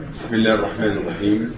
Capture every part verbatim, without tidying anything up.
بسم الله الرحمن الرحيم.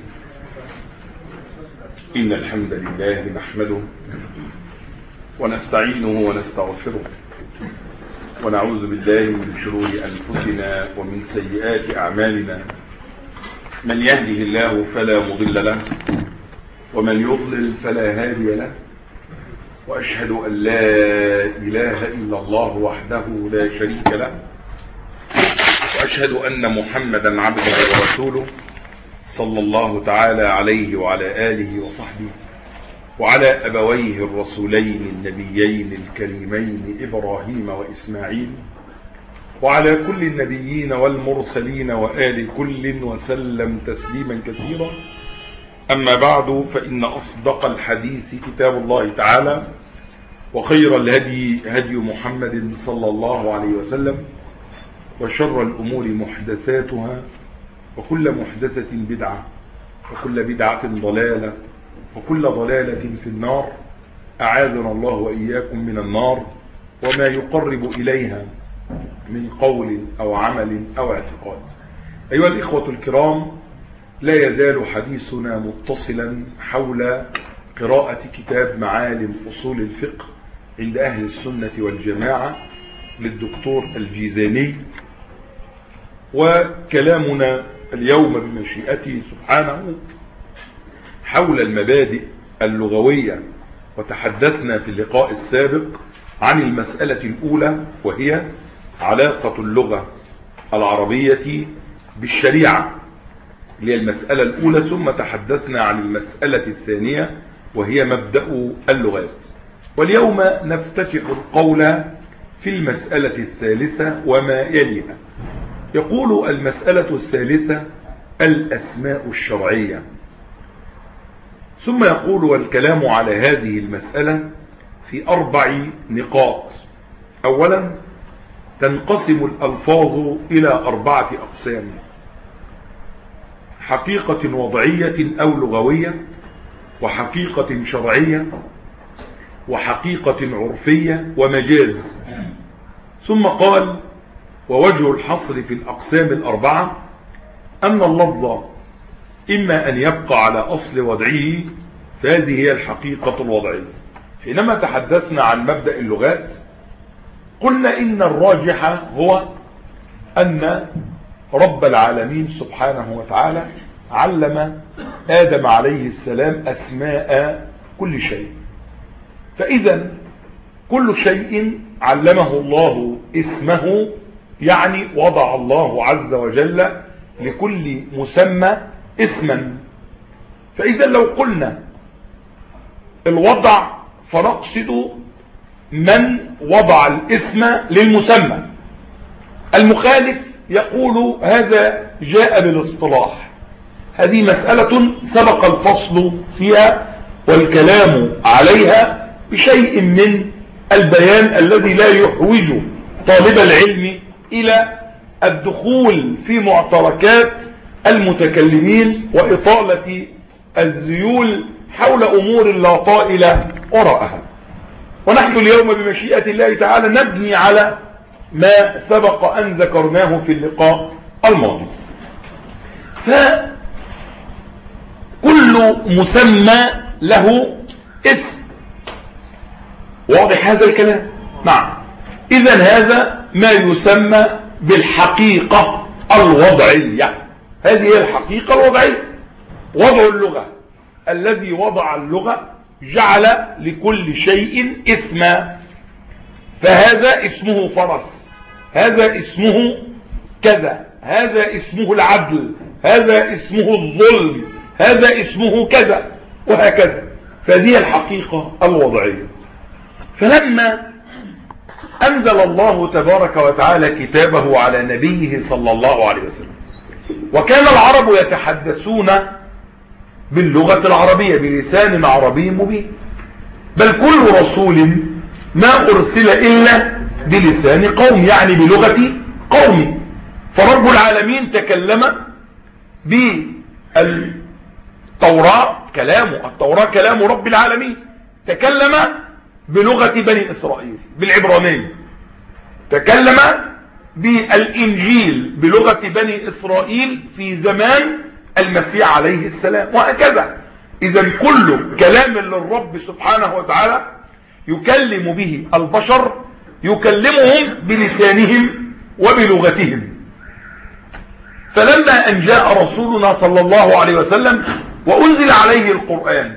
إن الحمد لله نحمده ونستعينه ونستغفره ونعوذ بالله من شرور أنفسنا ومن سيئات أعمالنا. من يهده الله فلا مضل له ومن يضلل فلا هادي له، وأشهد أن لا إله إلا الله وحده لا شريك له، وأشهد أن محمدا عبده ورسوله صلى الله تعالى عليه وعلى آله وصحبه وعلى أبويه الرسولين النبيين الكريمين إبراهيم وإسماعيل وعلى كل النبيين والمرسلين وآل كل وسلم تسليما كثيرا. أما بعد، فإن أصدق الحديث كتاب الله تعالى، وخير الهدي هدي محمد صلى الله عليه وسلم، وشر الأمور محدثاتها، وكل محدثة بدعة، وكل بدعة ضلالة، وكل ضلالة في النار. أعاذنا الله وإياكم من النار وما يقرب إليها من قول أو عمل أو اعتقاد. أيها الإخوة الكرام، لا يزال حديثنا متصلا حول قراءة كتاب معالم أصول الفقه عند أهل السنة والجماعة للدكتور الجيزاني، وكلامنا اليوم بمشيئته سبحانه حول المبادئ اللغوية. وتحدثنا في اللقاء السابق عن المسألة الأولى، وهي علاقة اللغة العربية بالشريعة، اللي هي المسألة الأولى. ثم تحدثنا عن المسألة الثانية، وهي مبدأ اللغات. واليوم نفتتح القول في المسألة الثالثة وما يليها. يقول المسألة الثالثة الأسماء الشرعية. ثم يقول: والكلام على هذه المسألة في أربع نقاط. أولا، تنقسم الألفاظ إلى أربعة أقسام: حقيقة وضعية أو لغوية، وحقيقة شرعية، وحقيقة عرفية، ومجاز. ثم قال: ووجه الحصر في الأقسام الأربعة أن اللفظ إما أن يبقى على أصل وضعه، فهذه هي الحقيقة الوضعية. حينما تحدثنا عن مبدأ اللغات قلنا إن الراجح هو أن رب العالمين سبحانه وتعالى علم آدم عليه السلام أسماء كل شيء. فإذا كل شيء علمه الله اسمه، يعني وضع الله عز وجل لكل مسمى اسما. فإذا لو قلنا الوضع فنقصد من وضع الاسم للمسمى. المخالف يقول هذا جاء بالاصطلاح. هذه مسألة سبق الفصل فيها والكلام عليها بشيء من البيان الذي لا يحوج طالب العلم إلى الدخول في معتركات المتكلمين وإطالة الذيول حول أمور لا طائل وراءها. ونحن اليوم بمشيئة الله تعالى نبني على ما سبق أن ذكرناه في اللقاء الماضي. فكل مسمى له اسم. واضح هذا الكلام؟ نعم. إذن هذا ما يسمى بالحقيقة الوضعية. هذه هي الحقيقة الوضعية. وضع اللغة، الذي وضع اللغة جعل لكل شيء اسما. فهذا اسمه فرس، هذا اسمه كذا، هذا اسمه العدل، هذا اسمه الظلم، هذا اسمه كذا، وهكذا. فهذه الحقيقة الوضعية. فلما أنزل الله تبارك وتعالى كتابه على نبيه صلى الله عليه وسلم، وكان العرب يتحدثون باللغة العربية بلسان عربي مبين، بل كل رسول ما أرسل إلا بلسان قوم، يعني بلغة قوم. فرب العالمين تكلم بالتوراة، كلامه التوراة كلام رب العالمين، تكلم بلغة بني إسرائيل بالعبرانية، تكلم بالإنجيل بلغة بني إسرائيل في زمان المسيح عليه السلام، وهكذا. إذا كل كلام للرب سبحانه وتعالى يكلم به البشر يكلمهم بلسانهم وبلغتهم. فلما أن جاء رسولنا صلى الله عليه وسلم وأنزل عليه القرآن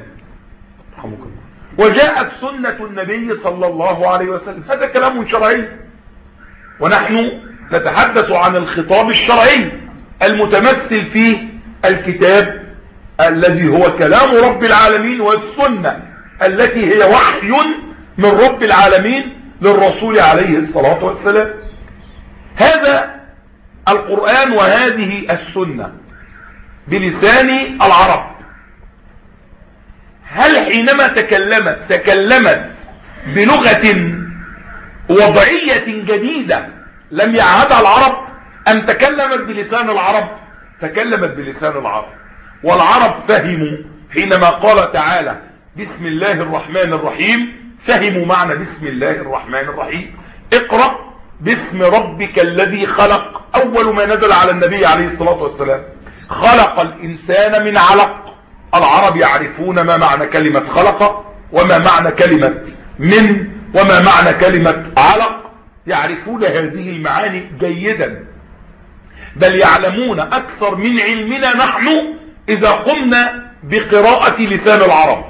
وجاءت سنة النبي صلى الله عليه وسلم، هذا كلام شرعي، ونحن نتحدث عن الخطاب الشرعي المتمثل في الكتاب الذي هو كلام رب العالمين، والسنة التي هي وحي من رب العالمين للرسول عليه الصلاة والسلام. هذا القرآن وهذه السنة بلسان العرب، هل حينما تكلمت تكلمت بلغة وضعية جديدة لم يعهدها العرب، أم تكلمت بلسان العرب؟ تكلمت بلسان العرب، والعرب فهموا حينما قال تعالى بسم الله الرحمن الرحيم، فهموا معنى بسم الله الرحمن الرحيم. اقرأ باسم ربك الذي خلق، أول ما نزل على النبي عليه الصلاة والسلام. خلق الإنسان من علق. العرب يعرفون ما معنى كلمة خلق، وما معنى كلمة من، وما معنى كلمة علق، يعرفون هذه المعاني جيدا، بل يعلمون أكثر من علمنا نحن إذا قمنا بقراءة لسان العرب.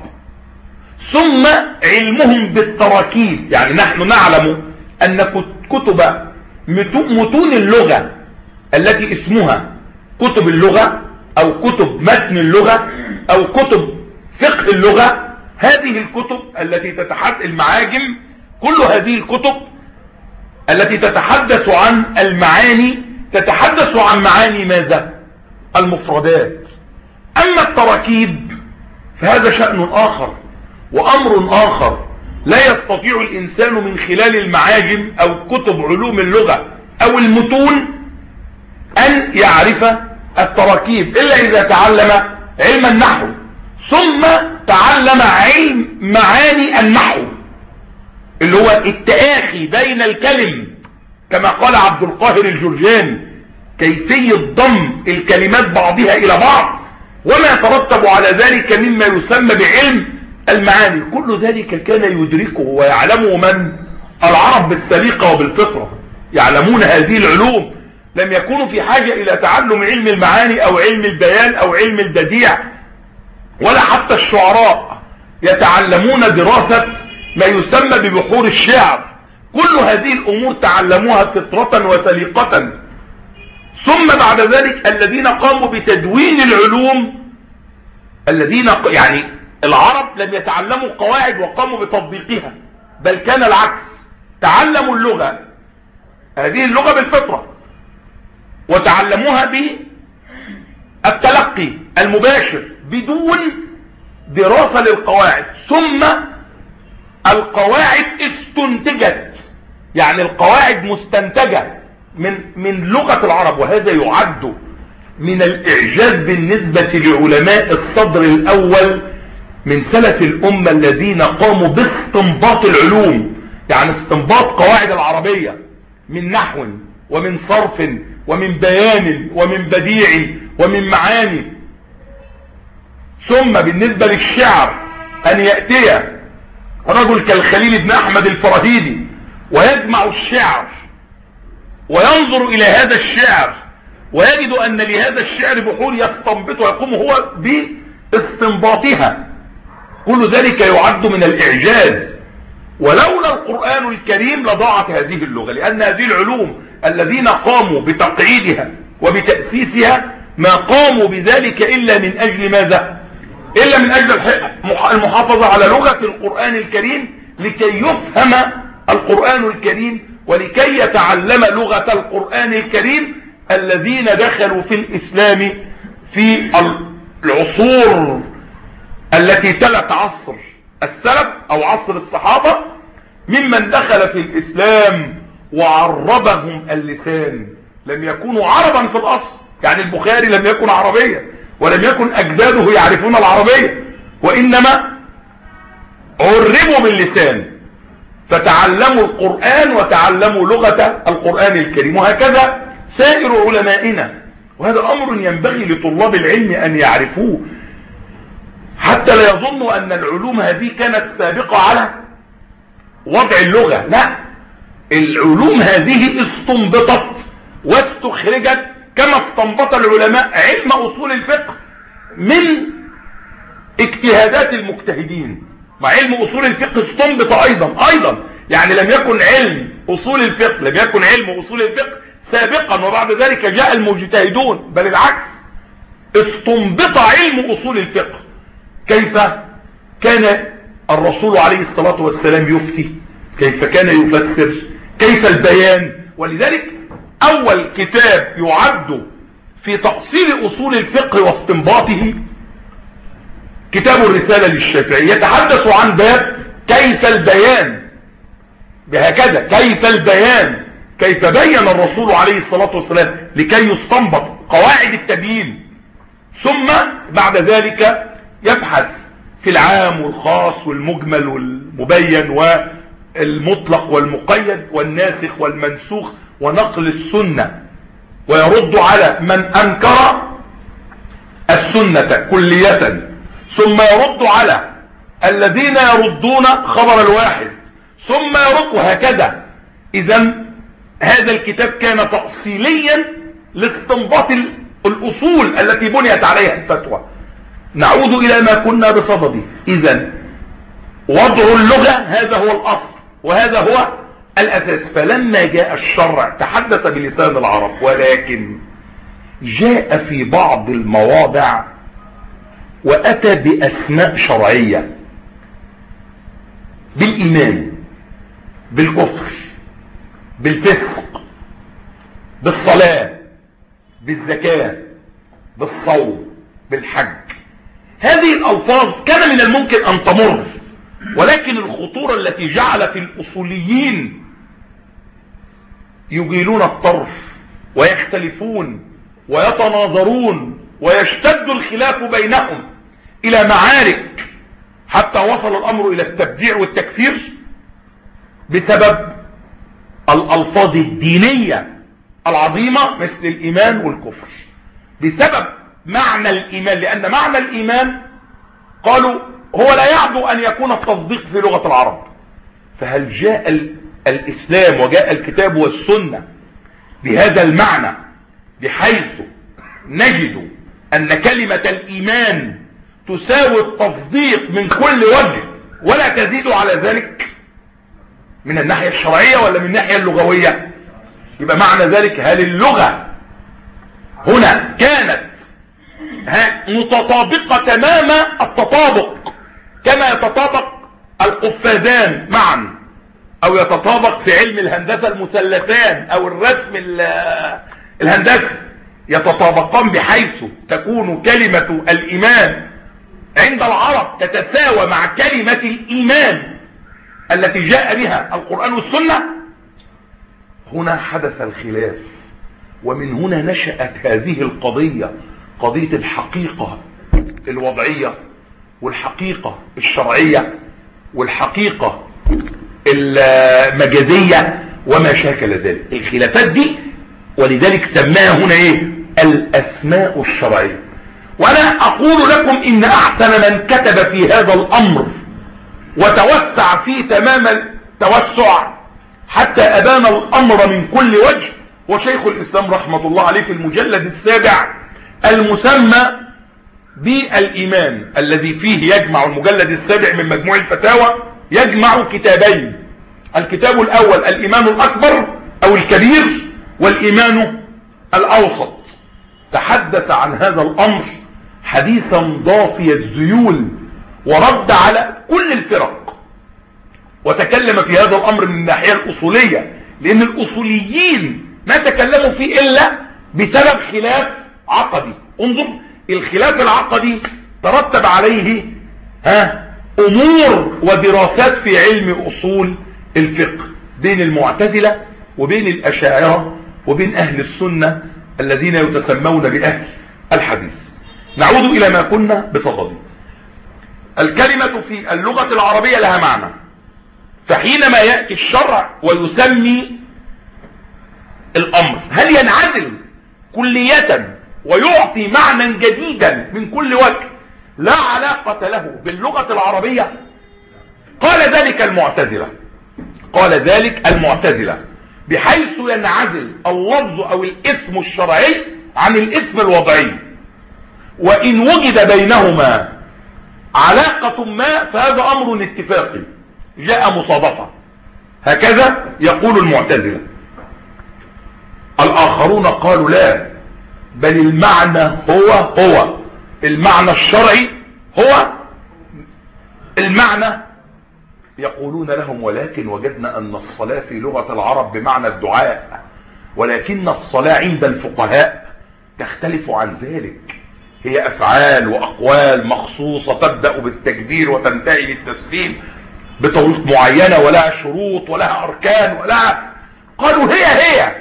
ثم علمهم بالتراكيب، يعني نحن نعلم أن كتب متون اللغة التي اسمها كتب اللغة أو كتب متن اللغة أو كتب فقه اللغة، هذه الكتب التي تتحدث المعاجم، كل هذه الكتب التي تتحدث عن المعاني تتحدث عن معاني ماذا؟ المفردات. أما التراكيب فهذا شأن آخر وأمر آخر، لا يستطيع الإنسان من خلال المعاجم أو كتب علوم اللغة أو المتون أن يعرف التراكيب إلا إذا تعلم علم النحو، ثم تعلم علم معاني النحو اللي هو التآخي بين الكلم، كما قال عبد القاهر الجرجاني، كيفية ضم الكلمات بعضها إلى بعض وما يترتب على ذلك مما يسمى بعلم المعاني. كل ذلك كان يدركه ويعلمه من؟ العرب بالسليقة وبالفطرة، يعلمون هذه العلوم، لم يكونوا في حاجة إلى تعلم علم المعاني أو علم البيان أو علم البديع، ولا حتى الشعراء يتعلمون دراسة ما يسمى ببحور الشعر. كل هذه الأمور تعلموها فطرة وسليقة. ثم بعد ذلك الذين قاموا بتدوين العلوم، الذين يعني العرب لم يتعلموا قواعد وقاموا بتطبيقها، بل كان العكس، تعلموا اللغة، هذه اللغة بالفطرة، وتعلموها بالتلقي المباشر بدون دراسة للقواعد. ثم القواعد استنتجت، يعني القواعد مستنتجة من من لغة العرب، وهذا يعد من الإعجاز بالنسبة لعلماء الصدر الأول من سلف الأمة الذين قاموا باستنباط العلوم، يعني استنباط قواعد العربية من نحو ومن صرف ومن بيان ومن بديع ومن معاني. ثم بالنسبة للشعر أن يأتي رجل كالخليل بن أحمد الفراهيدي ويجمع الشعر وينظر إلى هذا الشعر ويجد أن لهذا الشعر بحور يستنبط ويقوم هو باستنباطها. كل ذلك يعد من الإعجاز، ولولا القرآن الكريم لضاعت هذه اللغة، لأن هذه العلوم الذين قاموا بتقعيدها وبتأسيسها ما قاموا بذلك إلا من أجل ماذا؟ إلا من أجل المحافظة على لغة القرآن الكريم، لكي يفهم القرآن الكريم ولكي يتعلم لغة القرآن الكريم الذين دخلوا في الإسلام في العصور التي تلت عصر السلف أو عصر الصحابة، ممن دخل في الإسلام وعربهم اللسان، لم يكونوا عربا في الأصل، يعني البخاري لم يكن عربيا ولم يكن أجداده يعرفون العربية، وإنما عربوا باللسان. فتعلموا القرآن وتعلموا لغة القرآن الكريم، وهكذا سائر علمائنا. وهذا أمر ينبغي لطلاب العلم أن يعرفوه، حتى لا يظنوا أن العلوم هذه كانت سابقة على وضع اللغة. لا، العلوم هذه استنبطت واستخرجت كما استنبط العلماء علم أصول الفقه من اجتهادات المجتهدين. مع علم أصول الفقه استنبط أيضا أيضا يعني لم يكن علم أصول الفقه لم يكن علم أصول الفقه سابقا وبعد ذلك جاء المجتهدون، بل العكس، استنبط علم أصول الفقه. كيف كان الرسول عليه الصلاة والسلام يفتي، كيف كان يفسر، كيف البيان. ولذلك أول كتاب يعد في تأصيل أصول الفقه واستنباطه كتاب الرسالة للشافعي، يتحدث عن باب كيف البيان، بهكذا كيف البيان، كيف بين الرسول عليه الصلاة والسلام لكي يستنبط قواعد التبيين. ثم بعد ذلك يبحث في العام والخاص والمجمل والمبين والمطلق والمقيد والناسخ والمنسوخ ونقل السنة، ويرد على من أنكر السنة كلية، ثم يرد على الذين يردون خبر الواحد، ثم يرد، هكذا. إذن هذا الكتاب كان تأصيليا لاستنباط الأصول التي بنيت عليها الفتوى. نعود إلى ما كنا بصدده. إذن وضع اللغة هذا هو الأصل وهذا هو الأساس. فلما جاء الشرع تحدث بلسان العرب، ولكن جاء في بعض المواضع وأتى بأسماء شرعية، بالإيمان، بالكفر، بالفسق، بالصلاة، بالزكاة، بالصوم، بالحج. هذه الألفاظ كان من الممكن أن تمر، ولكن الخطورة التي جعلت الأصوليين يجيلون الطرف ويختلفون ويتناظرون ويشتد الخلاف بينهم إلى معارك، حتى وصل الأمر إلى التبديع والتكفير بسبب الألفاظ الدينية العظيمة مثل الإيمان والكفر، بسبب معنى الإيمان. لأن معنى الإيمان قالوا هو لا يعدو أن يكون التصديق في لغة العرب. فهل جاء الإسلام وجاء الكتاب والسنة بهذا المعنى، بحيث نجد أن كلمة الإيمان تساوي التصديق من كل وجه ولا تزيد على ذلك من الناحية الشرعية ولا من الناحية اللغوية؟ يبقى معنى ذلك هل اللغة هنا كانت متطابقة تمام التطابق كما يتطابق القفازان معا، او يتطابق في علم الهندسة المثلثان او الرسم الهندسي، يتطابقان بحيث تكون كلمة الإيمان عند العرب تتساوى مع كلمة الإيمان التي جاء بها القرآن والسنة؟ هنا حدث الخلاف، ومن هنا نشأت هذه القضية، قضية الحقيقة الوضعية والحقيقة الشرعية والحقيقة المجازية وما شاكل ذلك. الخلافات دي ولذلك سماها هنا ايه؟ الأسماء الشرعية. وأنا أقول لكم إن أحسن من كتب في هذا الأمر وتوسع فيه تمام التوسع حتى أبان الأمر من كل وجه وشيخ الإسلام رحمة الله عليه في المجلد السابع المسمى بالإيمان، الذي فيه يجمع المجلد السابع من مجموع الفتاوى، يجمع كتابين: الكتاب الأول الإيمان الأكبر أو الكبير، والإيمان الأوسط. تحدث عن هذا الأمر حديثا ضافي الذيول ورد على كل الفرق، وتكلم في هذا الأمر من الناحية الأصولية، لأن الأصوليين ما تكلموا فيه إلا بسبب خلاف عقدي. انظر، الخلاف العقدي ترتب عليه ها أمور ودراسات في علم أصول الفقه بين المعتزلة وبين الأشاعرة وبين أهل السنة الذين يتسمون بأهل الحديث. نعود إلى ما كنا بصدده. الكلمة في اللغة العربية لها معنى، فحينما يأتي الشرع ويسمي الأمر، هل ينعزل كلية ويعطي معنى جديدا من كل وجه لا علاقة له باللغة العربية؟ قال ذلك المعتزلة قال ذلك المعتزلة بحيث ينعزل اللفظ أو الاسم الشرعي عن الاسم الوضعي، وإن وجد بينهما علاقة ما فهذا أمر اتفاقي جاء مصادفة. هكذا يقول المعتزلة. الآخرون قالوا لا، بل المعنى هو هو المعنى الشرعي هو المعنى. يقولون لهم ولكن وجدنا أن الصلاة في لغة العرب بمعنى الدعاء، ولكن الصلاة عند الفقهاء تختلف عن ذلك، هي أفعال وأقوال مخصوصة تبدأ بالتكبير وتنتهي بالتسليم بطريق معينة ولها شروط ولها أركان ولها. قالوا هي هي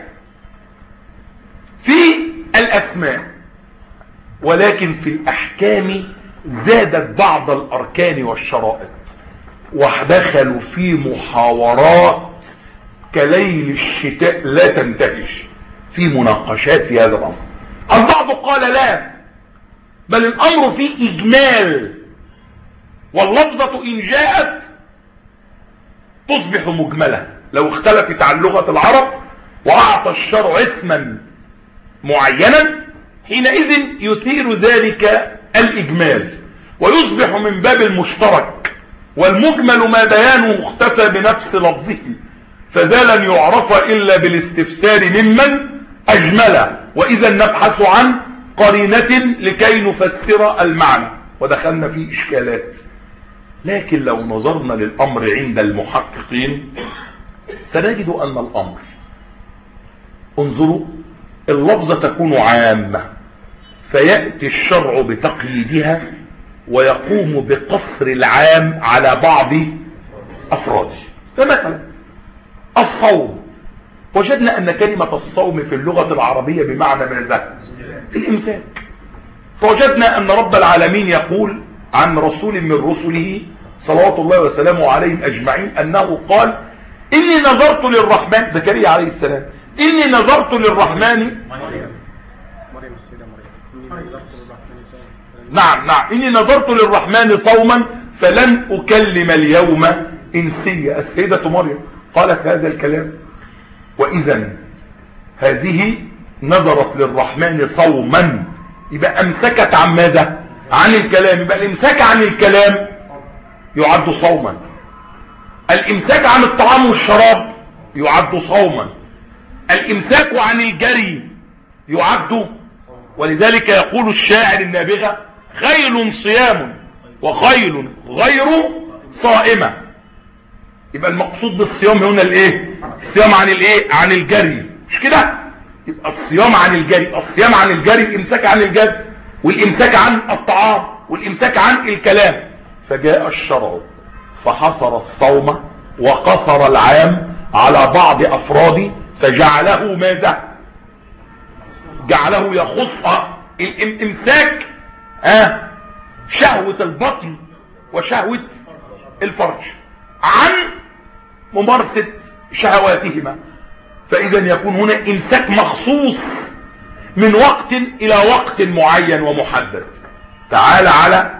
في الأسماء، ولكن في الأحكام زادت بعض الأركان والشرائط، ودخلوا في محاورات كليل الشتاء لا تنتهي، في مناقشات في هذا الأمر. البعض قال لا، بل الأمر فيه إجمال، واللفظة إن جاءت تصبح مجملة لو اختلفت عن لغة العرب، وأعطى الشرع اسما معينا حينئذ يثير ذلك الإجمال ويصبح من باب المشترك، والمجمل ما بيانه اختفى بنفس لفظه، فذا لن يعرف إلا بالاستفسار ممن أجمل، وإذا نبحث عن قرينة لكي نفسر المعنى، ودخلنا في إشكالات. لكن لو نظرنا للأمر عند المحققين سنجد أن الأمر، انظروا، اللفظة تكون عامة فيأتي الشرع بتقييدها ويقوم بقصر العام على بعض أفراده. فمثلا الصوم، وجدنا أن كلمة الصوم في اللغة العربية بمعنى ماذا؟ الإمساك. فوجدنا أن رب العالمين يقول عن رسول من رسله صلوات الله وسلامه عليهم أجمعين أنه قال إني نظرت للرحمن، زكريا عليه السلام، إني نظرت للرحمن، نعم نعم إني نظرت للرحمن صوما فلن أكلم اليوم إنسيا. السيدة مريم قالت هذا الكلام، وإذا هذه نظرت للرحمن صوما، يبقى أمسكت عن ماذا؟ عن الكلام. يبقى الإمساك عن الكلام يعد صوما، الإمساك عن الطعام والشراب يعد صوما، الإمساك عن الجري يعد. ولذلك يقول الشاعر النابغة خيل صيام وخيل غير صائمة. يبقى المقصود بالصيام هنا الايه؟ الصيام عن الايه؟ عن الجري، مش كده؟ يبقى الصيام عن الجري، الصيام عن الجري، الامساك عن الجري، والامساك عن الطعام، والامساك عن الكلام. فجاء الشرع فحصر الصوم وقصر العام على بعض افراده، فجعله ماذا؟ جعله يخص الامساك آه شهوة البطن وشهوة الفرج عن ممارسة شهواتهما. فإذا يكون هنا إمساك مخصوص من وقت إلى وقت معين ومحدد. تعال على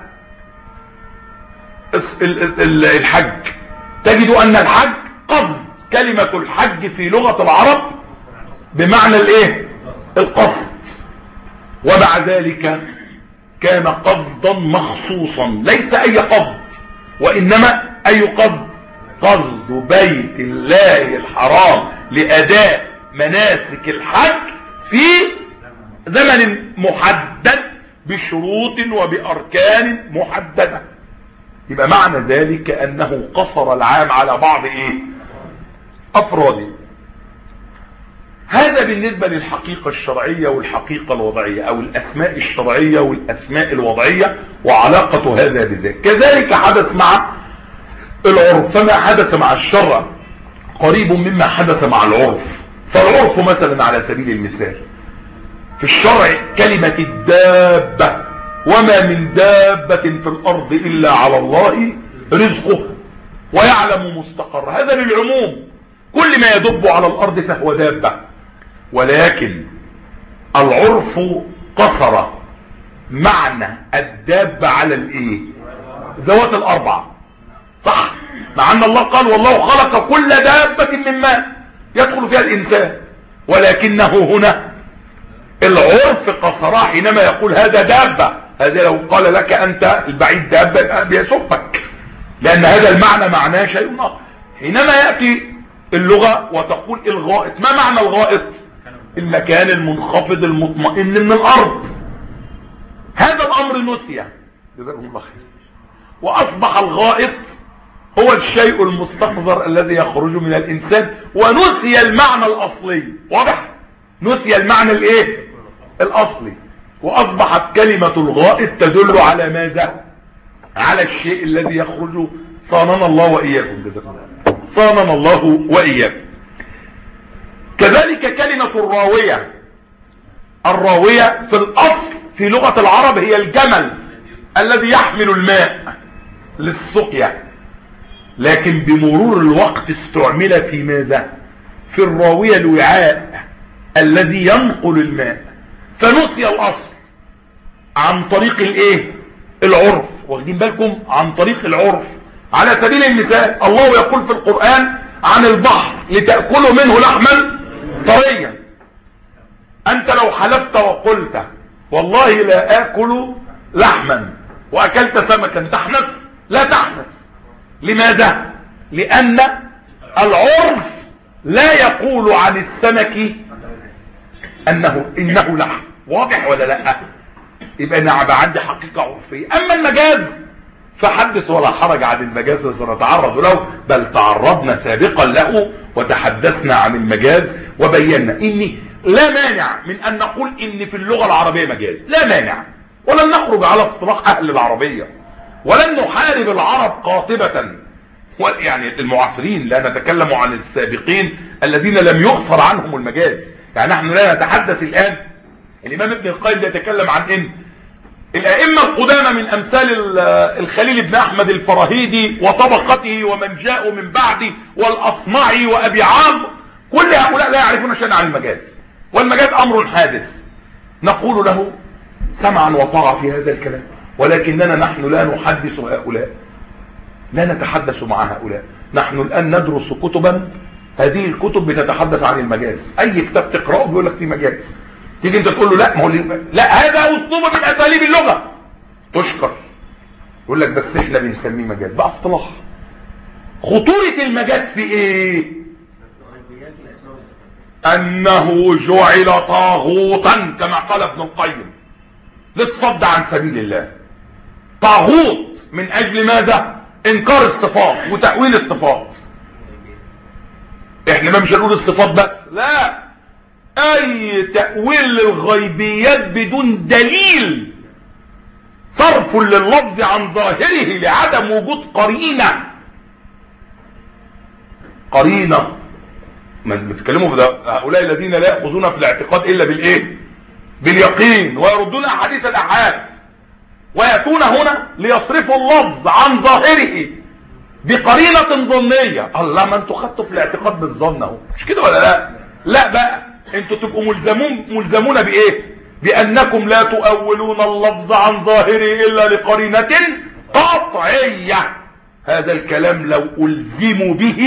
الحج، تجد أن الحج قصد، كلمة الحج في لغة العرب بمعنى الايه؟ القصد، ومع ذلك كان قصدا مخصوصا، ليس أي قصد، وإنما أي قصد؟ قصد بيت الله الحرام لأداء مناسك الحج في زمن محدد بشروط وبأركان محددة. يبقى معنى ذلك أنه قصر العام على بعض إيه؟ أفراده. هذا بالنسبة للحقيقة الشرعية والحقيقة الوضعية، أو الأسماء الشرعية والأسماء الوضعية وعلاقة هذا بذلك. كذلك حدث مع العرف، فما حدث مع الشرع قريب مما حدث مع العرف. فالعرف مثلا على سبيل المثال في الشرع كلمة الدابة، وما من دابة في الأرض إلا على الله رزقه ويعلم مستقر، هذا للعموم، كل ما يدب على الارض فهو دابة. ولكن العرف قصر معنى الدابة على الايه؟ ذوات الاربع، صح؟ مع ان الله قال والله خلق كل دابة من ماء يدخل فيها الانسان، ولكنه هنا العرف قصرها حينما يقول هذا دابة. هذا لو قال لك انت البعيد دابة بيسبك، لان هذا المعنى معناه شيء اخر. حينما يأتي اللغة وتقول الغائط، ما معنى الغائط؟ المكان المنخفض المطمئن من الارض. هذا الامر نسي، جزاكم الله خير، واصبح الغائط هو الشيء المستقذر الذي يخرج من الانسان، ونسي المعنى الاصلي. واضح؟ نسي المعنى الايه؟ الاصلي، واصبحت كلمة الغائط تدل على ماذا؟ على الشيء الذي يخرج. صاننا الله واياكم، جزاكم الله، صاننا الله واياكم. كذلك كلمة الراوية، الراوية في الاصل في لغة العرب هي الجمل الذي يحمل الماء للسقيا، لكن بمرور الوقت استعمل في ماذا؟ في الراوية الوعاء الذي ينقل الماء، فنسي الاصل عن طريق الايه؟ العرف. واخدين بالكم؟ عن طريق العرف. على سبيل المثال الله يقول في القرآن عن البحر لتأكلوا منه لحما طريا. انت لو حلفت وقلت والله لا اكل لحما واكلت سمكا تحنث؟ لا تحنث. لماذا؟ لان العرف لا يقول عن السمك انه انه لحم. واضح ولا لا؟ يبقى انا عندي حقيقة عرفية. اما المجاز فحدث ولا حرج عن المجاز وسنتعرض له، بل تعرضنا سابقا له وتحدثنا عن المجاز وبينا ان لا مانع من ان نقول ان في اللغة العربية مجاز، لا مانع، ولن نخرج على اصطلاح اهل العربية، ولن نحارب العرب قاطبة، يعني المعاصرين، لا نتكلم عن السابقين الذين لم يؤثر عنهم المجاز. يعني نحن لا نتحدث الان، الامام ابن القيم يتكلم عن ان الائمة القدامى من امثال الخليل بن احمد الفراهيدي وطبقته ومن جاءوا من بعده والاصمعي وابي عمرو، كل هؤلاء لا يعرفون شيئا عن المجاز، والمجاز امر حادث. نقول له سمعا وطاعة في هذا الكلام، ولكننا نحن لا نحدث هؤلاء، لا نتحدث مع هؤلاء. نحن الان ندرس كتبا، هذه الكتب بتتحدث عن المجاز، اي كتاب تقرأه بيقول لك فيه مجاز، تيجي انت تقول له لا، ما هو لا هذا اسلوب من اساليب اللغة، تشكر، يقول لك بس احنا بنسميه مجاز، ده اصطلاح. خطورة المجاز في ايه؟ انه جعل طاغوتا كما قال ابن القيم للصد عن سبيل الله. طاغوت من اجل ماذا؟ انكار الصفات وتأويل الصفات. احنا ما مش هنقول الصفات بس، لا، اي تأويل للغيبيات بدون دليل، صرف لللفظ عن ظاهره لعدم وجود قرينة. قرينة من بتكلموا في هؤلاء الذين لا يأخذون في الاعتقاد الا بالايه؟ باليقين، ويردون احاديث الاحاد، ويأتون هنا ليصرفوا اللفظ عن ظاهره بقرينة ظنية. الله، ما انتوا خدتوا في الاعتقاد بالظن اهو، مش كده ولا لا؟ لا بقى، انتوا تبقوا ملزمون ملزمون بايه؟ بانكم لا تؤولون اللفظ عن ظاهره الا لقرينة قطعية. هذا الكلام لو الزموا به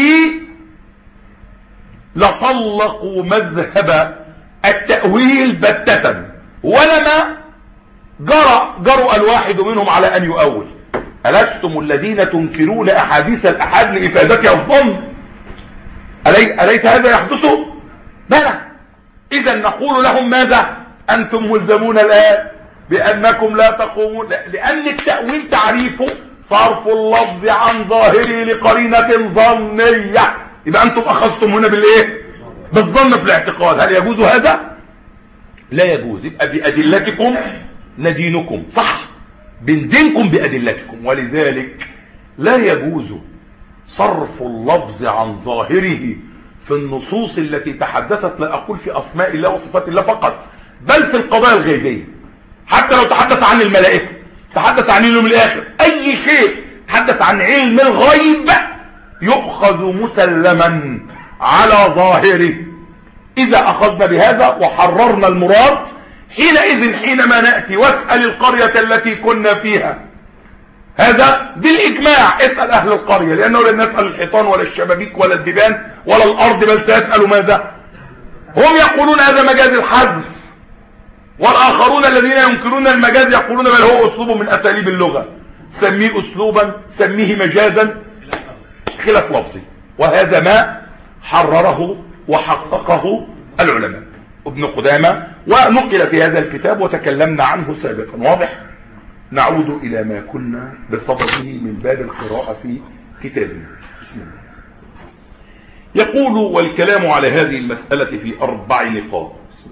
لطلقوا مذهب التأويل بتة، ولما جرى جرؤ الواحد منهم على ان يؤول. ألستم الذين تنكرون احاديث الاحاد لافادتها الظن؟ ألي... اليس هذا يحدث؟ بلى. اذا نقول لهم ماذا؟ انتم ملزمون الان بانكم لا تقومون، لان التأويل تعريفه صرف اللفظ عن ظاهره لقرينة ظنية. يبقى انتم اخذتم هنا بالايه؟ بالظن في الاعتقاد. هل يجوز هذا؟ لا يجوز. يبقى بأدلتكم ندينكم، صح، بندينكم بأدلتكم. ولذلك لا يجوز صرف اللفظ عن ظاهره في النصوص التي تحدثت، لا أقول في أسماء الله وصفات الله فقط، بل في القضايا الغيبية. حتى لو تحدث عن الملائكة، تحدث عن اليوم الآخر، أي شيء تحدث عن علم الغيب، يؤخذ مسلما على ظاهره. إذا أخذنا بهذا وحررنا المراد، حينئذ حينما نأتي واسأل القرية التي كنا فيها، هذا بالإجماع اسأل أهل القرية، لأنه لن يسأل الحيطان ولا الشبابيك ولا الدبان ولا الأرض، بل سيسأل ماذا؟ هم يقولون هذا مجاز الحذف، والآخرون الذين ينكرون المجاز يقولون بل هو أسلوب من أساليب اللغة، سميه أسلوبا، سميه مجازا، خلاف لفظي. وهذا ما حرره وحققه العلماء ابن قدامة، ونقل في هذا الكتاب وتكلمنا عنه سابقا. واضح؟ نعود إلى ما كنا بصدده من باب القراءة في كتابنا. بسم الله. يقول: والكلام على هذه المسألة في أربع نقاط.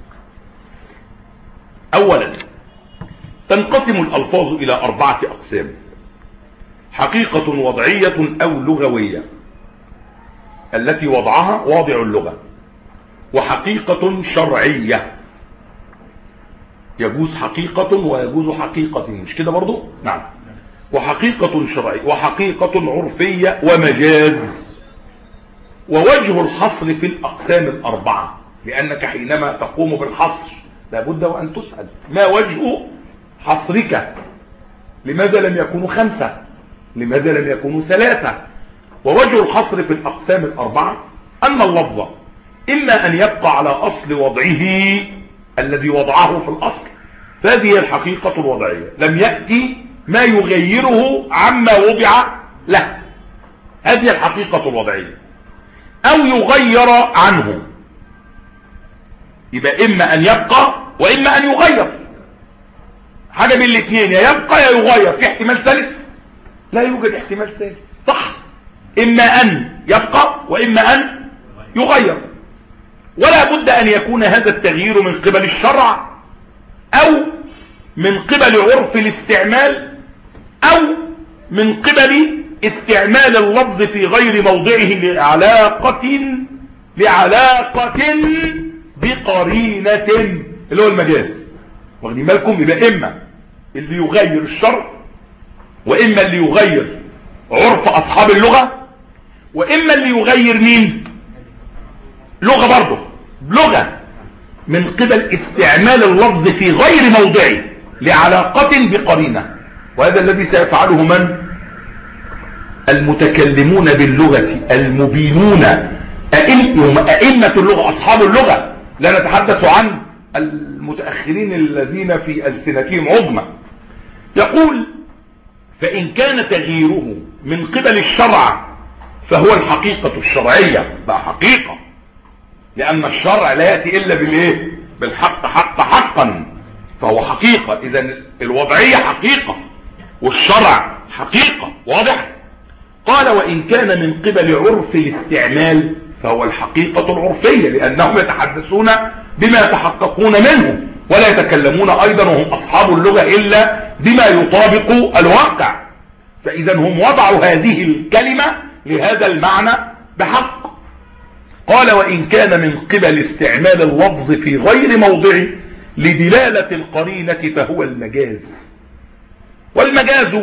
أولا، تنقسم الألفاظ إلى أربعة أقسام: حقيقة وضعية أو لغوية التي وضعها واضع اللغة، وحقيقة شرعية، يجوز حقيقة ويجوز حقيقة، مش كده برضو؟ نعم. وحقيقة شرعية، وحقيقة عرفية، ومجاز. ووجه الحصر في الأقسام الأربعة، لأنك حينما تقوم بالحصر لابد وأن تسأل ما وجه حصرك؟ لماذا لم يكونوا خمسة؟ لماذا لم يكونوا ثلاثة؟ ووجه الحصر في الأقسام الأربعة أن اللفظ إما أن يبقى على أصل وضعه الذي وضعه في الأصل، فهذه هي الحقيقة الوضعية، لم يأتي ما يغيره عما وضع له، هذه الحقيقة الوضعية. أو يغير عنه، يبقى إما أن يبقى وإما أن يغير، حاجة من الاثنين، يا يبقى يا يغير. في احتمال ثالث؟ لا يوجد احتمال ثالث، صح؟ إما أن يبقى وإما أن يغير، ولا بد أن يكون هذا التغيير من قبل الشرع أو من قبل عرف الاستعمال أو من قبل استعمال اللفظ في غير موضعه لعلاقة لعلاقة بقرينة اللي هو المجاز. واخدين بالكم؟ يبقى إما اللي يغير الشرع، وإما اللي يغير عرف أصحاب اللغة، وإما اللي يغير مين؟ لغة برضه، لغة من قبل استعمال اللفظ في غير موضعه لعلاقة بقرينة. وهذا الذي سيفعله من؟ المتكلمون باللغة المبينون، أئمة اللغة، أصحاب اللغة. لا نتحدث عن المتأخرين الذين في ألسنتهم عظمى. يقول: فإن كان تغييره من قبل الشرع فهو الحقيقة الشرعية، بقى حقيقة، لأن الشرع لا يأتي إلا بالإيه؟ بالحق، حق حقا، فهو حقيقة. إذن الوضعية حقيقة والشرع حقيقة. واضح؟ قال: وإن كان من قبل عرف الاستعمال فهو الحقيقة العرفية، لأنهم يتحدثون بما يتحققون منه، ولا يتكلمون أيضا وهم أصحاب اللغة إلا بما يطابق الواقع، فإذا هم وضعوا هذه الكلمة لهذا المعنى بحق. قال: وإن كان من قبل استعمال اللفظ في غير موضعه لدلالة القرينة فهو المجاز. والمجاز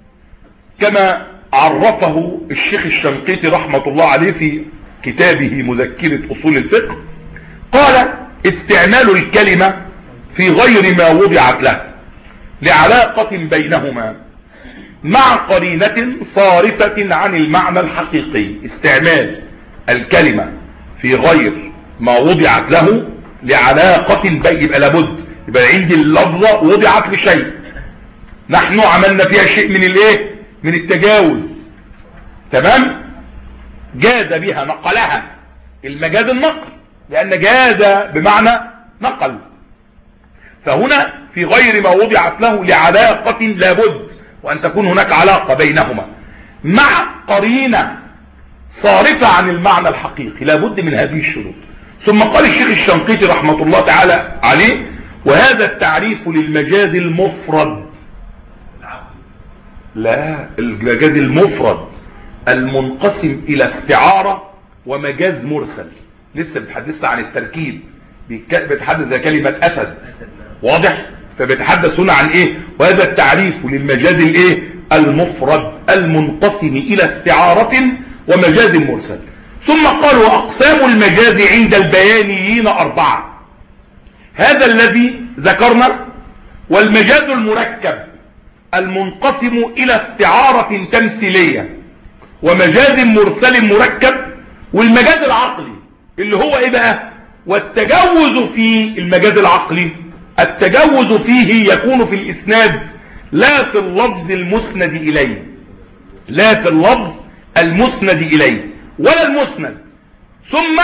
كما عرفه الشيخ الشنقيطي رحمة الله عليه في كتابه مذكرة أصول الفقه، قال: استعمال الكلمة في غير ما وضعت له لعلاقة بينهما مع قرينة صارفة عن المعنى الحقيقي. استعمال الكلمة في غير ما وضعت له لعلاقة بين، يبقى لابد يبقى عندي اللفظة وضعت لشيء، نحن عملنا فيها شيء من الايه؟ من التجاوز، تمام؟ جاز بها، نقلها. المجاز النقل، لأن جاز بمعنى نقل، فهنا في غير ما وضعت له لعلاقة لابد وأن تكون هناك علاقة بينهما مع قرينة صارفة عن المعنى الحقيقي، لابد من هذه الشروط. ثم قال الشيخ الشنقيطي رحمة الله تعالى عليه: وهذا التعريف للمجاز المفرد، لا، المجاز المفرد المنقسم إلى استعارة ومجاز مرسل. لسه بتحدث عن التركيب، بتحدث زي كلمة أسد، واضح؟ فبتحدث هنا عن إيه؟ وهذا التعريف للمجاز الإيه؟ المفرد المنقسم إلى استعارة ومجاز مرسل. ثم قال وأقسام المجاز عند البيانيين أربعة، هذا الذي ذكرنا. والمجاز المركب المنقسم إلى استعارة تمثيلية ومجاز مرسل مركب، والمجاز العقلي اللي هو ايه بقى؟ والتجوز في المجاز العقلي، التجوز فيه يكون في الإسناد لا في اللفظ المسند إليه، لا في اللفظ المسند إليه ولا المسند. ثم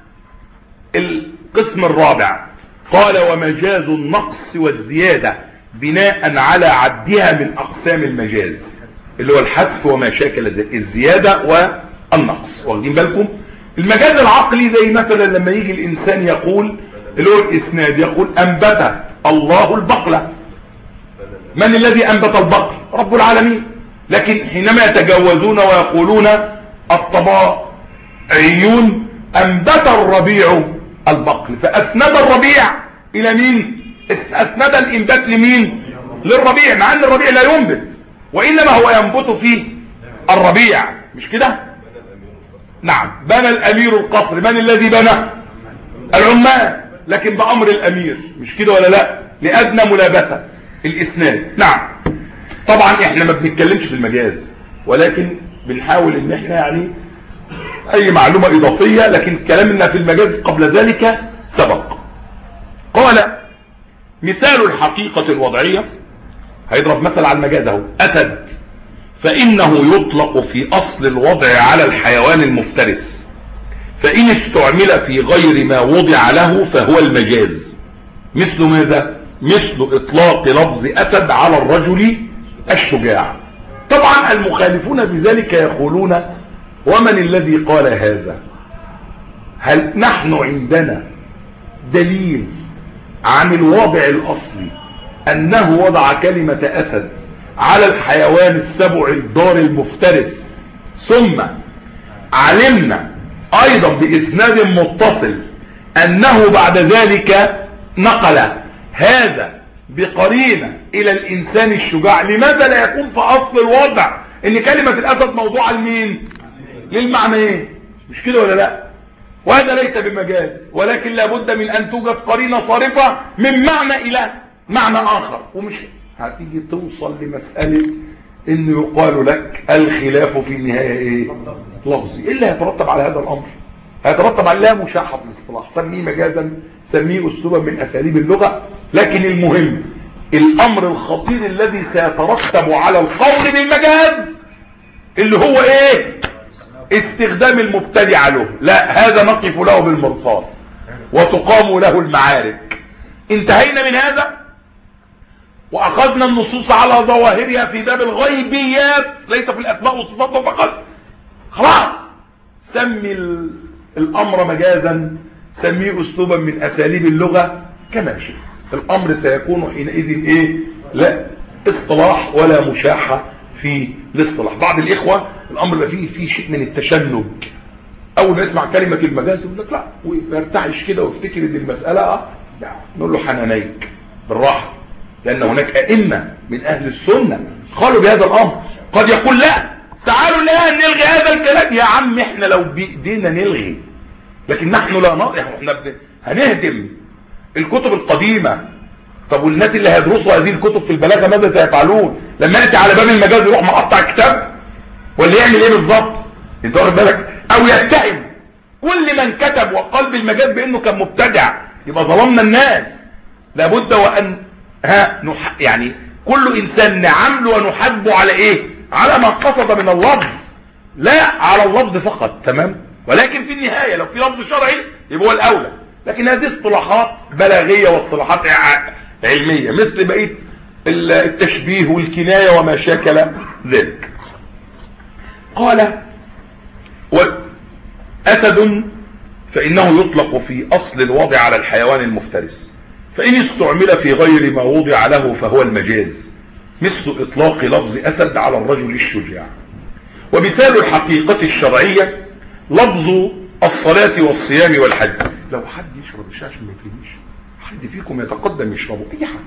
القسم الرابع قال ومجاز النقص والزيادة بناء على عدها من أقسام المجاز، اللي هو الحذف وما شاكل الزيادة والنقص. واخدين بالكم؟ المجاز العقلي زي مثلا لما يجي الإنسان يقول اللي هو الإسناد، يقول أنبت الله البقلة. من الذي أنبت البقل؟ رب العالمين. لكن حينما يتجاوزون ويقولون الطبائعيون أنبت الربيع البقل، فأسند الربيع إلى مين؟ أسند الإنبات لمين؟ للربيع، مع أن الربيع لا ينبت وإنما هو ينبت في الربيع، مش كده؟ نعم. بنى الأمير القصر، من الذي بنى؟ العمال، لكن بأمر الأمير، مش كده ولا لا؟ لأدنى ملابسة الإسناد. نعم. طبعا احنا ما بنتكلمش في المجاز، ولكن بنحاول ان احنا يعني اي معلومة اضافية، لكن كلامنا في المجاز قبل ذلك سبق. قال مثال الحقيقة الوضعية، هيضرب مثل على المجاز اهو، أسد فإنه يطلق في أصل الوضع على الحيوان المفترس، فإن استعمل في غير ما وضع له فهو المجاز. مثل ماذا؟ مثل إطلاق لفظ أسد على الرجل الشجاع. طبعا المخالفون في ذلك يقولون ومن الذي قال هذا؟ هل نحن عندنا دليل عن الوضع الأصلي أنه وضع كلمة أسد على الحيوان السبع الضار المفترس، ثم علمنا أيضا بإسناد متصل أنه بعد ذلك نقل هذا بقرينة إلى الإنسان الشجاع؟ لماذا لا يكون في أصل الوضع إن كلمة الأسد موضوعة لمين؟ للمعنى، مش كده ولا لا؟ وهذا ليس بمجاز، ولكن لابد من أن توجد قرينة صارفة من معنى إلى معنى آخر. ومش هتيجي توصل لمسألة إنه يقال لك الخلاف في النهاية إيه؟ لفظي. إيه اللي هيترتب على هذا الأمر؟ هيترتب على لا مشاحة في الاصطلاح، سميه مجازا، سميه أسلوبا من أساليب اللغة، لكن المهم الأمر الخطير الذي سيترتب على القول بالمجاز اللي هو إيه؟ استخدام المبتدع له. لا، هذا نقف له بالمرصاد وتقام له المعارك. انتهينا من هذا وأخذنا النصوص على ظواهرها في باب الغيبيات، ليس في الأسماء والصفات فقط. خلاص، سمي الأمر مجازا، سميه أسلوبا من أساليب اللغة كما شئت. الأمر سيكون حينئذ إيه؟ لا اصطلاح ولا مشاحة في الاصطلاح. بعض الإخوة الأمر ما فيه فيه شيء من التشنج، أول ما يسمع كلمة المجاز يقول لك لا، ويرتعش كده ويفتكر ان المسألة، نقول له حنانيك بالراحة، لأن هناك أئمة من أهل السنة قالوا بهذا الأمر. قد يقول لا، تعالوا الآن نلغي هذا الكلام. يا عم احنا لو بإيدينا نلغي، لكن نحن لا نلغي، احنا هنهدم الكتب القديمة. طب والناس اللي هيدرسوا هذه الكتب في البلاغة ماذا سيفعلون؟ لما يأتي على باب المجاز يروح مقطع كتاب، ولا يعمل ايه بالظبط؟ انت واخد بالك؟ او يتهم كل من كتب وقال بالمجاز بانه كان مبتدع، يبقى ظلمنا الناس. لابد وان ها نح... يعني كل انسان نعامله ونحاسبه على ايه؟ على ما قصد من اللفظ، لا على اللفظ فقط. تمام؟ ولكن في النهاية لو في لفظ شرعي يبقى هو الاولى. لكن هذه اصطلاحات بلاغية واصطلاحات علمية مثل بقية التشبيه والكناية وما شاكل ذلك. قال وأسد فإنه يطلق في أصل الوضع على الحيوان المفترس، فإن استعمل في غير ما وضع له فهو المجاز، مثل إطلاق لفظ أسد على الرجل الشجاع. ومثال الحقيقة الشرعية لفظ الصلاة والصيام والحج. لو حد يشرب الشاي عشان ما يترميش، حد فيكم يتقدم يشربه، أي حد.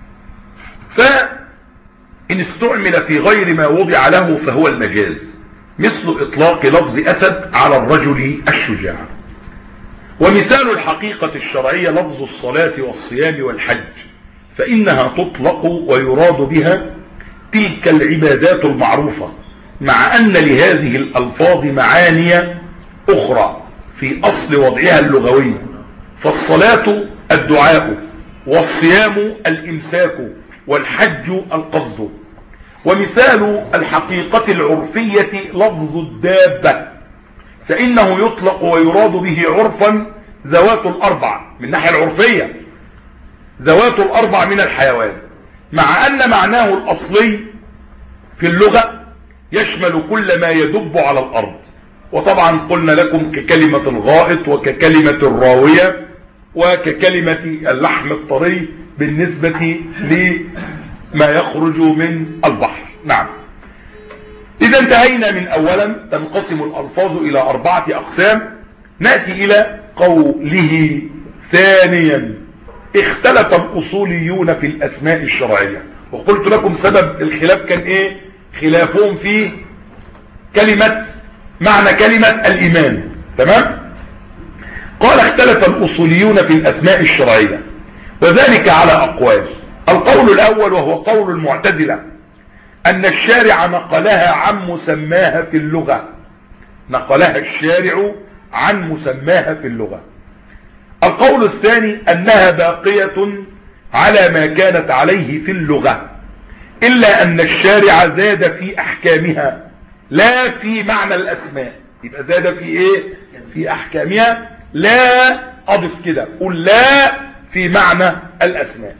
فإن استعمل في غير ما وضع له فهو المجاز، مثل إطلاق لفظ أسد على الرجل الشجاع. ومثال الحقيقة الشرعية لفظ الصلاة والصيام والحج، فإنها تطلق ويراد بها تلك العبادات المعروفة، مع أن لهذه الألفاظ معاني أخرى في أصل وضعها اللغوي. فالصلاة الدعاء، والصيام الإمساك، والحج القصد. ومثال الحقيقة العرفية لفظ الدابة، فإنه يطلق ويراد به عرفا ذوات الأربع من الناحية العرفية، ذوات الأربع من الحيوان، مع أن معناه الأصلي في اللغة يشمل كل ما يدب على الأرض. وطبعا قلنا لكم ككلمة الغائط وككلمة الراوية وككلمة اللحم الطري بالنسبة لما يخرج من البحر. نعم. إذا انتهينا من أولا تنقسم الألفاظ إلى أربعة أقسام. نأتي إلى قوله ثانيا اختلف الأصوليون في الأسماء الشرعية. وقلت لكم سبب الخلاف كان إيه؟ خلافهم في كلمة معنى كلمة الإيمان. تمام؟ قال اختلف الأصوليون في الأسماء الشرعية، وذلك على أقوال. القول الأول وهو قول المعتزلة أن الشارع نقلها عن مسماها في اللغة، نقلها الشارع عن مسماها في اللغة. القول الثاني أنها باقية على ما كانت عليه في اللغة، إلا أن الشارع زاد في أحكامها لا في معنى الأسماء. يبقى زاد في إيه؟ في أحكامها، لا أضف كده قل لا في معنى الأسماء.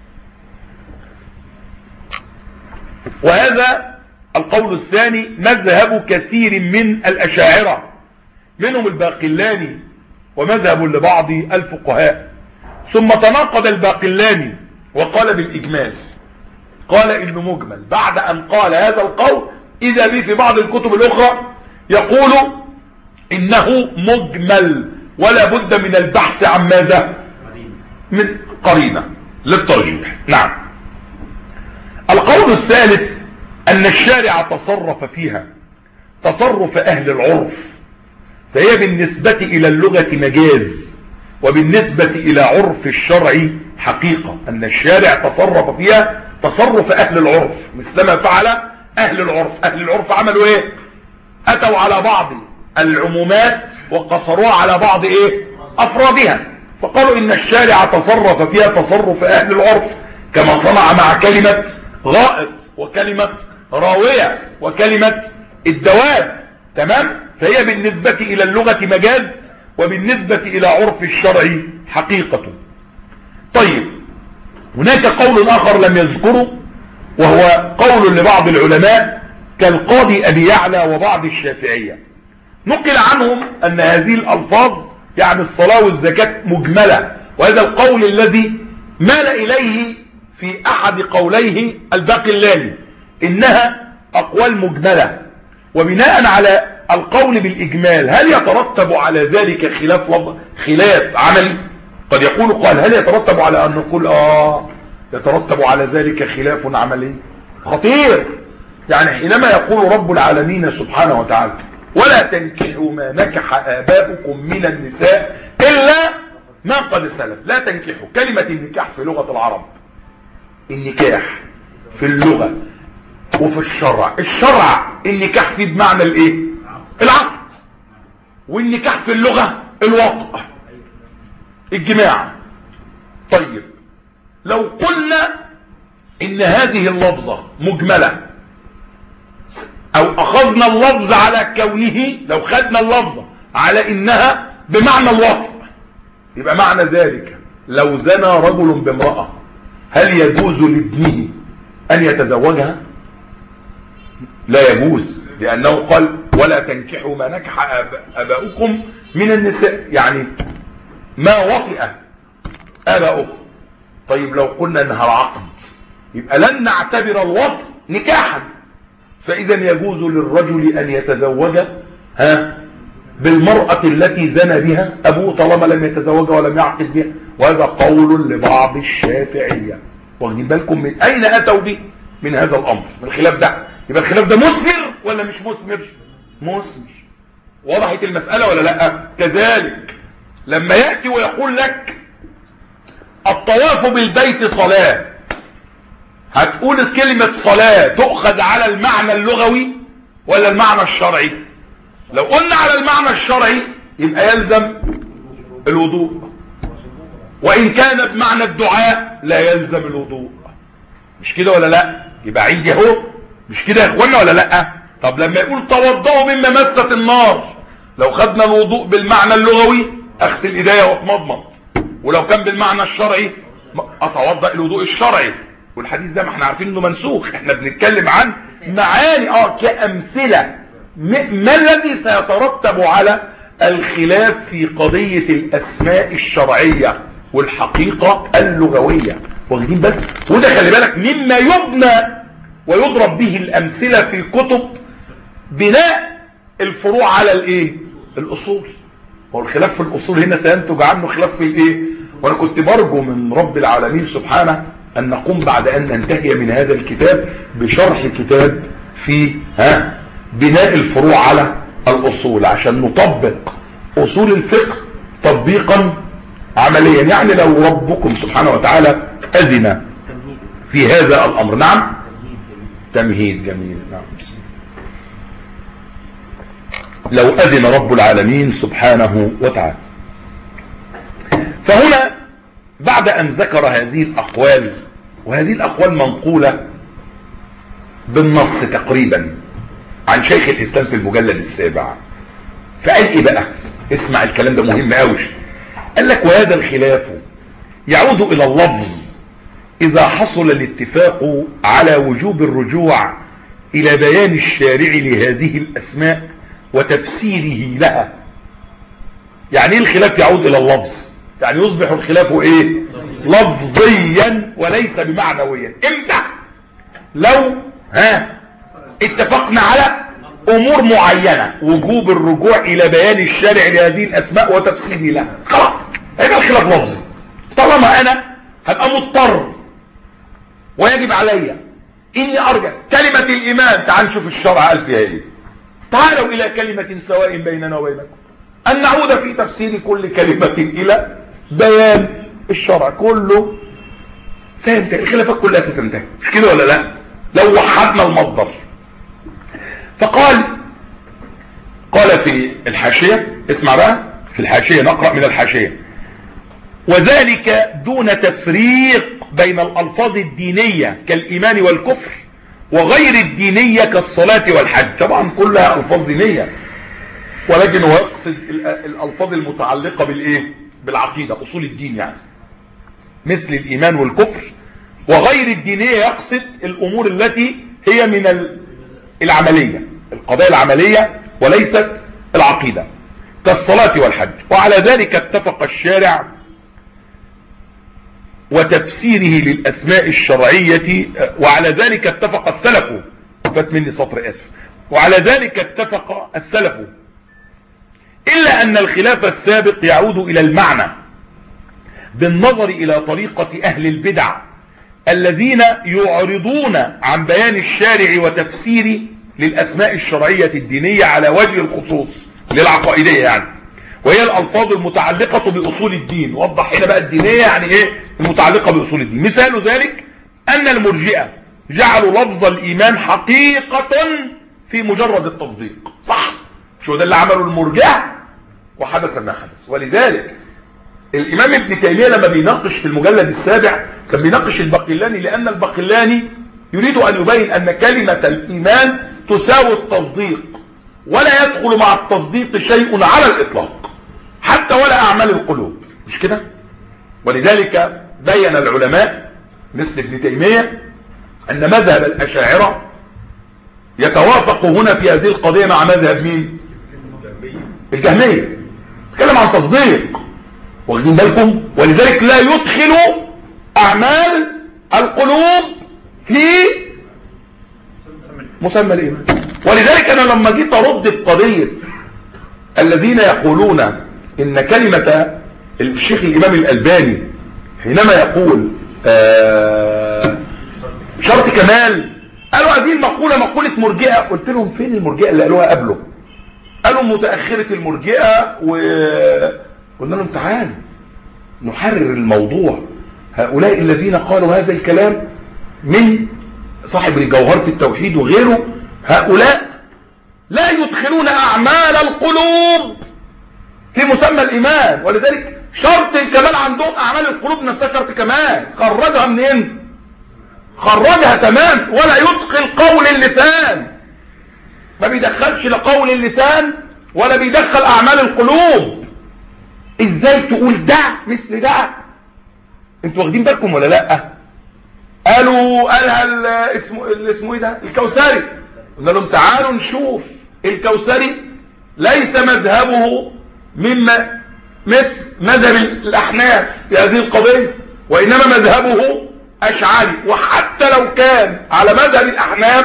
وهذا القول الثاني مذهب كثير من الأشاعرة، منهم الباقلاني ومذهب لبعض الفقهاء. ثم تناقض الباقلاني وقال بالإجمال، قال إنه مجمل، بعد أن قال هذا القول إذا به في بعض الكتب الأخرى يقول إنه مجمل ولا بد من البحث عن ماذا؟ من قرينة للترجيح. نعم. القول الثالث أن الشارع تصرف فيها تصرف أهل العرف، فهي بالنسبة إلى اللغة مجاز، وبالنسبة إلى عرف الشرع حقيقة. أن الشارع تصرف فيها تصرف أهل العرف مثلما فعل أهل العرف. أهل العرف عملوا إيه؟ أتوا على بعض العمومات وقصروها على بعض إيه؟ أفرادها، فقالوا إن الشارع تصرف فيها تصرف أهل العرف، كما صنع مع كلمة غائط وكلمة راوية وكلمة الدواب. تمام؟ فهي بالنسبة إلى اللغة مجاز، وبالنسبة إلى عرف الشرع حقيقة. طيب، هناك قول آخر لم يذكره، وهو قول لبعض العلماء كالقاضي أبي يعلى وبعض الشافعية، نقل عنهم أن هذه الألفاظ يعني الصلاة والزكاة مجملة، وهذا القول الذي مال إليه في أحد قوليه الباقلاني إنها أقوال مجملة. وبناء على القول بالإجمال هل يترتب على ذلك خلاف لفظ خلاف عملي؟ قد يقول قال هل يترتب على أن نقول آه يترتب على ذلك خلاف عملي خطير. يعني حينما يقول رب العالمين سبحانه وتعالى ولا تنكحوا ما نكح آباؤكم من النساء إلا ما قد سلف. لا تنكحوا، كلمة النكاح في لغة العرب، النكاح في اللغة وفي الشرع، الشرع النكاح فيه بمعنى الايه؟ العقد. والنكاح في اللغة الوطء، الجماع. طيب، لو قلنا ان هذه اللفظة مجملة، او اخذنا اللفظ على كونه، لو خدنا اللفظة على انها بمعنى الوطء، يبقى معنى ذلك لو زنى رجل بامرأة هل يجوز لابنه ان يتزوجها؟ لا يجوز، لانه قال ولا تنكحوا ما نكح اباؤكم من النساء، يعني ما وطئ اباؤكم. طيب، لو قلنا انها العقد يبقى لن نعتبر الوطء نكاحا، فاذا يجوز للرجل ان يتزوج ها بالمرأة التي زنى بها ابوه طالما لم يتزوجها ولم يعقد بها. وهذا قول لبعض الشافعية. واخدين بالكم من اين اتوا به من هذا الامر، من الخلاف ده؟ يبقى الخلاف ده مثمر ولا مش مثمر؟ مثمر. وضحت المسألة ولا لا؟ كذلك لما يأتي ويقول لك الطواف بالبيت صلاة، هتقول كلمة صلاة تؤخذ على المعنى اللغوي ولا المعنى الشرعي؟ لو قلنا على المعنى الشرعي يبقى يلزم الوضوء، وإن كان بمعنى الدعاء لا يلزم الوضوء. مش كده ولا لا؟ يبقى عندي اهو، مش كده يا اخوانا ولا لا؟ طب لما يقول توضؤوا مما مست النار، لو خدنا الوضوء بالمعنى اللغوي اغسل ايديا واتمضمض، ولو كان بالمعنى الشرعي اتوضأ الوضوء الشرعي. والحديث ده ما احنا عارفين انه منسوخ، احنا بنتكلم عن معاني اه كأمثلة ما الذي سيترتب على الخلاف في قضية الاسماء الشرعية والحقيقة اللغوية. واخدين بالك؟ وده خلي بالك مما يبنى ويضرب به الامثلة في كتب بناء الفروع على الايه؟ الاصول. والخلاف في الاصول هنا سينتج عنه خلاف في الايه؟ وانا كنت برجو من رب العالمين سبحانه ان نقوم بعد ان ننتهي من هذا الكتاب بشرح كتاب في ها بناء الفروع على الاصول، عشان نطبق اصول الفقه تطبيقا عمليا. يعني لو ربكم سبحانه وتعالى اذن في هذا الامر. نعم تمهيد جميل. نعم بسم الله. لو اذن رب العالمين سبحانه وتعالى. فهنا بعد ان ذكر هذه الاقوال، وهذه الاقوال منقولة بالنص تقريبا عن شيخ الاسلام في المجلد السابع، فقال ايه بقى؟ اسمع الكلام ده مهم قوي. قال لك وهذا الخلاف يعود الى اللفظ اذا حصل الاتفاق على وجوب الرجوع الى بيان الشارع لهذه الاسماء وتفسيره لها. يعني ايه الخلاف يعود الى اللفظ؟ يعني يصبح الخلاف ايه؟ لفظيا وليس بمعنويا. امتى؟ لو ها اتفقنا على امور معينة، وجوب الرجوع الى بيان الشارع لهذه الاسماء وتفسيره لها، خلاص هيبقى الخلاف لفظي. طالما انا هبقى مضطر ويجب علي اني ارجع كلمة الايمان، تعال نشوف الشرع قال فيها ايه. تعالوا الى كلمة سواء بيننا وبينكم ان نعود في تفسير كل كلمة الى بيان الشرع. كله سينتهي، الخلافات كلها ستنتهي، مش كده ولا لا؟ لو وحدنا المصدر. فقال قال في الحاشية، اسمع بقى في الحاشية، نقرأ من الحاشية: وذلك دون تفريق بين الألفاظ الدينية كالإيمان والكفر وغير الدينية كالصلاة والحج. طبعا كلها ألفاظ دينية، ولكن هو يقصد الألفاظ المتعلقة بالإيه؟ بالعقيدة، أصول الدين، يعني مثل الإيمان والكفر. وغير الدينية يقصد الأمور التي هي من العملية، القضايا العملية وليست العقيدة، كالصلاة والحج. وعلى ذلك اتفق الشارع وتفسيره للأسماء الشرعية، وعلى ذلك اتفق السلف. فات مني سطر اسف. وعلى ذلك اتفق السلف، إلا أن الخلاف السابق يعود إلى المعنى بالنظر إلى طريقة أهل البدع الذين يعرضون عن بيان الشارع وتفسير للأسماء الشرعية الدينية على وجه الخصوص للعقائدية، يعني وهي الألفاظ المتعلقة بأصول الدين. وضح هنا بقى الدينية يعني إيه المتعلقة بأصول الدين. مثال ذلك أن المرجئة جعلوا لفظ الإيمان حقيقة في مجرد التصديق. صح؟ شو ده اللي عمله المرجئة؟ وحدث ما حدث. ولذلك الإمام ابن تيمية لما بيناقش في المجلد السابع كان بيناقش الباقلاني، لأن الباقلاني يريد أن يبين أن كلمة الإيمان تساوي التصديق، ولا يدخل مع التصديق شيء على الإطلاق حتى ولا أعمال القلوب، مش كده؟ ولذلك بين العلماء مثل ابن تيمية أن مذهب الأشاعرة يتوافق هنا في هذه القضية مع مذهب مين؟ الجهمية. تكلم عن تصديق، واخدين بالكم؟ ولذلك لا يدخل أعمال القلوب في مسمى الإيمان. ولذلك أنا لما جيت أرد في قضية الذين يقولون إن كلمة الشيخ الإمام الألباني حينما يقول آه شرط كمال، قالوا هذه المقولة مقولة مرجئة. قلت لهم فين المرجئة اللي قالوها قبله؟ قالوا متأخرة المرجئة، وقلنا لهم تعالوا نحرر الموضوع. هؤلاء الذين قالوا هذا الكلام من صاحب جوهرة التوحيد وغيره، هؤلاء لا يدخلون أعمال القلوب في مسمى الإيمان، ولذلك شرط الكمال عندهم أعمال القلوب نفسها شرط كمال. خرجها منين؟ خرجها تمام. ولا يدخل قول اللسان، ما بيدخلش لا قول اللسان ولا بيدخل أعمال القلوب. إزاي تقول ده مثل ده؟ انتوا واخدين بالكم ولا لا؟ قالوا قالها اسمه اسمه ايه ده؟ الكوثري. قلنا لهم تعالوا نشوف الكوثري ليس مذهبه مما مثل مذهب الأحناف في هذه القضية، وإنما مذهبه أشعري. وحتى لو كان على مذهب الأحناف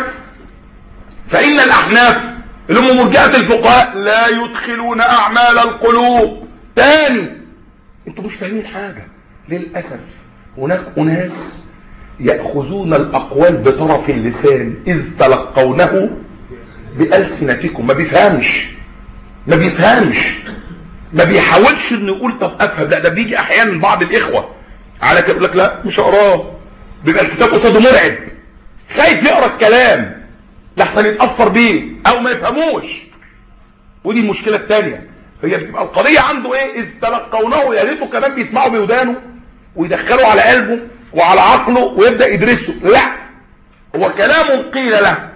فإن الأحناف اللي هم مرجئة الفقهاء لا يدخلون أعمال القلوب. تاني انتوا مش فاهمين حاجة للأسف. هناك أناس يأخذون الأقوال بطرف اللسان إذ تلقونه بألسنتكم. ما بيفهمش ما بيفهمش ما بيحاولش انه يقول طب افهم. لا، ده بيجي احيانا من بعض الاخوه على كده يقول لك لا مش هقراه، بيبقى الكتاب قصاده مرعب، خايف يقرا الكلام لحسن يتاثر بيه او ما يفهموش. ودي المشكله الثانيه، هي بتبقى القضيه عنده ايه؟ اذ تلقونه، يا ريته كمان بيسمعوا بودانه ويدخلوا على قلبه وعلى عقله ويبدا يدرسه. لا، هو كلام قيل له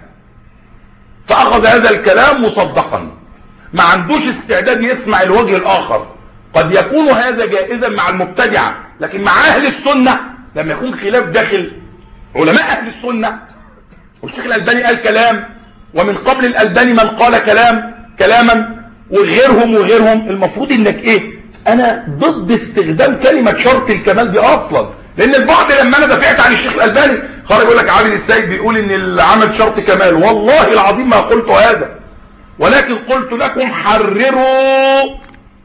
فاخذ هذا الكلام مصدقا، ما عندوش استعداد يسمع الوجه الاخر. قد يكون هذا جائزا مع المبتدعه، لكن مع اهل السنه لما يكون خلاف داخل علماء اهل السنه، والشيخ الالباني قال كلام، ومن قبل الالباني من قال كلام كلاما، وغيرهم وغيرهم، المفروض انك ايه؟ انا ضد استخدام كلمه شرط الكمال دي اصلا، لان البعض لما انا دافعت عن الشيخ الالباني خرج يقول لك عامل السيد بيقول ان العمل شرط كمال. والله العظيم ما قلت هذا، ولكن قلت لكم حرروا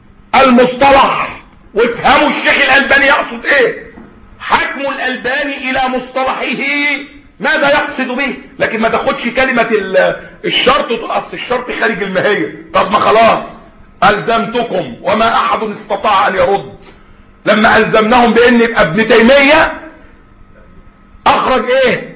المصطلح وافهموا الشيخ الألباني يقصد ايه. حكم الألباني الى مصطلحه ماذا يقصد به، لكن ما تاخدش كلمة الشرط وتقول اصل الشرط خارج الماهية. طب ما خلاص ألزمتكم وما احد استطاع ان يرد. لما ألزمناهم بان يبقى ابن تيمية اخرج ايه؟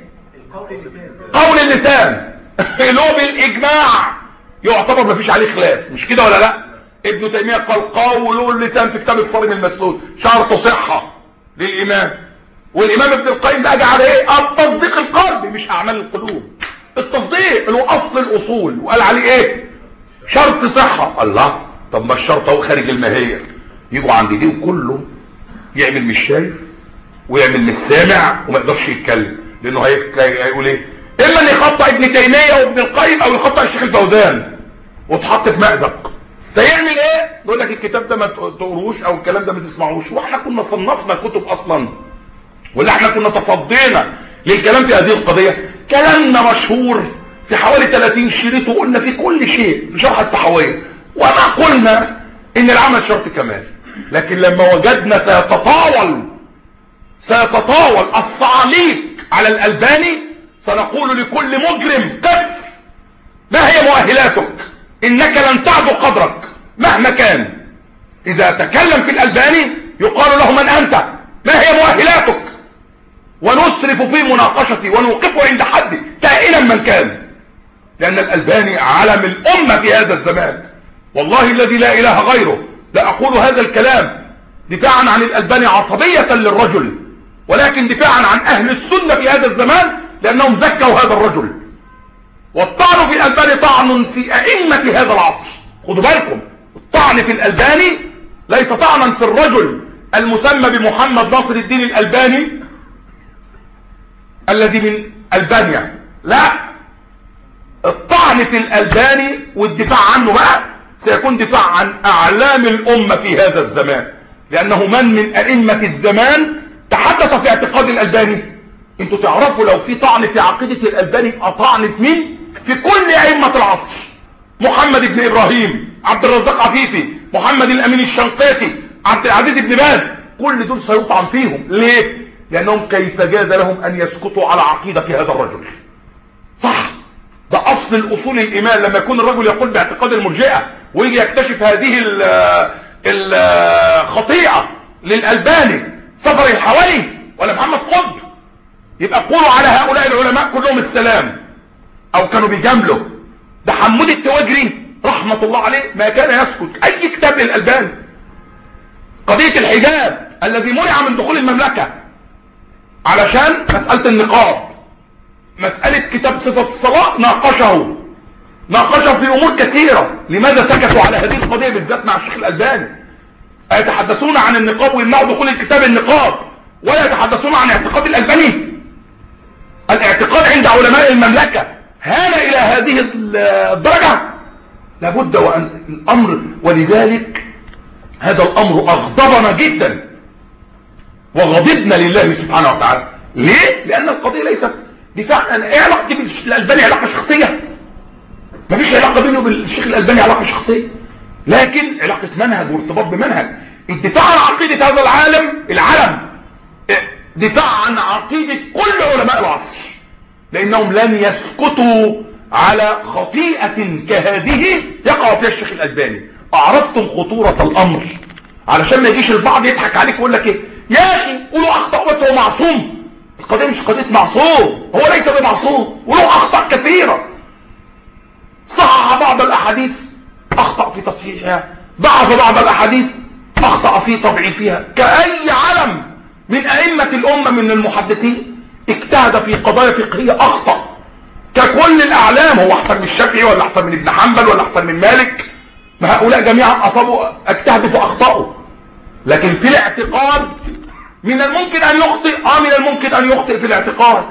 قول اللسان اللي هو بالاجماع يعتبر ما فيش عليه خلاف، مش كده ولا لا؟ ابن تيمية قال قول اللسان في كتاب الصارم المسلول شرط صحة للإمام. والإمام ابن القيم بقى جعل ايه؟ التصديق القلبي مش أعمال القلوب. التصديق اللي هو أصل الأصول، وقال عليه ايه؟ شرط صحة. الله، طب ما الشرط هو خارج الماهية. يجوا عند دي وكله يعمل مش شايف ويعمل مش سامع وما يقدرش يتكلم، لأنه هيقول ايه؟ إما أن يخطأ ابن تيمية وابن القيم أو يخطأ الشيخ الفوزان وتحط في مأزق. فيعمل ايه؟ يقول لك الكتاب ده ما تقروش او الكلام ده ما تسمعوش. واحنا كنا صنفنا كتب اصلا، ولا احنا كنا تصدينا للكلام في هذه القضية. كلامنا مشهور في حوالي ثلاثين شريط، وقلنا في كل شيء في شرح التحوية، وما قلنا ان العمل شرط كمال. لكن لما وجدنا سيتطاول سيتطاول الصعاليق على الألباني، سنقول لكل مجرم قف، ما هي مؤهلاتك؟ انك لن تعدو قدرك مهما كان. اذا تكلم في الألباني يقال له من انت؟ ما هي مؤهلاتك؟ ونسرف في مناقشتي ونوقفه عند حد كائنا من كان، لان الألباني علم الامة في هذا الزمان. والله الذي لا اله غيره لا اقول هذا الكلام دفاعا عن الألباني عصبية للرجل، ولكن دفاعا عن اهل السنة في هذا الزمان، لانهم زكوا هذا الرجل. والطعن في الألباني طعن في أئمة هذا العصر. خدوا بالكم، الطعن في الألباني ليس طعنا في الرجل المسمى بمحمد ناصر الدين الألباني الذي من ألبانيا، لا، الطعن في الألباني والدفاع عنه بقى سيكون دفاع عن أعلام الأمة في هذا الزمان، لأنه من من أئمة الزمان تحدث في اعتقاد الألباني. انتوا تعرفوا لو في طعن في عقيدة الألباني يبقى طعن في مين؟ في كل أئمة العصر. محمد بن إبراهيم، عبد الرزاق عفيفي، محمد الأمين الشنقيطي، عبد العزيز بن باز، كل دول سيطعن فيهم. ليه؟ لأنهم كيف جاز لهم أن يسكتوا على عقيدة هذا الرجل؟ صح، ده أصل الأصول الإيمان. لما يكون الرجل يقول باعتقاد المرجئة ويجي يكتشف هذه الخطيئة للألباني صفر الحوالي ولا محمد قطب، يبقى قولوا على هؤلاء العلماء كلهم السلام. او كانوا بيجاملوا. ده حمود التواجري رحمة الله عليه ما كان يسكت اي كتاب للألباني. قضية الحجاب الذي منع من دخول المملكة علشان مسألة النقاب، مسألة كتاب صفة الصلاة ناقشه ناقشه في امور كثيرة. لماذا سكتوا على هذه القضية بالذات مع الشيخ الألباني؟ يتحدثون عن النقاب ويمنعوا دخول الكتاب النقاب، ولا يتحدثون عن اعتقاد الألباني. الاعتقاد عند علماء المملكة هان الى هذه الدرجة. لابد وان الامر، ولذلك هذا الامر اغضبنا جدا وغضبنا لله سبحانه وتعالى. ليه؟ لان القضية ليست دفاع. انا ايه علاقتي بالألباني؟ علاقة شخصية؟ مفيش علاقة بينه وبالشيخ الألباني علاقة شخصية، لكن علاقة منهج وارتباط بمنهج. الدفاع عن عقيدة هذا العالم العالم دفاع عن عقيدة كل علماء العصر، لانهم لن يسكتوا على خطيئة كهذه يقع فيها الشيخ الألباني. اعرفتم خطورة الامر؟ علشان ما يجيش البعض يضحك عليك ويقول لك ايه يا اخي قولوا اخطأ بس هو معصوم. القضية مش قضية معصوم، هو ليس بمعصوم وله اخطاء كثيرة. صحح بعض الاحاديث اخطأ في تصحيحها، ضعف بعض الاحاديث اخطأ في تضعيفها. كأي علم من ائمة الامة من المحدثين اجتهد في قضايا فقهية اخطأ ككل الاعلام. هو احسن من الشافعي ولا احسن من ابن حنبل ولا احسن من مالك؟ ما هؤلاء جميعا اصابوا اجتهدوا فاخطأوا. لكن في الاعتقاد من الممكن ان يخطئ، اه من الممكن ان يخطئ في الاعتقاد،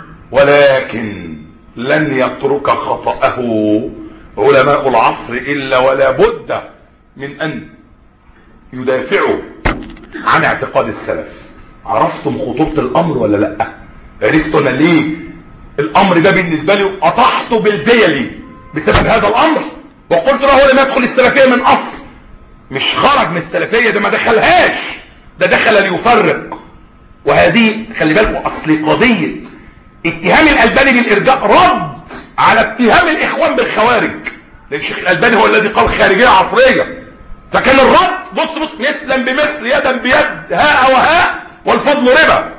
ولكن لن يترك خطأه علماء العصر الا ولا بد من ان يدافعوا عن اعتقاد السلف. عرفتم خطورة الامر ولا لا؟ عرفتوا انا ليه الامر ده بالنسبة لي اطحته بالبيلي بسبب هذا الامر، وقلت له لم يدخل السلفية من اصل. مش خرج من السلفية، ده ما دخلهاش، ده دخل ليفرق. وهذه خلي بالكم اصل قضية اتهام الألباني بالارجاء رد على اتهام الاخوان بالخوارج، لان الشيخ الألباني هو الذي قال خارجية عصرية. فكان الرد بص بص مثلا بمثل يدا بيد هاء وهاء والفضل ربا.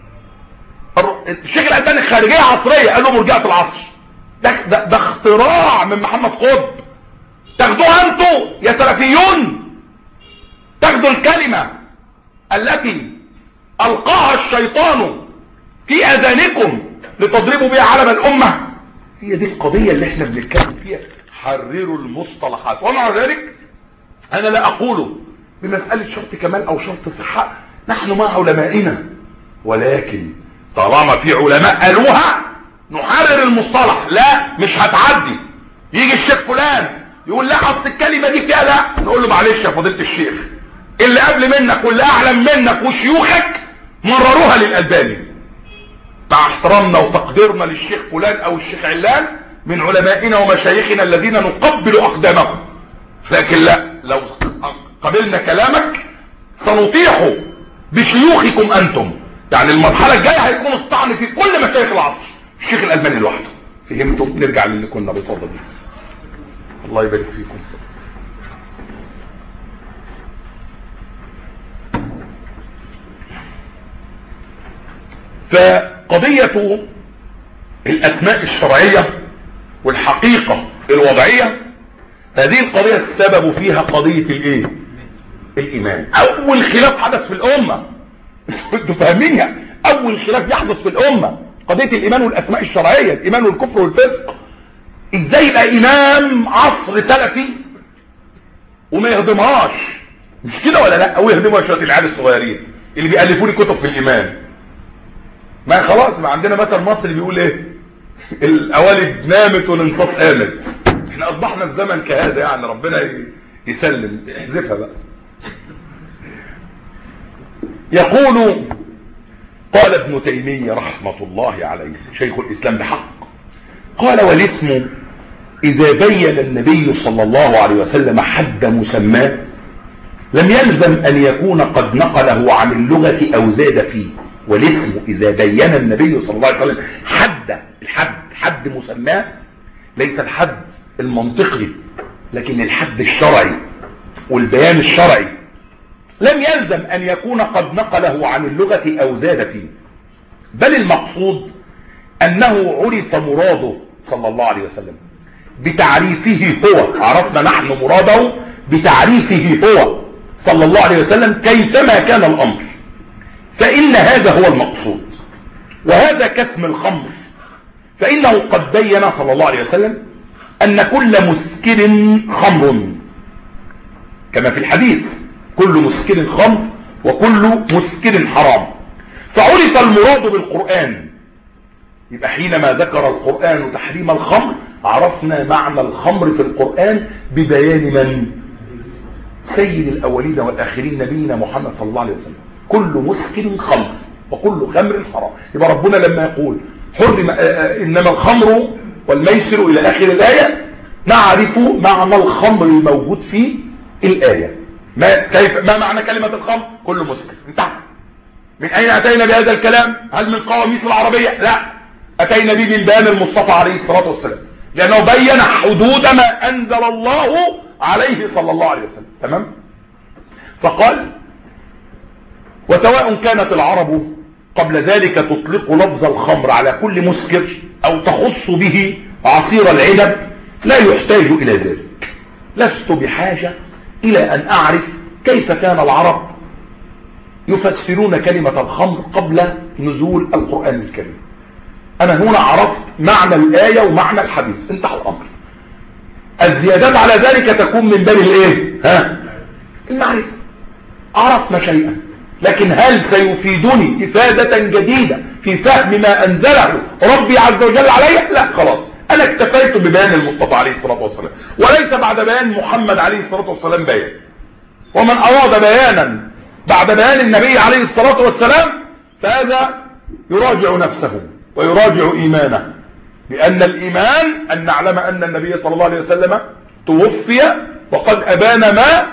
الشيخ الألباني خارجية عصرية، قال له مرجعة العصر. ده, ده, ده اختراع من محمد قطب. تاخدوها انتوا يا سلفيون، تاخدوا الكلمة التي ألقاها الشيطان في أذانكم لتضربوا بها علم الأمة. هي دي القضية اللي احنا بنتكلم فيها. حرروا المصطلحات. ومع ذلك أنا لا أقول بمسألة شرط كمال أو شرط صحة، نحن مع علمائنا، ولكن طالما في علماء قالوها نحرر المصطلح. لا مش هتعدي. يجي الشيخ فلان يقول لا اصل الكلمة دي فيها لا، نقول له معلش يا فضيلة الشيخ، اللي قبل منك واللي اعلم منك وشيوخك مرروها للألباني، مع احترامنا وتقديرنا للشيخ فلان او الشيخ علان من علمائنا ومشايخنا الذين نقبل اقدامهم. لكن لا، لو قبلنا كلامك سنطيح بشيوخكم انتم. يعني المرحلة الجاية هيكون الطعن في كل مشايخ العصر، الشيخ الألباني لوحده. فهمتوا؟ نرجع للي كنا بصدد بيه. الله يبارك فيكم. فقضية الأسماء الشرعية والحقيقة الوضعية، هذه القضية السبب فيها قضية الايه؟ الإيمان. أول خلاف حدث في الأمة، انتوا فاهمينها؟ أول خلاف يحدث في الأمة قضية الإيمان والأسماء الشرعية، الإيمان والكفر والفسق. إزاي يبقى إمام عصر سلفي وما يهضمهاش؟ مش كده ولا لا؟ أو يهضمها شوية العيال الصغيرين اللي بيألفوا لي كتب في الإيمان. ما خلاص، ما عندنا مثل مصري بيقول ايه؟ القوالب نامت والانصاص قامت. احنا اصبحنا في زمن كهذا، يعني ربنا يسلم. احذفها بقى. يقول قال ابن تيمية رحمة الله عليه شيخ الاسلام بحق، قال والاسم اذا بين النبي صلى الله عليه وسلم حد مسماه لم يلزم ان يكون قد نقله عن اللغة او زاد فيه. والاسم اذا بين النبي صلى الله عليه وسلم حد الحد حد مسماه، ليس الحد المنطقي لكن الحد الشرعي والبيان الشرعي لم يلزم أن يكون قد نقله عن اللغة أو زاد فيه، بل المقصود أنه عرف مراده صلى الله عليه وسلم بتعريفه هو. عرفنا نحن مراده بتعريفه هو صلى الله عليه وسلم كيفما كان الأمر، فإن هذا هو المقصود. وهذا كاسم الخمر، فإنه قد بين صلى الله عليه وسلم أن كل مسكر خمر، كما في الحديث كل مسكر خمر وكل مسكر حرام. فعرف المراد بالقرآن، يبقى حينما ذكر القرآن تحريم الخمر عرفنا معنى الخمر في القرآن ببيان من؟ سيد الأولين والآخرين نبينا محمد صلى الله عليه وسلم. كل مسكر خمر وكل خمر حرام. يبقى ربنا لما يقول حرم إنما الخمر والميسر إلى آخر الآية نعرف معنى الخمر الموجود في الآية. ما كيف ما معنى كلمة الخمر؟ كل مسكر. انتهى. من أين أتينا بهذا الكلام؟ هل من قواميس العربية؟ لا، أتينا به من بيان المصطفى عليه الصلاة والسلام، لأنه بين حدود ما أنزل الله عليه صلى الله عليه وسلم. تمام؟ فقال وسواء كانت العرب قبل ذلك تطلق لفظ الخمر على كل مسكر أو تخص به عصير العنب لا يحتاج إلى ذلك. لست بحاجة إلى أن أعرف كيف كان العرب يفسرون كلمة الخمر قبل نزول القرآن الكريم. أنا هنا عرفت معنى الآية ومعنى الحديث، انتهى الأمر. الزيادات على ذلك تكون من باب الايه؟ ها؟ المعرفة. عرفنا شيئا، لكن هل سيفيدني إفادة جديدة في فهم ما أنزله ربي عز وجل علي؟ لا، خلاص أنا اكتفيت ببيان المصطفى عليه الصلاة والسلام، وليس بعد بيان محمد عليه الصلاة والسلام بيان. ومن أراد بيانا بعد بيان النبي عليه الصلاة والسلام فهذا يراجع نفسه ويراجع إيمانه، لأن الإيمان أن نعلم أن النبي صلى الله عليه وسلم توفي وقد أبان ما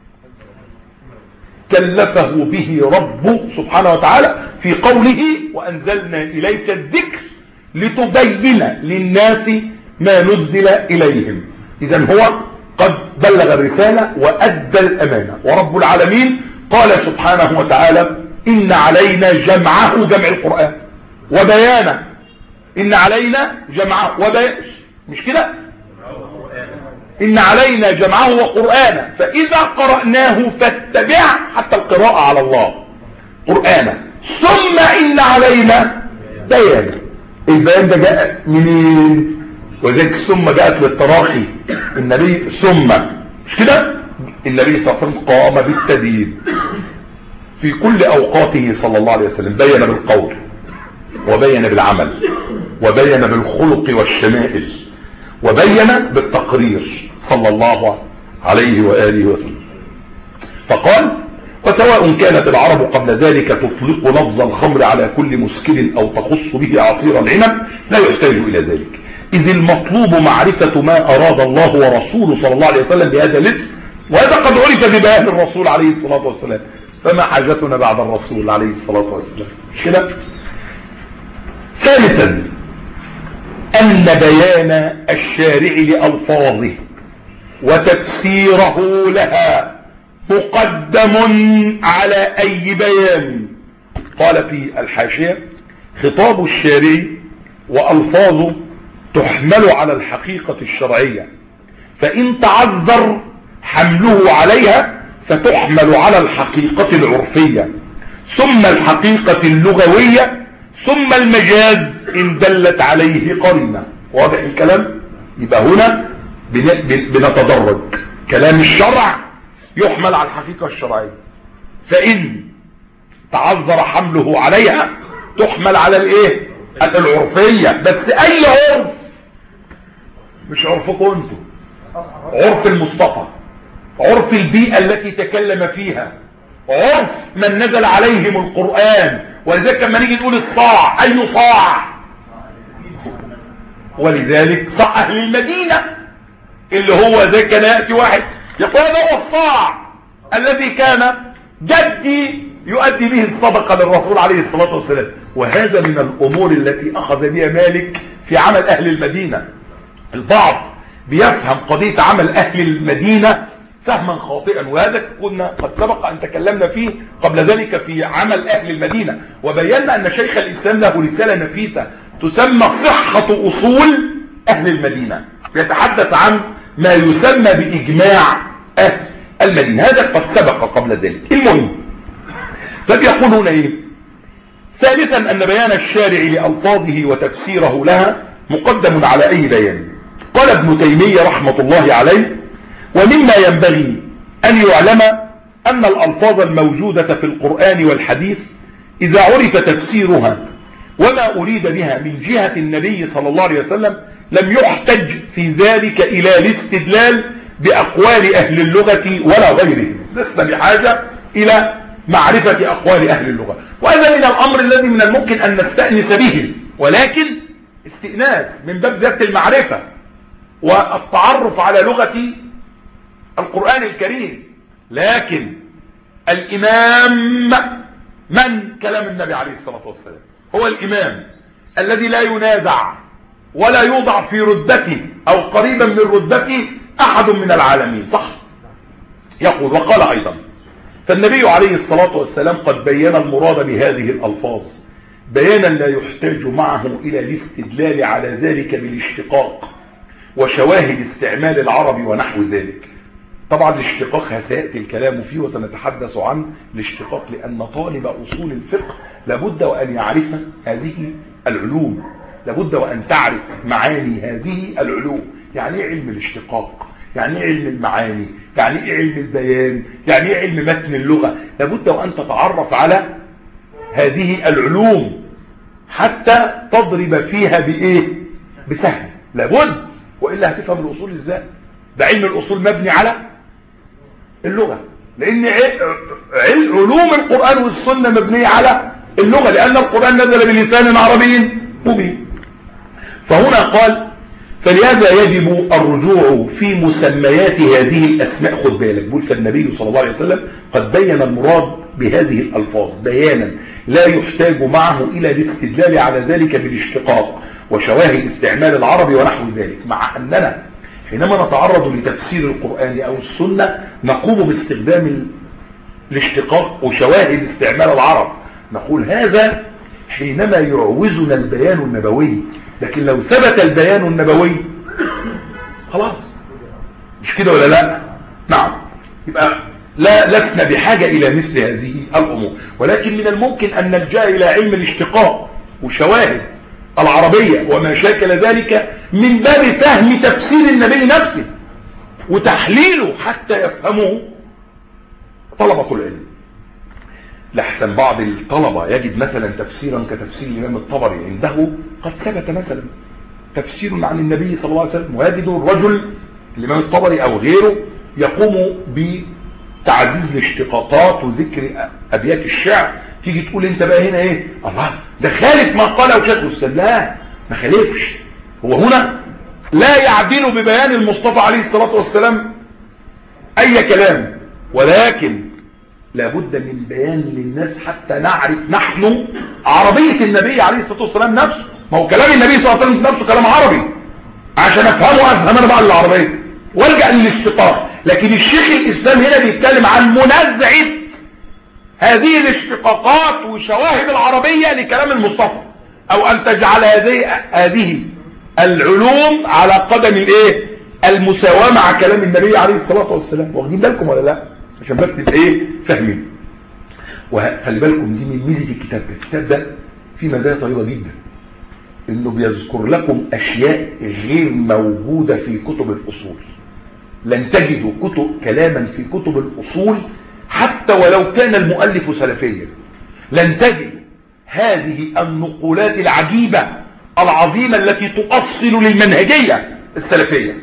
كلفه به رب سبحانه وتعالى في قوله وأنزلنا إليك الذكر لتبين للناس ما نزل إليهم. إذن هو قد بلغ الرسالة وأدى الأمانة. ورب العالمين قال سبحانه وتعالى إن علينا جمعه، جمع القرآن، وبيانه. إن علينا جمعه وبيانه، مش كده؟ إن علينا جمعه وقرآنه فإذا قرأناه فاتبع، حتى القراءة على الله قرآنه، ثم إن علينا بيانه. البيان ده جاء منين؟ وذلك ثم جاءت للتراخي. النبي ثم، مش كده؟ النبي صلى الله عليه وسلم قام بالتدين في كل أوقاته صلى الله عليه وسلم، بين بالقول وبين بالعمل وبين بالخلق والشمائل وبين بالتقرير صلى الله عليه وآله وسلم. فقال وسواء كانت العرب قبل ذلك تطلق لفظ الخمر على كل مسكر أو تخص به عصير العنب لا يحتاج إلى ذلك، إذ المطلوب معرفة ما أراد الله ورسوله صلى الله عليه وسلم بهذا الاسم، وهذا قد عرف ببيان الرسول عليه الصلاة والسلام، فما حاجتنا بعد الرسول عليه الصلاة والسلام؟ مش كده؟ ثالثا أن بيان الشارع لألفاظه وتفسيره لها مقدم على أي بيان. قال في الحاشية خطاب الشارع وألفاظه تحمل على الحقيقة الشرعية، فإن تعذر حمله عليها فتحمل على الحقيقة العرفية ثم الحقيقة اللغوية ثم المجاز إن دلت عليه قرينة. واضح الكلام؟ يبقى هنا بنتدرج. كلام الشرع يحمل على الحقيقة الشرعية، فإن تعذر حمله عليها تحمل على الايه؟ العرفية. بس أي عرف، مش عرفكم انتم، عرف المصطفى، عرف البيئة التي تكلم فيها، عرف من نزل عليهم القرآن. ولذلك لما نيجي نقول الصاع، أي صاع؟ ولذلك صاع أهل المدينة، اللي هو ذلك كان يأتي واحد يقول هذا هو الصاع الذي كان جدي يؤدي به الصدقة للرسول عليه الصلاة والسلام. وهذا من الأمور التي أخذ بها مالك في عمل أهل المدينة. البعض بيفهم قضية عمل أهل المدينة فهما خاطئا، وهذا كنا قد سبق أن تكلمنا فيه قبل ذلك في عمل أهل المدينة، وبينا أن شيخ الإسلام له رسالة نفيسة تسمى صحة أصول أهل المدينة، يتحدث عن ما يسمى بإجماع أهل المدينة. هذا قد سبق قبل ذلك. المهم، فبيقولون إيه؟ ثالثا أن بيان الشارع لألفاظه وتفسيره لها مقدم على أي بيان. قال ابن تيمية رحمة الله عليه: ومما ينبغي أن يعلم أن الألفاظ الموجودة في القرآن والحديث إذا عرف تفسيرها وما أريد بها من جهة النبي صلى الله عليه وسلم لم يحتج في ذلك إلى الاستدلال بأقوال أهل اللغة ولا غيرهم. لسنا بحاجة إلى معرفة أقوال أهل اللغة، وهذا من الأمر الذي من الممكن أن نستأنس به، ولكن استئناس من باب زيادة المعرفة والتعرف على لغة القرآن الكريم. لكن الإمام من؟ كلام النبي عليه الصلاة والسلام، هو الإمام الذي لا ينازع ولا يوضع في ردته أو قريبا من ردته أحد من العالمين، صح؟ يقول: وقال أيضا: فالنبي عليه الصلاة والسلام قد بين المراد بهذه الألفاظ بيانا لا يحتاج معه إلى الاستدلال على ذلك بالاشتقاق وشواهد استعمال العرب ونحو ذلك. طبعا الاشتقاق سيأتي الكلام فيه وسنتحدث عن الاشتقاق، لأن طالب أصول الفقه لابد وأن يعرف هذه العلوم، لابد وأن تعرف معاني هذه العلوم. يعني ايه علم الاشتقاق؟ يعني ايه علم المعاني؟ يعني ايه علم البيان؟ يعني ايه علم متن اللغة؟ لابد وأن تتعرف على هذه العلوم حتى تضرب فيها بإيه؟ بسهم، لابد، وإلا هتفهم الأصول إزاي؟ ده علم الأصول مبني على اللغة، لأن علوم القرآن والسنة مبنية على اللغة، لأن القرآن نزل بلسان عربي مبين. فهنا قال: فلهذا يجب الرجوع في مسميات هذه الأسماء. خد بالك، بيقول: فالنبي صلى الله عليه وسلم قد بين المراد بهذه الألفاظ بيانا لا يحتاج معه إلى الاستدلال على ذلك بالاشتقاق وشواهد استعمال العرب ونحو ذلك. مع أننا حينما نتعرض لتفسير القرآن أو السنة نقوم باستخدام الاشتقاق وشواهد استعمال العرب، نقول هذا حينما يعوزنا البيان النبوي، لكن لو ثبت البيان النبوي خلاص، مش كده ولا لا؟ نعم، يبقى لا لسنا بحاجة إلى مثل هذه الأمور، ولكن من الممكن أن نلجأ إلى علم الاشتقاق وشواهد العربية وما شاكل ذلك من باب فهم تفسير النبي نفسه وتحليله حتى يفهمه طلبة العلم. لحسن بعض الطلبة يجد مثلا تفسيرا كتفسير الإمام الطبري عنده قد ثبت مثلا تفسير عن النبي صلى الله عليه وسلم، ويجد الرجل الإمام الطبري أو غيره يقوم بتعزيز الاشتقاقات وذكر أبيات الشعر. تيجي تقول انت بقى هنا ايه؟ الله، ده خالف ما قاله شيخ الإسلام. لا، ما خالفش، هو هنا لا يعدل ببيان المصطفى عليه الصلاة والسلام أي كلام، ولكن لابد من بيان للناس حتى نعرف نحن عربية النبي عليه الصلاة والسلام نفسه. ما هو كلام النبي صلى الله عليه وسلم نفسه كلام عربي، عشان افهمه افهم انا بقى العربية وارجع للاشتقاق. لكن الشيخ الإسلام هنا بيتكلم عن منازعة هذه الاشتقاقات وشواهد العربية لكلام المصطفى، او ان تجعل هذه هذه العلوم على قدم الايه؟ المساواة مع كلام النبي عليه الصلاة والسلام. واخدين بالكم ولا لا؟ عشان بس نبقى ايه؟ فاهمين. وخلي بالكم دي من ميزة الكتاب ده. الكتاب ده فيه مزايا طيبة جدا، انه بيذكر لكم اشياء غير موجودة في كتب الاصول. لن تجدوا كتب كلاما في كتب الاصول حتى ولو كان المؤلف سلفيا، لن تجد هذه النقولات العجيبة العظيمة التي تؤصل للمنهجية السلفية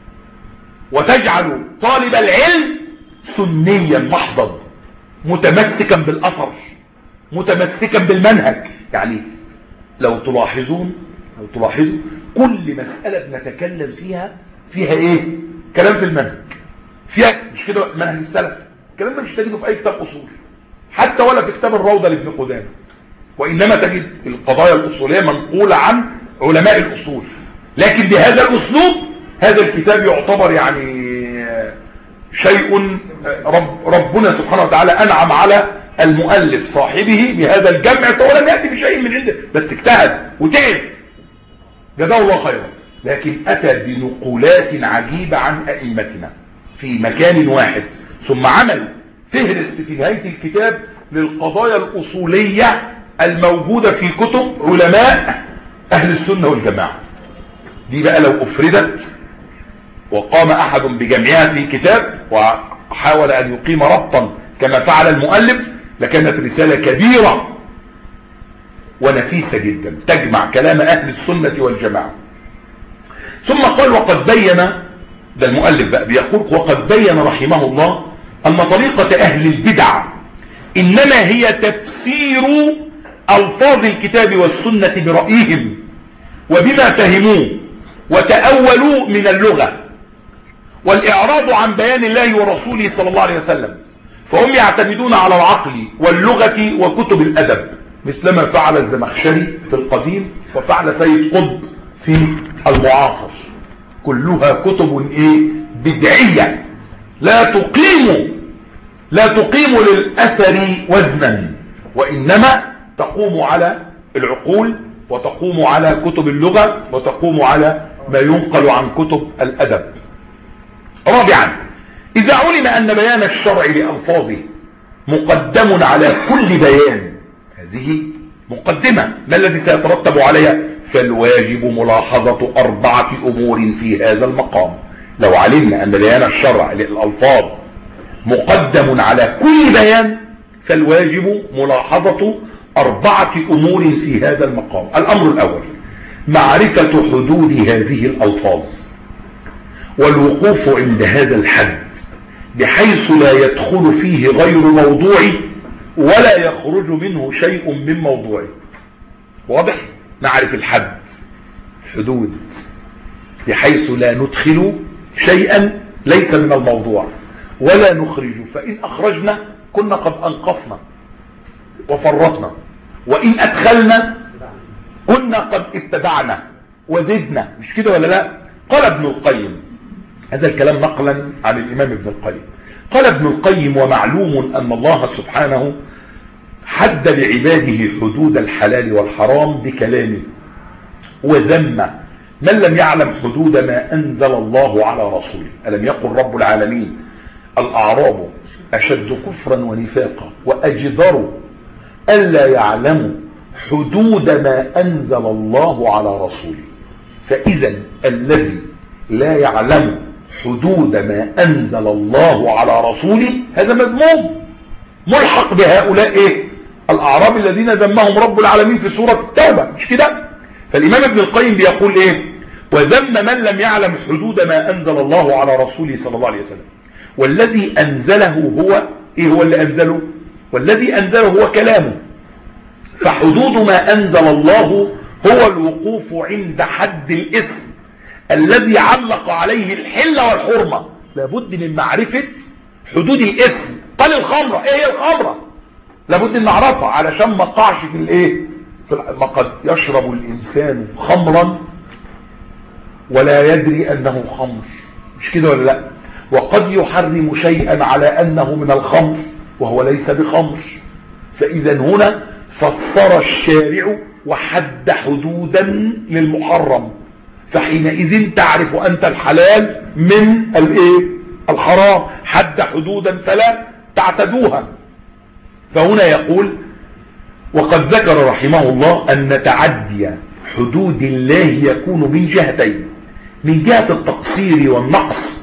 وتجعل طالب العلم سنيا محضا متمسكا بالأثر متمسكا بالمنهج. يعني لو تلاحظون لو تلاحظوا كل مسألة بنتكلم فيها فيها ايه؟ كلام في المنهج، فيها مش كده منهج السلف. الكلام ده مش تجده في اي كتاب اصول حتى ولا في كتاب الروضة لابن قدامة، وانما تجد القضايا الاصولية منقولة عن علماء الاصول، لكن بهذا الاسلوب هذا الكتاب يعتبر يعني شيء رب ربنا سبحانه وتعالى أنعم على المؤلف صاحبه بهذا الجمع، فهو لم يأتي بشيء من عنده، بس اجتهد وتعب جزاه الله خيرا، لكن أتى بنقولات عجيبة عن أئمتنا في مكان واحد، ثم عمل فهرست في نهاية الكتاب للقضايا الأصولية الموجودة في كتب علماء أهل السنة والجماعة. دي بقى لو أفردت وقام أحد بجمعها في كتاب وحاول أن يقيم ربطا كما فعل المؤلف لكانت رسالة كبيرة ونفيسة جدا تجمع كلام أهل السنة والجماعة. ثم قال وقد بين، ده المؤلف بقى بيقول وقد بين رحمه الله أن طريقة أهل البدع إنما هي تفسير ألفاظ الكتاب والسنة برأيهم وبما فهموه وتأولوا من اللغة، والإعراض عن بيان الله ورسوله صلى الله عليه وسلم، فهم يعتمدون على العقل واللغة وكتب الأدب مثلما فعل الزمخشري في القديم وفعل سيد قطب في المعاصر. كلها كتب ايه بدعية لا تقيم لا تقيم للأثر وزنا، وإنما تقوم على العقول وتقوم على كتب اللغة وتقوم على ما ينقل عن كتب الأدب. رابعا، إذا علم أن بيان الشرع لألفاظه مقدم على كل بيان، هذه مقدمة ما الذي سيترتب عليها؟ فالواجب ملاحظة أربعة أمور في هذا المقام. لو علمنا أن بيان الشرع للألفاظ مقدم على كل بيان فالواجب ملاحظة أربعة أمور في هذا المقام. الأمر الأول معرفة حدود هذه الألفاظ والوقوف عند هذا الحد بحيث لا يدخل فيه غير موضوعي ولا يخرج منه شيء من موضوعي. واضح؟ نعرف الحد، حدود، بحيث لا ندخل شيئا ليس من الموضوع ولا نخرج، فإن أخرجنا كنا قد أنقصنا وفرطنا، وإن أدخلنا كنا قد اتبعنا وزدنا. مش كده ولا لا؟ قال ابن القيم، هذا الكلام نقلا عن الإمام ابن القيم، قال ابن القيم ومعلوم أن الله سبحانه حد لعباده حدود الحلال والحرام بكلامه وذم من لم يعلم حدود ما أنزل الله على رسوله. ألم يقل رب العالمين الأعراب أشد كفرا ونفاقا وأجدر ألا يعلموا حدود ما أنزل الله على رسوله. فإذا الذي لا يعلم حدود ما أنزل الله على رسوله هذا مذموم، ملحق بهؤلاء إيه؟ الأعراب الذين ذمهم رب العالمين في سورة التوبة. مش كده؟ فالإمام ابن القيم بيقول إيه؟ وذم من لم يعلم حدود ما أنزل الله على رسوله صلى الله عليه وسلم، والذي أنزله هو إيه؟ هو اللي أنزله، والذي أنزله هو كلامه. فحدود ما أنزل الله هو الوقوف عند حد الاسم الذي علق عليه الحل والحرمة. لابد من معرفة حدود الاسم. قال الخمرة، ايه هي الخمرة؟ لابد ان نعرفها علشان ما قعش في الايه، ما قد يشرب الانسان خمرا ولا يدري انه خمر. مش كده ولا لا؟ وقد يحرم شيئا على انه من الخمر وهو ليس بخمر. فاذا هنا فسر الشارع وحد حدودا للمحرم، فحينئذ تعرف أنت الحلال من الايه الحرام، حد حدودا فلا تعتدوها. فهنا يقول وقد ذكر رحمه الله أن تعدي حدود الله يكون من جهتين، من جهة التقصير والنقص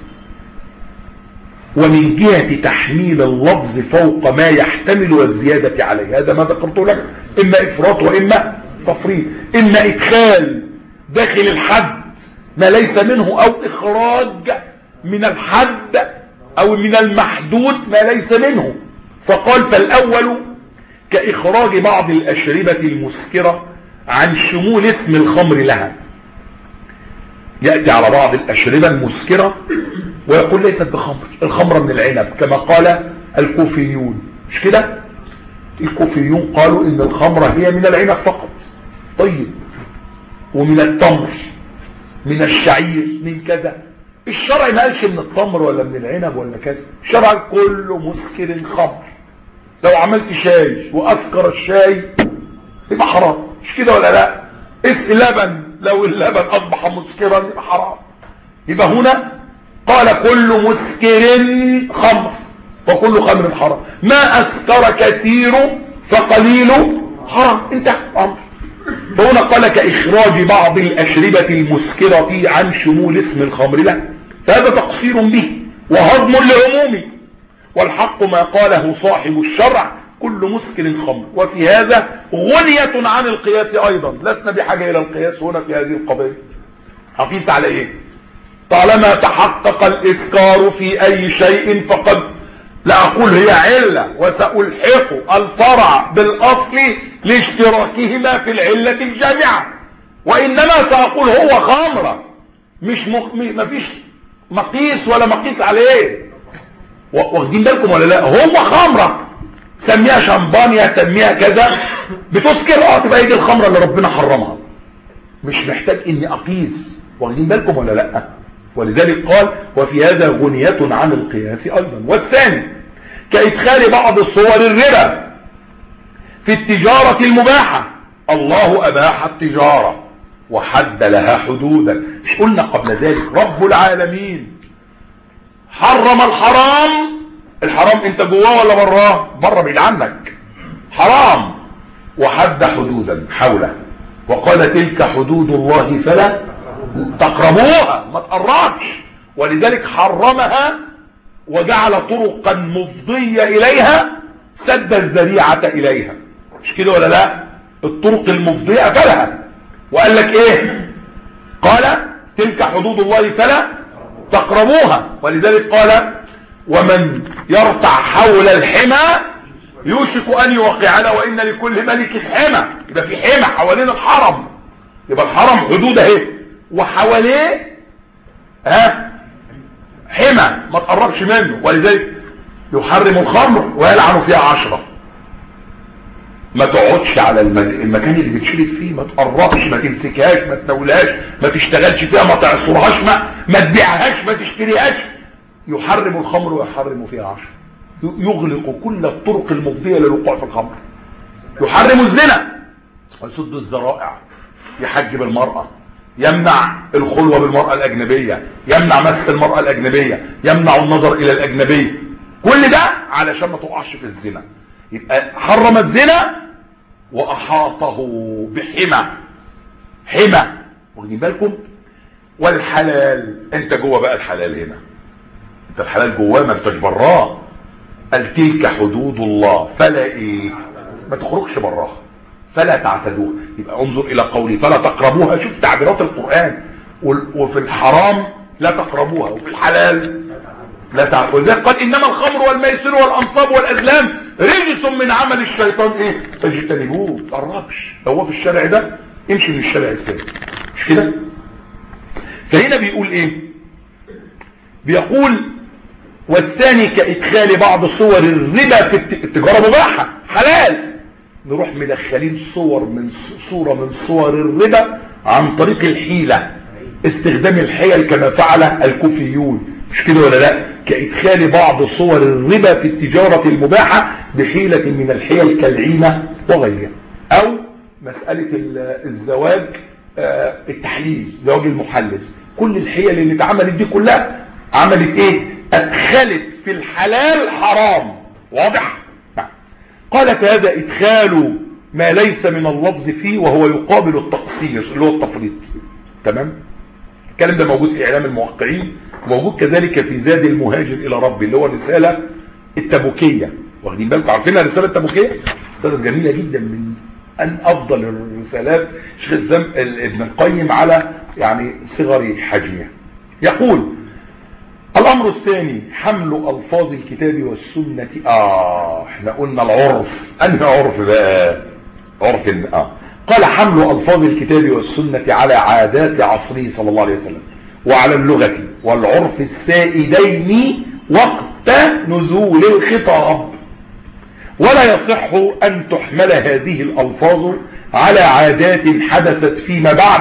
ومن جهة تحميل اللفظ فوق ما يحتمل والزيادة عليه. هذا ما ذكرت لك، إما إفراط وإما تفريط، إما إدخال داخل الحد ما ليس منه أو إخراج من الحد أو من المحدود ما ليس منه. فقال فالأول كإخراج بعض الأشربة المسكرة عن شمول اسم الخمر لها. يأتي على بعض الأشربة المسكرة ويقول ليست بخمر، الخمرة من العنب كما قال الكوفيون. مش كده؟ الكوفيون قالوا إن الخمرة هي من العنب فقط. طيب ومن التمر من الشعير، من كذا. الشرع ما قالش من التمر ولا من العنب ولا كذا، الشرع كله مسكر خمر. لو عملت شاي واسكر الشاي يبقى حرام، مش كده ولا لا؟ اسقي لبن، لو اللبن اصبح مسكرا يبقى حرام. يبقى هنا قال كل مسكر خمر وكل خمر حرام، ما اسكر كثير فقليل حرام، انتهى الامر. فهنا قال كاخراج بعض الاشربة المسكرة عن شمول اسم الخمر له، فهذا تقصير به وهضم لعمومه، والحق ما قاله صاحب الشرع كل مسكر خمر. وفي هذا غنية عن القياس ايضا، لسنا بحاجة الى القياس هنا في هذه القضية. هقيس على ايه؟ طالما تحقق الاسكار في اي شيء فقد لا اقول هي علة، وسألحق الفرع بالاصل لاشتراكهما في العلة الجامعة، وانما سأقول هو خمرة، مش مخ... مفيش مقيس ولا مقيس عليه. واخدين بالكم ولا لا؟ هو خمرة، سميها شمبانيا سميها كذا، بتسكر اه تبقى دي الخمرة اللي ربنا حرمها، مش محتاج اني اقيس. واخدين بالكم ولا لا؟ ولذلك قال وفي هذا غنية عن القياس ايضا. والثاني كادخال بعض صور الربا في التجارة المباحة. الله اباح التجارة وحد لها حدودا، مش قلنا قبل ذلك رب العالمين حرم الحرام؟ الحرام انت جواه ولا براه؟ بره بعيد عنك، حرام، وحد حدودا حوله، وقال تلك حدود الله فلا تقربوها، ما تقربش. ولذلك حرمها وجعل طرقا مفضية اليها سد الذريعة اليها، مش كده ولا لا؟ الطرق المفضية قفلها وقال لك ايه؟ قال تلك حدود الله فلا تقربوها. ولذلك قال ومن يرتع حول الحمى يوشك ان يوقعنا وان لكل ملك حمى. يبقى في حمى حوالين الحرم، يبقى الحرم حدود اهي وحواليه ها حمى ما تقربش منه. ولذلك يحرم الخمر ويلعن فيها عشرة، ما تقعدش على المكان اللي بتشرب فيه، ما تقربش، ما تمسكهاش، ما تناولهاش، ما تشتغلش فيها، ما تعصرهاش، ما, ما تبيعهاش، ما تشتريهاش. يحرم الخمر ويحرم فيها عشرة، يغلق كل الطرق المفضية للوقوع في الخمر. يحرم الزنا ويسد الذرائع، يحجب المرأة، يمنع الخلوة بالمرأة الأجنبية، يمنع مس المرأة الأجنبية، يمنع النظر إلى الأجنبي، كل ده علشان ما تقعش في الزنا. يبقى حرم الزنا وأحاطه بحمى، حمى، واخدين بالكم؟ والحلال انت جوه بقى الحلال هنا، انت الحلال جواه ما انتش براه. قال تلك حدود الله فلا ايه؟ ما تخرجش براها، فلا تعتدوها. يبقى انظر الى قولي فلا تقربوها، شوف تعبيرات القرآن. وفي الحرام لا تقربوها، وفي الحلال لا تعتدوها. وذلك قال انما الخمر والميسر والانصاب والازلام رجس من عمل الشيطان ايه؟ فاجتنبوه. ما تقربش، لو هو في الشارع ده امشي من الشارع الثاني، مش كده؟ فهنا بيقول ايه؟ بيقول والثاني كادخال بعض صور الربا في التجارة مباحة حلال، نروح مدخلين صور من صورة من صور الربا عن طريق الحيلة، استخدام الحيل كما فعل الكوفيون، مش كده ولا لا؟ كادخال بعض صور الربا في التجارة المباحة بحيلة من الحيل كالعينة وغيرها. او مسألة الزواج التحليل، زواج المحلل، كل الحيل اللي اتعملت دي كلها عملت ايه؟ ادخلت في الحلال حرام. واضح؟ قال فهذا ادخال ما ليس من اللفظ فيه وهو يقابل التقصير اللي هو التفريط. تمام؟ الكلام ده موجود في اعلام الموقعين، موجود كذلك في زاد المهاجر الى ربي اللي هو الرسالة التبوكية. واخدين بالكم؟ عارفين الرسالة التبوكية؟ رسالة جميلة جدا، من ان افضل الرسالات شيخ الاسلام ابن القيم على يعني صغر حجمها. يقول الامر الثاني حمل الفاظ الكتاب والسنة. اه احنا قلنا العرف، انهي عرف بقى؟ عرف اه قال حمل الفاظ الكتاب والسنة على عادات عصره صلى الله عليه وسلم وعلى اللغة والعرف السائدين وقت نزول الخطاب، ولا يصح ان تحمل هذه الالفاظ على عادات حدثت فيما بعد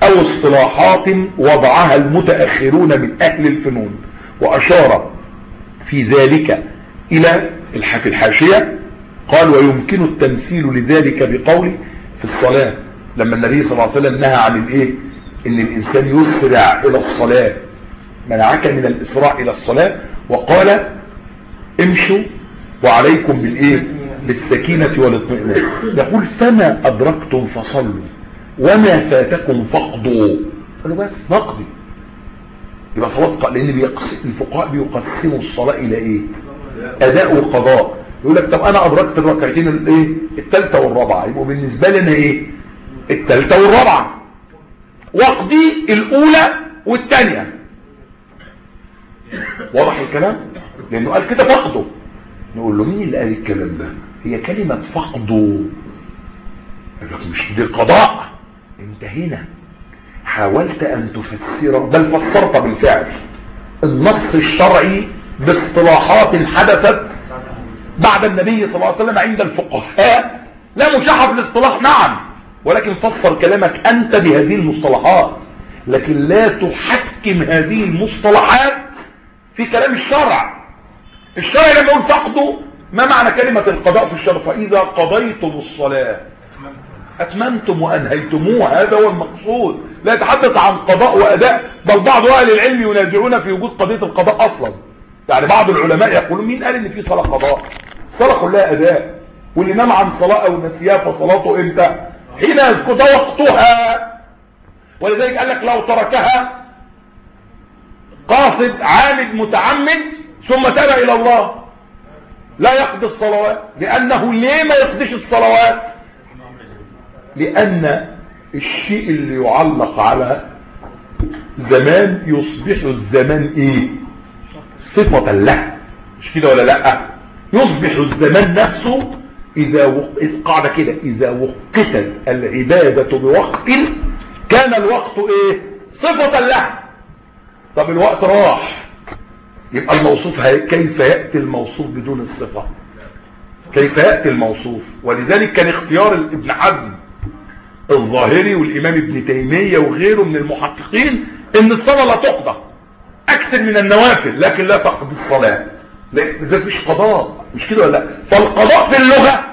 او اصطلاحات وضعها المتأخرون من اهل الفنون. واشار في ذلك الى في الحاشية قال ويمكن التمثيل لذلك بقول في الصلاة لما النبي صلى الله عليه وسلم نهى عن الايه ان الانسان يسرع الى الصلاة، منعك من الاسراع الى الصلاة وقال امشوا وعليكم بالايه بالسكينة والاطمئنان. يقول فما ادركتم فصلوا وما فاتكم فاقضوا. قالوا بس نقضي يبقى صلاة، لان بيقسم الفقهاء بيقسموا الصلاة الى ايه اداء وقضاء. يقول لك طب انا ادركت الركعتين الايه الثالثه والرابعه، يبقوا بالنسبه لي انا ايه الثالثه والرابعه واقضي الاولى والثانيه. واضح الكلام؟ لانه قال كده فقدوا. نقول له مين اللي قال الكلام ده؟ هي كلمه فقدوا يقول لك مش دي القضاء، انت هنا حاولت ان تفسر بل فسرت بالفعل النص الشرعي باصطلاحات حدثت بعد النبي صلى الله عليه وسلم عند الفقهاء. لا مشاحة في الاصطلاح نعم، ولكن فسر كلامك انت بهذه المصطلحات، لكن لا تحكم هذه المصطلحات في كلام الشرع. الشرع لما يقول فقدوا ما معنى كلمة القضاء في الشرع؟ فإذا قضيتم الصلاة أتممتم وأنهيتموها، هذا هو المقصود. لا يتحدث عن قضاء وأداء، بل بعض أهل العلم ينازعون في وجود قضية القضاء أصلا. يعني بعض العلماء يقولون مين قال إن في صلاة قضاء؟ الصلاة كلها أداء، واللي نام عن صلاة أو نسيها فصلاته إمتى؟ حين يذكر ده وقتها. ولذلك قال لك لو تركها قاصد عامد متعمد ثم تاب إلى الله لا يقضي الصلوات. لأنه ليه ما يقضيش الصلوات؟ لأن الشيء اللي يعلق على زمان يصبح الزمان ايه؟ صفة له، مش كده ولا لا؟ يصبح الزمان نفسه إذا وق... قاعدة كده إذا وقتت العبادة بوقت كان الوقت ايه؟ صفة له. طب الوقت راح، يبقى الموصوف هي... كيف يأتي الموصوف بدون الصفة؟ كيف يأتي الموصوف؟ ولذلك كان اختيار ابن حزم الظاهري والإمام ابن تيمية وغيره من المحققين ان الصلاة لا تقضى أكثر من النوافل، لكن لا تقضي الصلاة. إذا فيش قضاء، مش كده ولا لا؟ فالقضاء في اللغة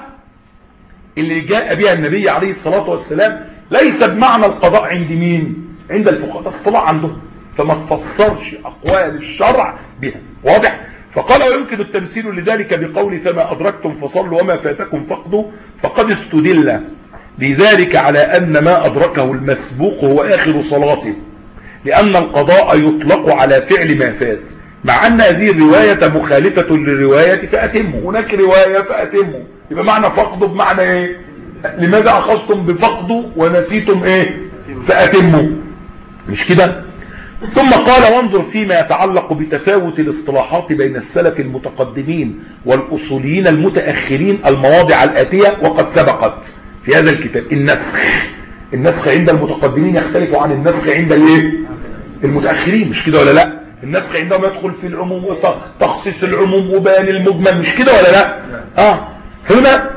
اللي جاء بها النبي عليه الصلاة والسلام ليس بمعنى القضاء عند مين؟ عند الفقهاء، اصطلاح عندهم، فما تفسرش أقوال الشرع بها. واضح؟ فقال ويمكن التمثيل لذلك بقول فما أدركتم فصلوا وما فاتكم فاقضوا، فقد استدل لذلك على أن ما أدركه المسبوق هو آخر صلاته، لأن القضاء يطلق على فعل ما فات، مع أن هذه الرواية مخالفة للرواية فأتمه. هناك رواية فأتمه، يبقى معنى فقده بمعنى إيه؟ لماذا أخذتم بفقده ونسيتم إيه؟ فأتمه، مش كده؟ ثم قال وانظر فيما يتعلق بتفاوت الاصطلاحات بين السلف المتقدمين والأصوليين المتأخرين المواضع الآتية وقد سبقت في هذا الكتاب. النسخ النسخ عند المتقدمين يختلف عن النسخ عند الايه؟ المتأخرين، مش كده ولا لا؟ النسخ عندهم يدخل في العموم وتخصيص العموم وبيان المجمل، مش كده ولا لا؟ اه هنا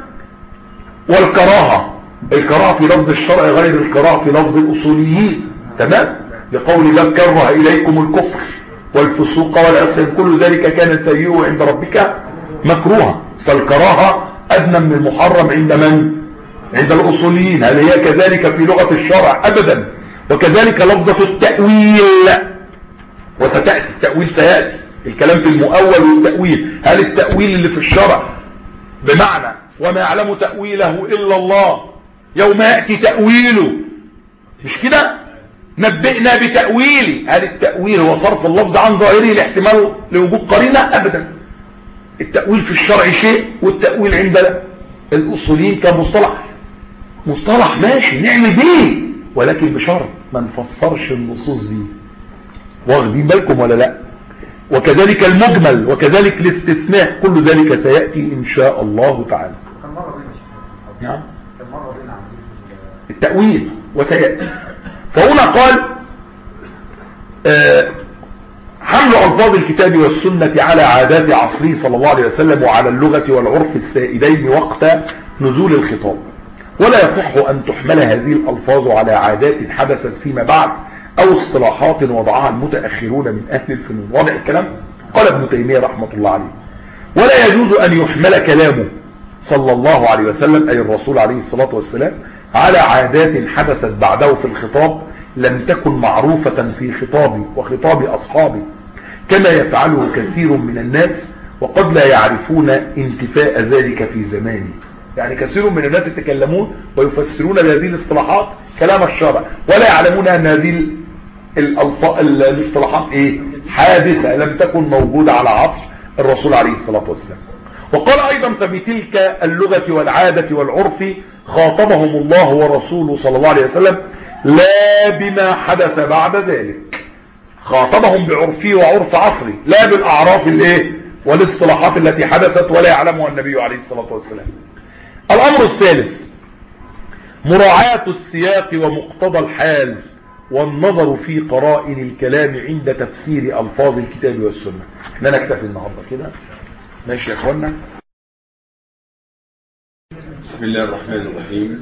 والكراهة، الكراهة في لفظ الشرع غير الكراهة في لفظ الأصوليين، تمام؟ لقول الله كره إليكم الكفر والفسوق والعصيان كل ذلك كان سيئه عند ربك مكروها. فالكراهة أدنى من المحرم عند من؟ عند الأصوليين. هل هي كذلك في لغة الشرع؟ أبدا. وكذلك لفظة التأويل، وستأتي التأويل، سيأتي الكلام في المؤول والتأويل. هل التأويل اللي في الشرع بمعنى وما يعلم تأويله إلا الله يوم يأتي تأويله، مش كده؟ نبئنا بتأويله. هل التأويل هو صرف اللفظ عن ظاهره لاحتمال لوجود قرينة؟ أبدا. التأويل في الشرع شيء، والتأويل عند الأصوليين كمصطلح مصطلح ماشي نعمل بيه، ولكن بشرط ما نفسرش النصوص بيه. واخدين بالكم ولا لا؟ وكذلك المجمل وكذلك الاستثناء، كل ذلك سيأتي إن شاء الله تعالى. نعم التأويل وسيأتي. فهنا قال آه حمل ألفاظ الكتاب والسنة على عادات عصره صلى الله عليه وسلم وعلى اللغة والعرف السائدين وقت نزول الخطاب. ولا يصح أن تحمل هذه الألفاظ على عادات حدثت فيما بعد أو اصطلاحات وضعها المتأخرون من أهل الفنون. واضح الكلام؟ قال ابن تيمية رحمة الله عليه: ولا يجوز أن يحمل كلامه صلى الله عليه وسلم أي الرسول عليه الصلاة والسلام على عادات حدثت بعده في الخطاب لم تكن معروفة في خطابي وخطاب أصحابي كما يفعله كثير من الناس وقد لا يعرفون انتفاء ذلك في زماني. يعني كثير من الناس يتكلمون ويفسرون بهذه الاصطلاحات كلام الشرع ولا يعلمون أن هذه الاصطلاحات إيه؟ حادثة لم تكن موجودة على عصر الرسول عليه الصلاة والسلام. وقال أيضا: فبتلك اللغة والعادة والعرف خاطبهم الله ورسوله صلى الله عليه وسلم لا بما حدث بعد ذلك. خاطبهم بعرفه وعرف عصره لا بالأعراف الايه والاصطلاحات التي حدثت ولا يعلمها النبي عليه الصلاة والسلام. الأمر الثالث: مراعاة السياق ومقتضى الحال والنظر في قرائن الكلام عند تفسير ألفاظ الكتاب والسنة. احنا نكتفي النهاردة كده، ماشي يا اخوانا؟ بسم الله الرحمن الرحيم.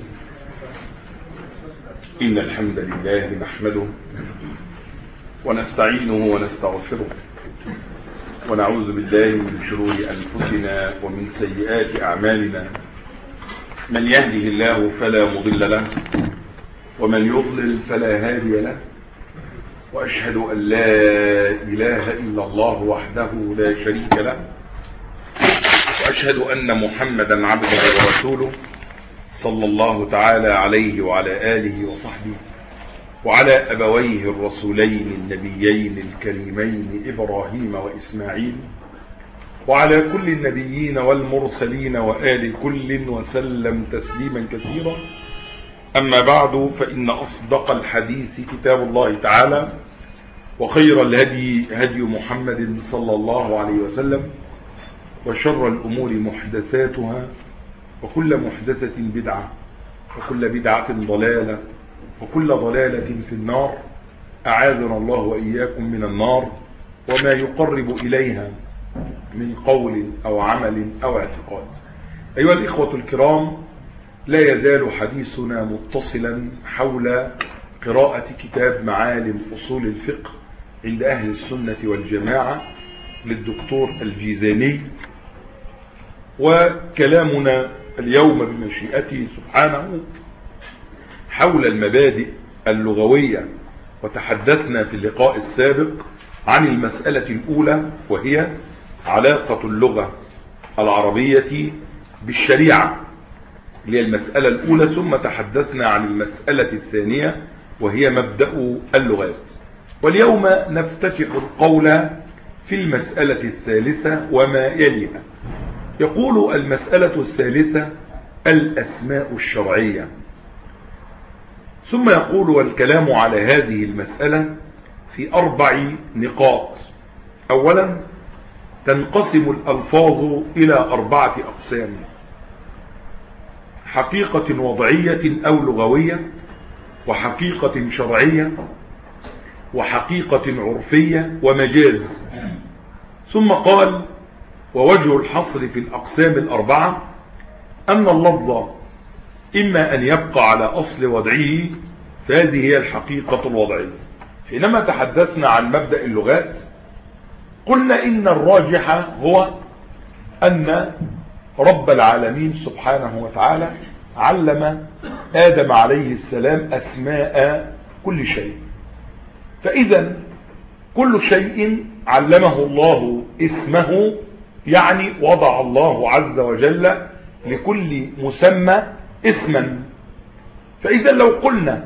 إن الحمد لله نحمده ونستعينه ونستغفره ونعوذ بالله من شرور أنفسنا ومن سيئات أعمالنا. من يهده الله فلا مضل له ومن يضلل فلا هادي له، وأشهد أن لا إله إلا الله وحده لا شريك له، وأشهد أن محمدا عبده ورسوله صلى الله تعالى عليه وعلى آله وصحبه وعلى أبويه الرسولين النبيين الكريمين إبراهيم وإسماعيل وعلى كل النبيين والمرسلين وآل كل وسلم تسليما كثيرا. أما بعد، فإن أصدق الحديث كتاب الله تعالى، وخير الهدي هدي محمد صلى الله عليه وسلم، وشر الأمور محدثاتها، وكل محدثة بدعة، وكل بدعة ضلالة، وكل ضلالة في النار. أعاذنا الله وإياكم من النار وما يقرب إليها من قول أو عمل أو اعتقاد. أيها الإخوة الكرام، لا يزال حديثنا متصلا حول قراءة كتاب معالم أصول الفقه عند أهل السنة والجماعة للدكتور الجيزاني، وكلامنا اليوم بمشيئته سبحانه حول المبادئ اللغوية. وتحدثنا في اللقاء السابق عن المسألة الأولى وهي علاقة اللغة العربية بالشريعة، اللي هي المسألة الأولى، ثم تحدثنا عن المسألة الثانية وهي مبدأ اللغات. واليوم نفتتح القول في المسألة الثالثة وما يليها. يقول: المسألة الثالثة الأسماء الشرعية. ثم يقول: والكلام على هذه المسألة في أربع نقاط. أولا، تنقسم الألفاظ إلى أربعة أقسام: حقيقة وضعية أو لغوية، وحقيقة شرعية، وحقيقة عرفية، ومجاز. ثم قال: ووجه الحصر في الأقسام الأربعة أن اللفظ إما أن يبقى على أصل وضعه، فهذه هي الحقيقة الوضعية. حينما تحدثنا عن مبدأ اللغات قلنا إن الراجح هو أن رب العالمين سبحانه وتعالى علم آدم عليه السلام أسماء كل شيء، فإذا كل شيء علمه الله اسمه، يعني وضع الله عز وجل لكل مسمى اسما. فإذا لو قلنا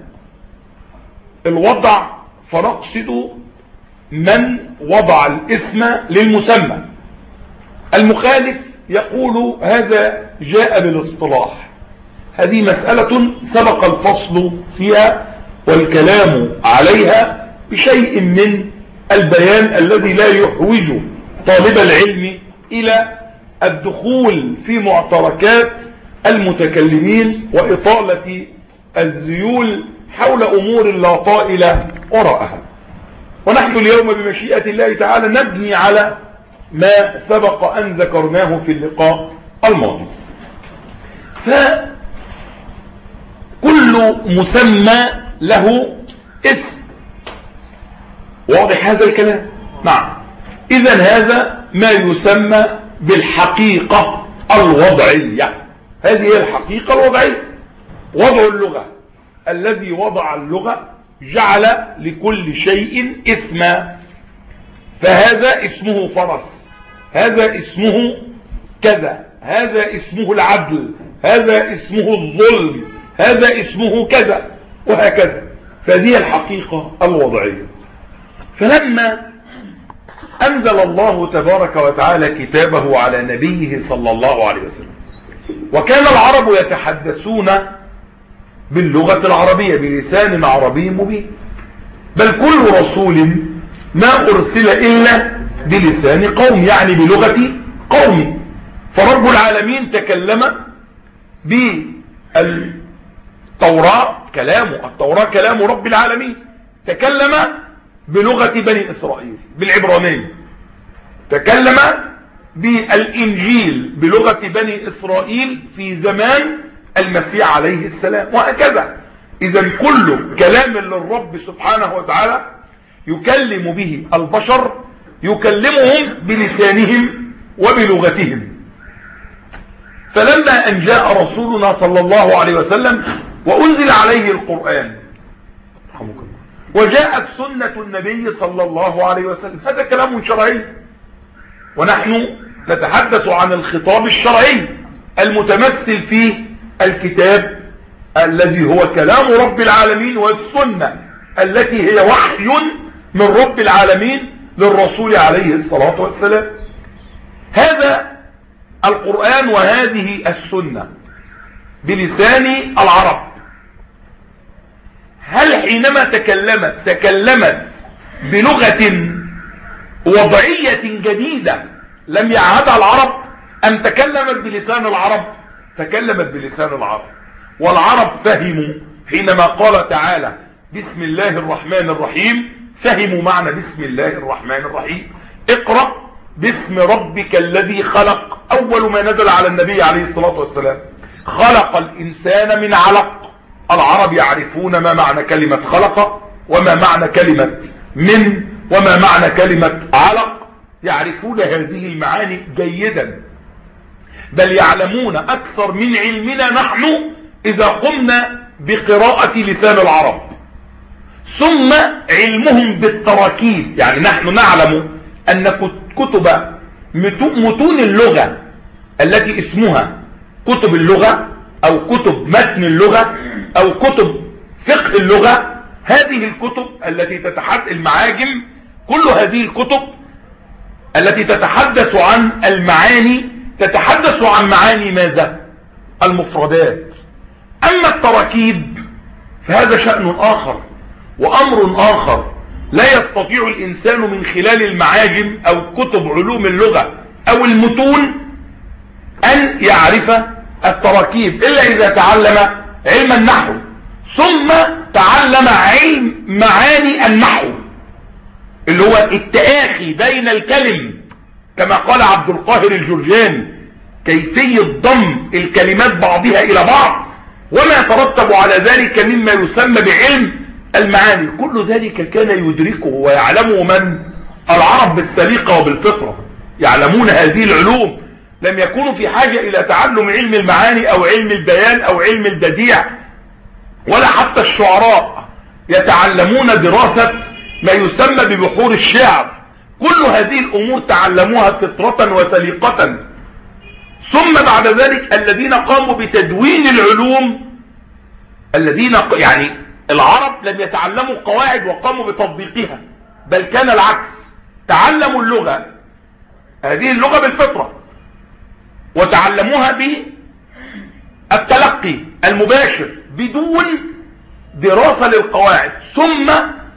الوضع فنقصد من وضع الاسم للمسمى. المخالف يقول هذا جاء بالاصطلاح. هذه مسألة سبق الفصل فيها والكلام عليها بشيء من البيان الذي لا يحوج طالب العلم إلى الدخول في معتركات المتكلمين وإطالة الذيول حول أمور لا طائل وراءها. ونحن اليوم بمشيئة الله تعالى نبني على ما سبق أن ذكرناه في اللقاء الماضي. كل مسمى له اسم. واضح هذا الكلام؟ نعم. إذن هذا ما يسمى بالحقيقة الوضعية. هذه هي الحقيقة الوضعية. وضع اللغة، الذي وضع اللغة جعل لكل شيء اسما، فهذا اسمه فرس، هذا اسمه كذا، هذا اسمه العدل، هذا اسمه الظلم، هذا اسمه كذا، وهكذا. فهذه الحقيقة الوضعية. فلما أنزل الله تبارك وتعالى كتابه على نبيه صلى الله عليه وسلم، وكان العرب يتحدثون باللغة العربية بلسان عربي مبين، بل كل رسول ما أرسل إلا بلسان قوم، يعني بلغة قوم. فرب العالمين تكلم بالتوراة، كلامه التوراة كلام رب العالمين، تكلم بلغة بني إسرائيل بالعبرانية، تكلم بالإنجيل بلغة بني إسرائيل في زمان المسيح عليه السلام، وهكذا. إذن كل كلام للرب سبحانه وتعالى يكلم به البشر يكلمهم بلسانهم وبلغتهم. فلما أن جاء رسولنا صلى الله عليه وسلم وأنزل عليه القرآن وجاءت سنة النبي صلى الله عليه وسلم، هذا كلام شرعي، ونحن نتحدث عن الخطاب الشرعي المتمثل في الكتاب الذي هو كلام رب العالمين، والسنة التي هي وحي من رب العالمين للرسول عليه الصلاة والسلام. هذا القرآن وهذه السنة بلسان العرب، هل حينما تكلمت تكلمت بلغة وضعية جديدة لم يعهدها العرب، أم تكلمت بلسان العرب؟ تكلمت بلسان العرب. والعرب فهموا حينما قال تعالى بسم الله الرحمن الرحيم، فهموا معنى بسم الله الرحمن الرحيم. اقرأ باسم ربك الذي خلق، أول ما نزل على النبي عليه الصلاة والسلام. خلق الإنسان من علق. العرب يعرفون ما معنى كلمة خلق، وما معنى كلمة من، وما معنى كلمة علق، يعرفون هذه المعاني جيدا، بل يعلمون أكثر من علمنا نحن إذا قمنا بقراءة لسان العرب. ثم علمهم بالتراكيب، يعني نحن نعلم أن كتب متون اللغة التي اسمها كتب اللغة أو كتب متن اللغة أو كتب فقه اللغة، هذه الكتب التي تتحدث المعاجم، كل هذه الكتب التي تتحدث عن المعاني تتحدث عن معاني ماذا؟ المفردات. أما التراكيب فهذا شأن آخر وأمر آخر، لا يستطيع الإنسان من خلال المعاجم أو كتب علوم اللغة أو المتون أن يعرف التراكيب إلا إذا تعلم علم النحو، ثم تعلم علم معاني النحو اللي هو التآخي بين الكلم، كما قال عبد القاهر الجرجاني، كيفية ضم الكلمات بعضها إلى بعض، وما يترتب على ذلك مما يسمى بعلم المعاني. كل ذلك كان يدركه ويعلمه من؟ العرب بالسليقة وبالفطرة، يعلمون هذه العلوم، لم يكونوا في حاجة إلى تعلم علم المعاني أو علم البيان أو علم البديع، ولا حتى الشعراء يتعلمون دراسة ما يسمى ببحور الشعر. كل هذه الأمور تعلموها فطرة وسليقة. ثم بعد ذلك الذين قاموا بتدوين العلوم، الذين يعني العرب لم يتعلموا قواعد وقاموا بتطبيقها، بل كان العكس، تعلموا اللغة، هذه اللغة بالفطرة، وتعلموها بالتلقي المباشر بدون دراسة للقواعد. ثم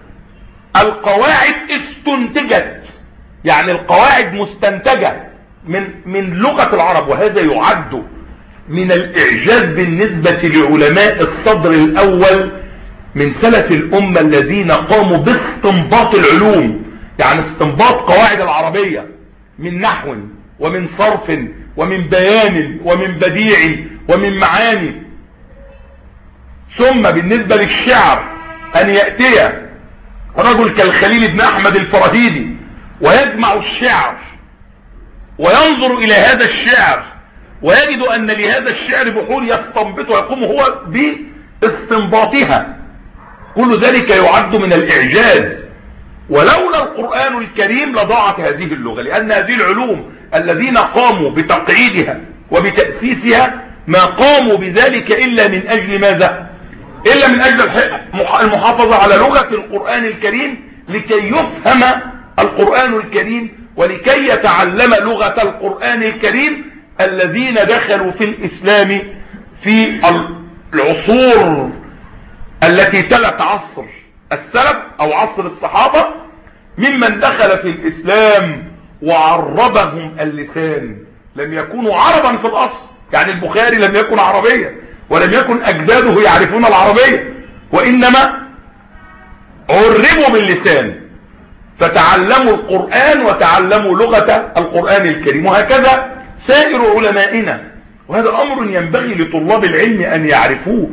القواعد استنتجت، يعني القواعد مستنتجة من من لغة العرب، وهذا يعد من الإعجاز بالنسبة لعلماء الصدر الأول من سلف الأمة الذين قاموا باستنباط العلوم، يعني استنباط قواعد العربية من نحو ومن صرف ومن بيان ومن بديع ومن معاني. ثم بالنسبة للشعر أن يأتي رجل كالخليل بن أحمد الفراهيدي ويجمع الشعر وينظر إلى هذا الشعر ويجد أن لهذا الشعر بحور يستنبط ويقوم هو باستنباطها، كل ذلك يعد من الإعجاز. ولولا القرآن الكريم لضاعت هذه اللغة، لأن هذه العلوم الذين قاموا بتقعيدها وبتأسيسها ما قاموا بذلك إلا من أجل ماذا؟ إلا من أجل المحافظة على لغة القرآن الكريم، لكي يفهم القرآن الكريم ولكي يتعلم لغة القرآن الكريم الذين دخلوا في الإسلام في العصور التي تلت عصر السلف أو عصر الصحابة، ممن دخل في الإسلام وعربهم اللسان. لم يكونوا عربا في الأصل، يعني البخاري لم يكن عربيا ولم يكن أجداده يعرفون العربية، وإنما عربوا باللسان فتعلموا القرآن وتعلموا لغة القرآن الكريم. وهكذا سائر علمائنا، وهذا أمر ينبغي لطلاب العلم أن يعرفوه،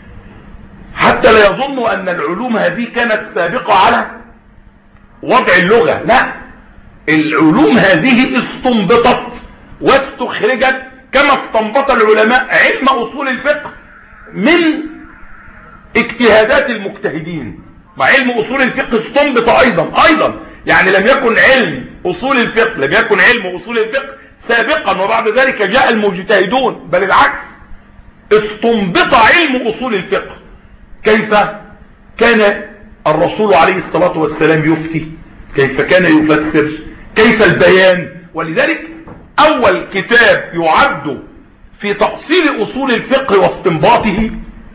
حتى لا يظنوا أن العلوم هذه كانت سابقة على وضع اللغة. لا، العلوم هذه استنبطت واستخرجت كما استنبط العلماء علم أصول الفقه من اجتهادات المجتهدين. مع علم أصول الفقه استنبط أيضا أيضا يعني لم يكن علم أصول الفقه لم يكن علم أصول الفقه سابقا وبعد ذلك جاء المجتهدون، بل العكس، استنبط علم أصول الفقه. كيف كان الرسول عليه الصلاة والسلام يفتي، كيف كان يفسر، كيف البيان. ولذلك أول كتاب يعد في تأصيل أصول الفقه واستنباطه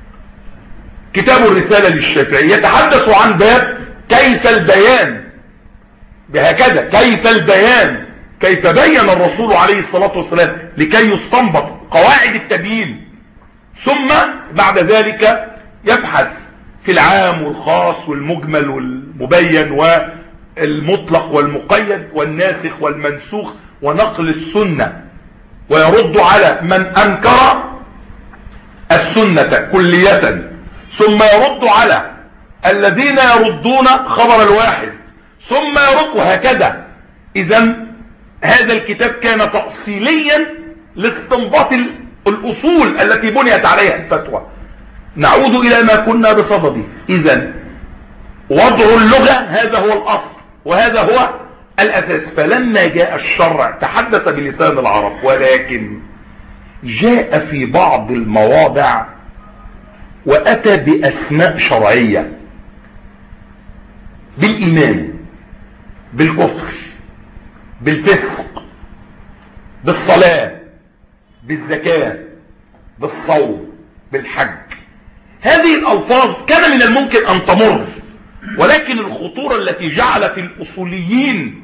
كتاب الرسالة للشافعي، يتحدث عن باب كيف البيان، بهكذا كيف البيان، كيف بين الرسول عليه الصلاة والسلام لكي يستنبط قواعد التبيين. ثم بعد ذلك يبحث في العام والخاص والمجمل والمبين والمطلق والمقيد والناسخ والمنسوخ ونقل السنة، ويرد على من أنكر السنة كلية، ثم يرد على الذين يردون خبر الواحد، ثم يرد، وهكذا. إذن هذا الكتاب كان تأصيليا لاستنباط الأصول التي بنيت عليها الفتوى. نعود إلى ما كنا بصدده. إذن وضع اللغة هذا هو الأصل وهذا هو الأساس. فلما جاء الشرع تحدث بلسان العرب، ولكن جاء في بعض المواضع وأتى بأسماء شرعية، بالإيمان، بالكفر، بالفسق، بالصلاة، بالزكاة، بالصوم، بالحج. هذه الألفاظ كان من الممكن أن تمر، ولكن الخطورة التي جعلت الأصوليين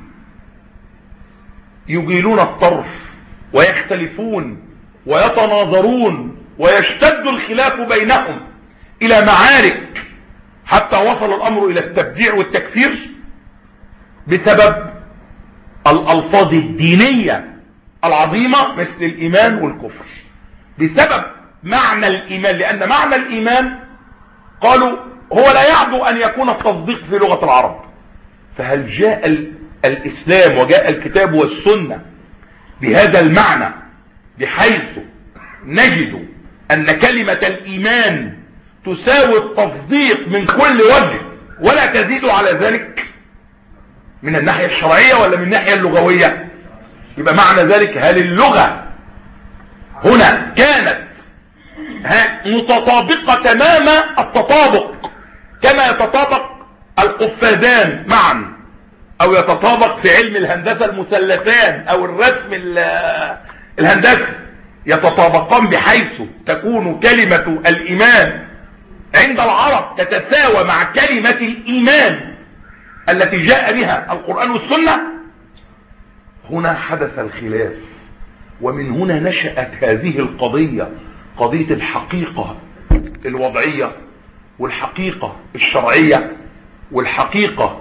يجيلون الطرف ويختلفون ويتناظرون ويشتد الخلاف بينهم إلى معارك، حتى وصل الأمر إلى التبديع والتكفير بسبب الألفاظ الدينية العظيمة مثل الإيمان والكفر، بسبب معنى الإيمان. لأن معنى الإيمان قالوا هو لا يعدو أن يكون التصديق في لغة العرب. فهل جاء الإسلام وجاء الكتاب والسنة بهذا المعنى، بحيث نجد أن كلمة الإيمان تساوي التصديق من كل وجه ولا تزيد على ذلك من الناحية الشرعية ولا من الناحية اللغوية؟ يبقى معنى ذلك هل اللغة هنا كانت متطابقة تمام التطابق كما يتطابق القفازان معا، او يتطابق في علم الهندسة المثلثان او الرسم الهندسي، يتطابقان بحيث تكون كلمة الإيمان عند العرب تتساوى مع كلمة الإيمان التي جاء بها القرآن والسنة؟ هنا حدث الخلاف، ومن هنا نشأت هذه القضية، قضية الحقيقة الوضعية والحقيقة الشرعية والحقيقة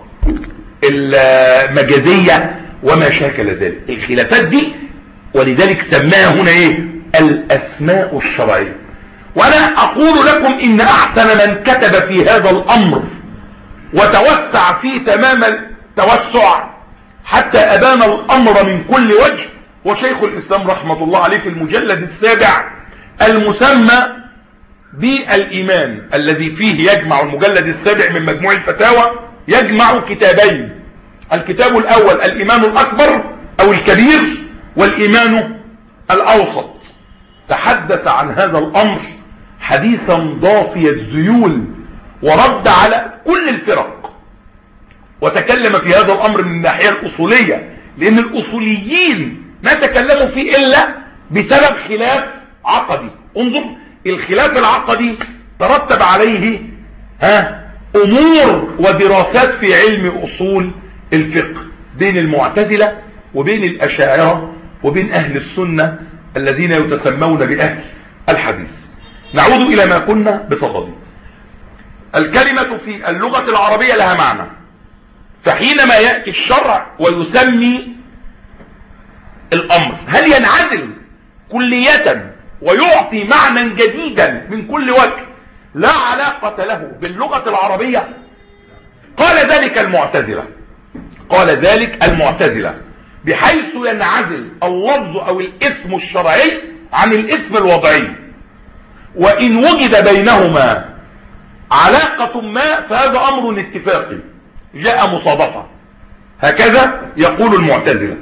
المجازية وما شاكل ذلك. الخلافات دي ولذلك سماها هنا ايه؟ الأسماء الشرعية. وانا اقول لكم ان احسن من كتب في هذا الامر وتوسع فيه تمام التوسع حتى ابان الامر من كل وجه وشيخ الاسلام رحمة الله عليه في المجلد السابع المسمى بالايمان، الذي فيه يجمع المجلد السابع من مجموع الفتاوى يجمع كتابين، الكتاب الاول الايمان الاكبر او الكبير والايمان الاوسط. تحدث عن هذا الامر حديثا ضافي الذيول ورد على كل الفرق، وتكلم في هذا الامر من الناحية الاصولية، لان الاصوليين ما تكلموا فيه الا بسبب خلاف عقدي. انظر الخلاف العقدي ترتب عليه ها امور ودراسات في علم اصول الفقه بين المعتزلة وبين الاشاعرة وبين اهل السنة الذين يتسمون باهل الحديث. نعود الى ما كنا بصدده. الكلمة في اللغة العربية لها معنى، فحينما يأتي الشرع ويسمي الامر هل ينعزل كلية ويعطي معنى جديدا من كل وجه لا علاقة له باللغة العربية؟ قال ذلك المعتزلة قال ذلك المعتزلة بحيث ينعزل اللفظ او الاسم الشرعي عن الاسم الوضعي، وان وجد بينهما علاقة ما فهذا امر اتفاقي جاء مصادفة. هكذا يقول المعتزلة.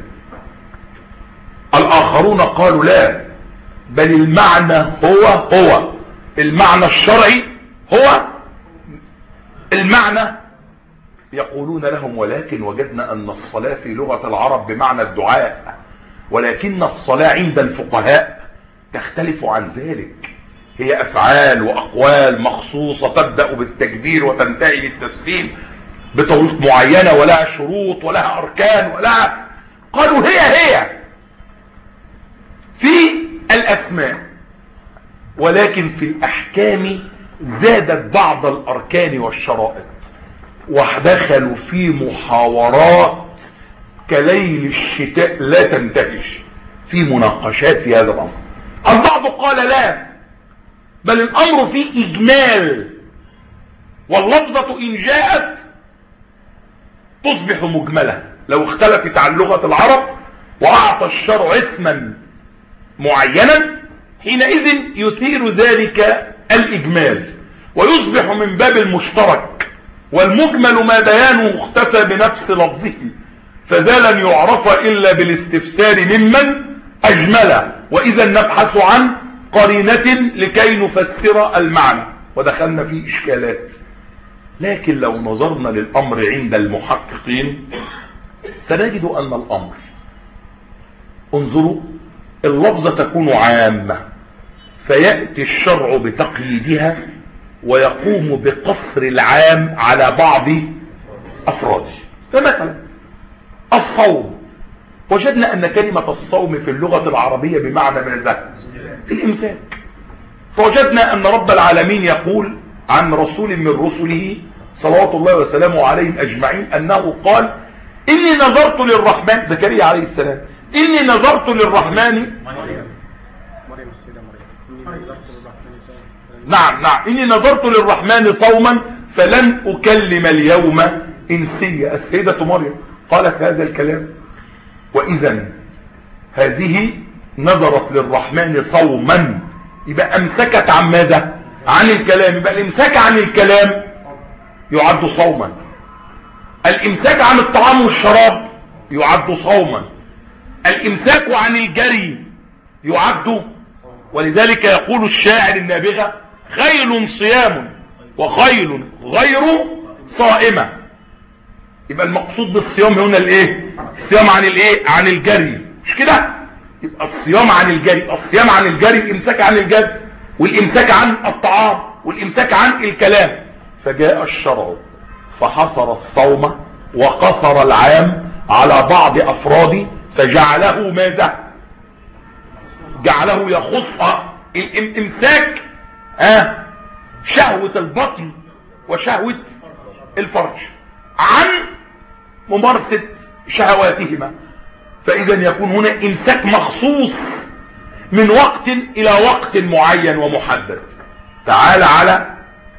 الاخرون قالوا لا، بل المعنى هو هو المعنى الشرعي هو المعنى. يقولون لهم ولكن وجدنا ان الصلاة في لغة العرب بمعنى الدعاء، ولكن الصلاة عند الفقهاء تختلف عن ذلك، هي افعال واقوال مخصوصة تبدأ بالتكبير وتنتهي بالتسليم بطريق معينة ولها شروط ولها اركان ولها. قالوا هي هي في الاسماء، ولكن في الاحكام زادت بعض الاركان والشرائط، ودخلوا في محاورات كليل الشتاء لا تنتهش في مناقشات في هذا الامر. البعض قال لا، بل الامر فيه اجمال، واللفظة ان جاءت تصبح مجملة لو اختلفت عن لغة العرب واعطى الشرع اسما معينا حينئذ يثير ذلك الاجمال ويصبح من باب المشترك، والمجمل ما بيانه اختفى بنفس لفظه فذا لن يعرف الا بالاستفسار ممن اجمل، واذا نبحث عن قرينة لكي نفسر المعنى، ودخلنا في اشكالات. لكن لو نظرنا للامر عند المحققين سنجد ان الامر، انظروا، اللفظة تكون عامة فيأتي الشرع بتقييدها ويقوم بقصر العام على بعض افراده. فمثلا الصوم، وجدنا ان كلمة الصوم في اللغة العربية بمعنى ماذا؟ الامساك. فوجدنا ان رب العالمين يقول عن رسول من رسله صلوات الله وسلامه عليهم اجمعين انه قال اني نظرت للرحمن، زكريا عليه السلام، اني نظرت للرحمن مريم مريم السيدة مريم نعم نعم اني نظرت للرحمن صوما فلن اكلم اليوم انسيا. السيدة مريم قالت هذا الكلام، واذا هذه نظرت للرحمن صوما يبقى امسكت عن ماذا؟ عن الكلام. يبقى الامساك عن الكلام يعد صوما، الامساك عن الطعام والشراب يعد صوما، الامساك عن الجري يعد. ولذلك يقول الشاعر النابغة خيل صيام وخيل غير صائمة. يبقى المقصود بالصيام هنا الايه؟ الصيام عن الايه؟ عن الجري، مش كده؟ يبقى الصيام عن الجري، الصيام عن الجري، الامساك عن الجري، والامساك عن الطعام، والامساك عن الكلام. فجاء الشرع فحصر الصوم وقصر العام على بعض افراده فجعله ماذا؟ جعله يخص الامساك آه شهوة البطن وشهوة الفرج عن ممارسة شهواتهما. فاذا يكون هنا امساك مخصوص من وقت الى وقت معين ومحدد. تعال على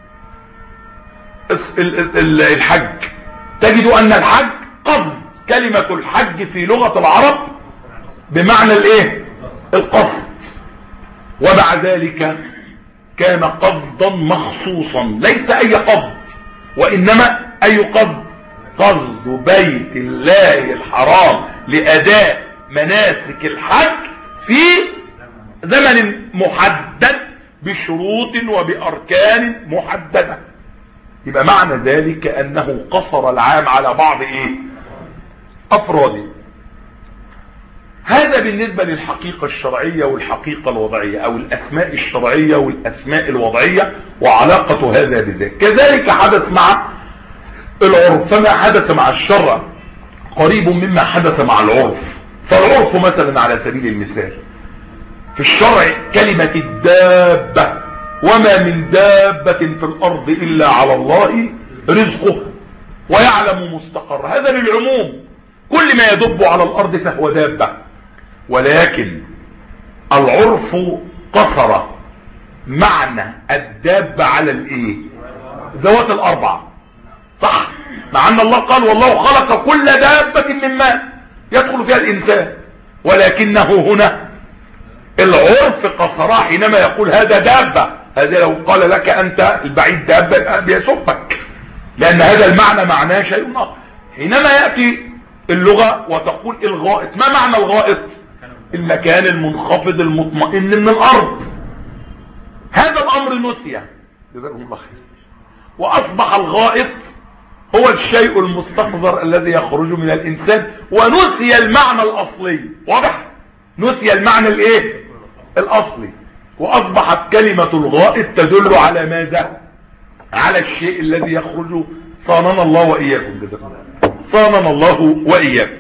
الحج، تجد ان الحج قصد، كلمة الحج في لغة العرب بمعنى الايه؟ القصد. ومع ذلك كان قصدا مخصوصا، ليس اي قصد، وانما اي قصد؟ قصد بيت الله الحرام لاداء مناسك الحج في زمن محدد بشروط وباركان محددة. يبقى معنى ذلك انه قصر العام على بعض ايه؟ افراده. هذا بالنسبة للحقيقة الشرعية والحقيقة الوضعية، او الاسماء الشرعية والاسماء الوضعية وعلاقة هذا بذاك. كذلك حدث مع العرف، فما حدث مع الشرع قريب مما حدث مع العرف. فالعرف مثلا على سبيل المثال في الشرع كلمة الدابة، وما من دابة في الارض الا على الله رزقه ويعلم مستقر، هذا للعموم، كل ما يدب على الارض فهو دابة. ولكن العرف قصر معنى الدابة على الايه؟ ذوات الاربع، صح؟ مع ان الله قال والله خلق كل دابة من ماء يدخل فيها الانسان، ولكنه هنا العرف قصرها حينما يقول هذا دابة. هذا لو قال لك انت البعيد دابة بيسبك، لان هذا المعنى معناه شيء آخر. حينما يأتي اللغة وتقول الغائط، ما معنى الغائط؟ المكان المنخفض المطمئن من الارض. هذا الامر نسي، جزاكم الله خير، واصبح الغائط هو الشيء المستقذر الذي يخرج من الانسان، ونسي المعنى الاصلي. واضح؟ نسي المعنى الايه؟ الاصلي، واصبحت كلمة الغائط تدل على ماذا؟ على الشيء الذي يخرج. صاننا الله واياكم، جزاكم الله، صاننا الله واياكم.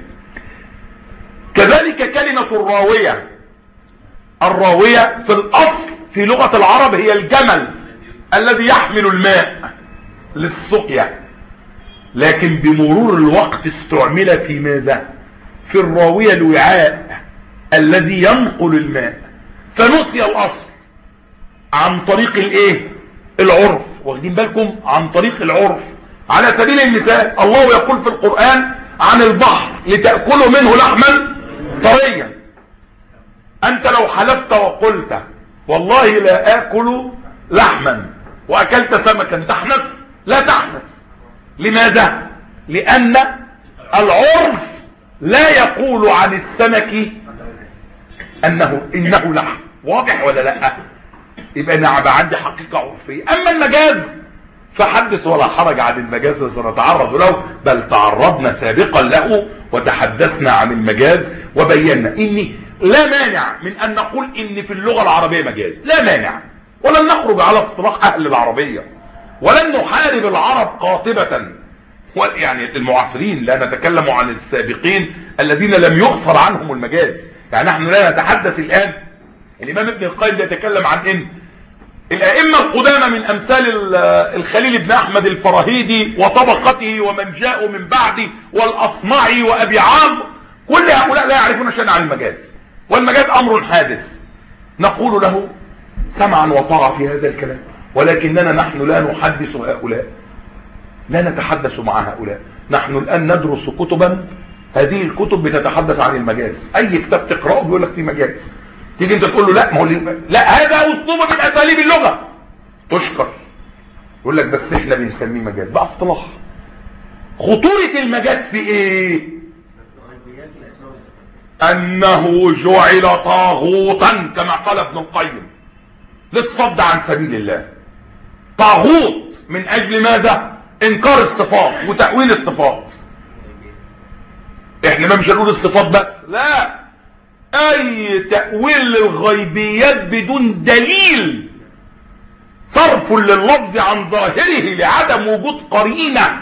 كذلك كلمة الراوية، الراوية في الاصل في لغة العرب هي الجمل الذي يحمل الماء للسقيا، لكن بمرور الوقت استعمل في ماذا؟ في الراوية الوعاء الذي ينقل الماء، فنسي الاصل عن طريق الايه؟ العرف. واخدين بالكم؟ عن طريق العرف. على سبيل المثال الله يقول في القرآن عن البحر لتأكلوا منه لحما طريا. انت لو حلفت وقلت والله لا اكل لحما واكلت سمكا تحنث؟ لا تحنث. لماذا؟ لان العرف لا يقول عن السمك انه انه لحم. واضح ولا لا؟ يبقى انا عندي حقيقة عرفية. اما المجاز فحدث ولا حرج عن المجاز وسنتعرض له، بل تعرضنا سابقا له وتحدثنا عن المجاز وبينا ان لا مانع من ان نقول ان في اللغة العربية مجاز، لا مانع، ولن نخرج على اصطلاح اهل العربية، ولن نحارب العرب قاطبة، يعني المعاصرين، لا نتكلم عن السابقين الذين لم يؤثر عنهم المجاز. يعني نحن لا نتحدث الان، الامام ابن القيم يتكلم عن ان الائمة القدامى من امثال الخليل بن احمد الفراهيدي وطبقته ومن جاءوا من بعده والاصمعي وابي عمرو، كل هؤلاء لا يعرفون شيئا عن المجاز، والمجاز امر حادث. نقول له سمعا وطاعة في هذا الكلام، ولكننا نحن لا نحدث هؤلاء، لا نتحدث مع هؤلاء. نحن الان ندرس كتبا، هذه الكتب بتتحدث عن المجاز، اي كتاب تقرأه بيقول لك فيه مجاز، تيجي انت تقول له لا، ما هو لا هذا اسلوب من اساليب اللغة، تشكر، يقول لك بس احنا بنسميه مجاز، بقى اصطلاح. خطورة المجاز في ايه؟ انه جعل طاغوتا كما قال ابن القيم للصد عن سبيل الله. طاغوت من اجل ماذا؟ انكار الصفات وتأويل الصفات. احنا ما مش هنقول الصفات بس، لا، اي تأويل للغيبيات بدون دليل، صرف لللفظ عن ظاهره لعدم وجود قرينة.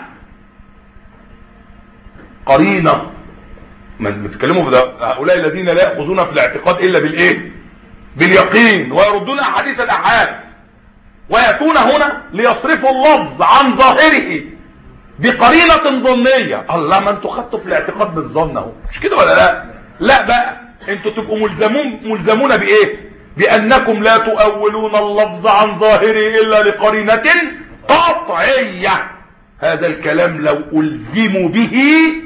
قرينة ما بتكلموا في ده، هؤلاء الذين لا يأخذون في الاعتقاد الا بالايه؟ باليقين، ويردون احاديث الاحاد، ويأتون هنا ليصرفوا اللفظ عن ظاهره بقرينة ظنية. الله، ما انتوا خدتوا في الاعتقاد بالظن اهو، مش كده ولا لا؟ لا بقى، انتوا تبقوا ملزمون ملزمون بايه؟ بأنكم لا تؤولون اللفظ عن ظاهره إلا لقرينة قطعية. هذا الكلام لو ألزموا به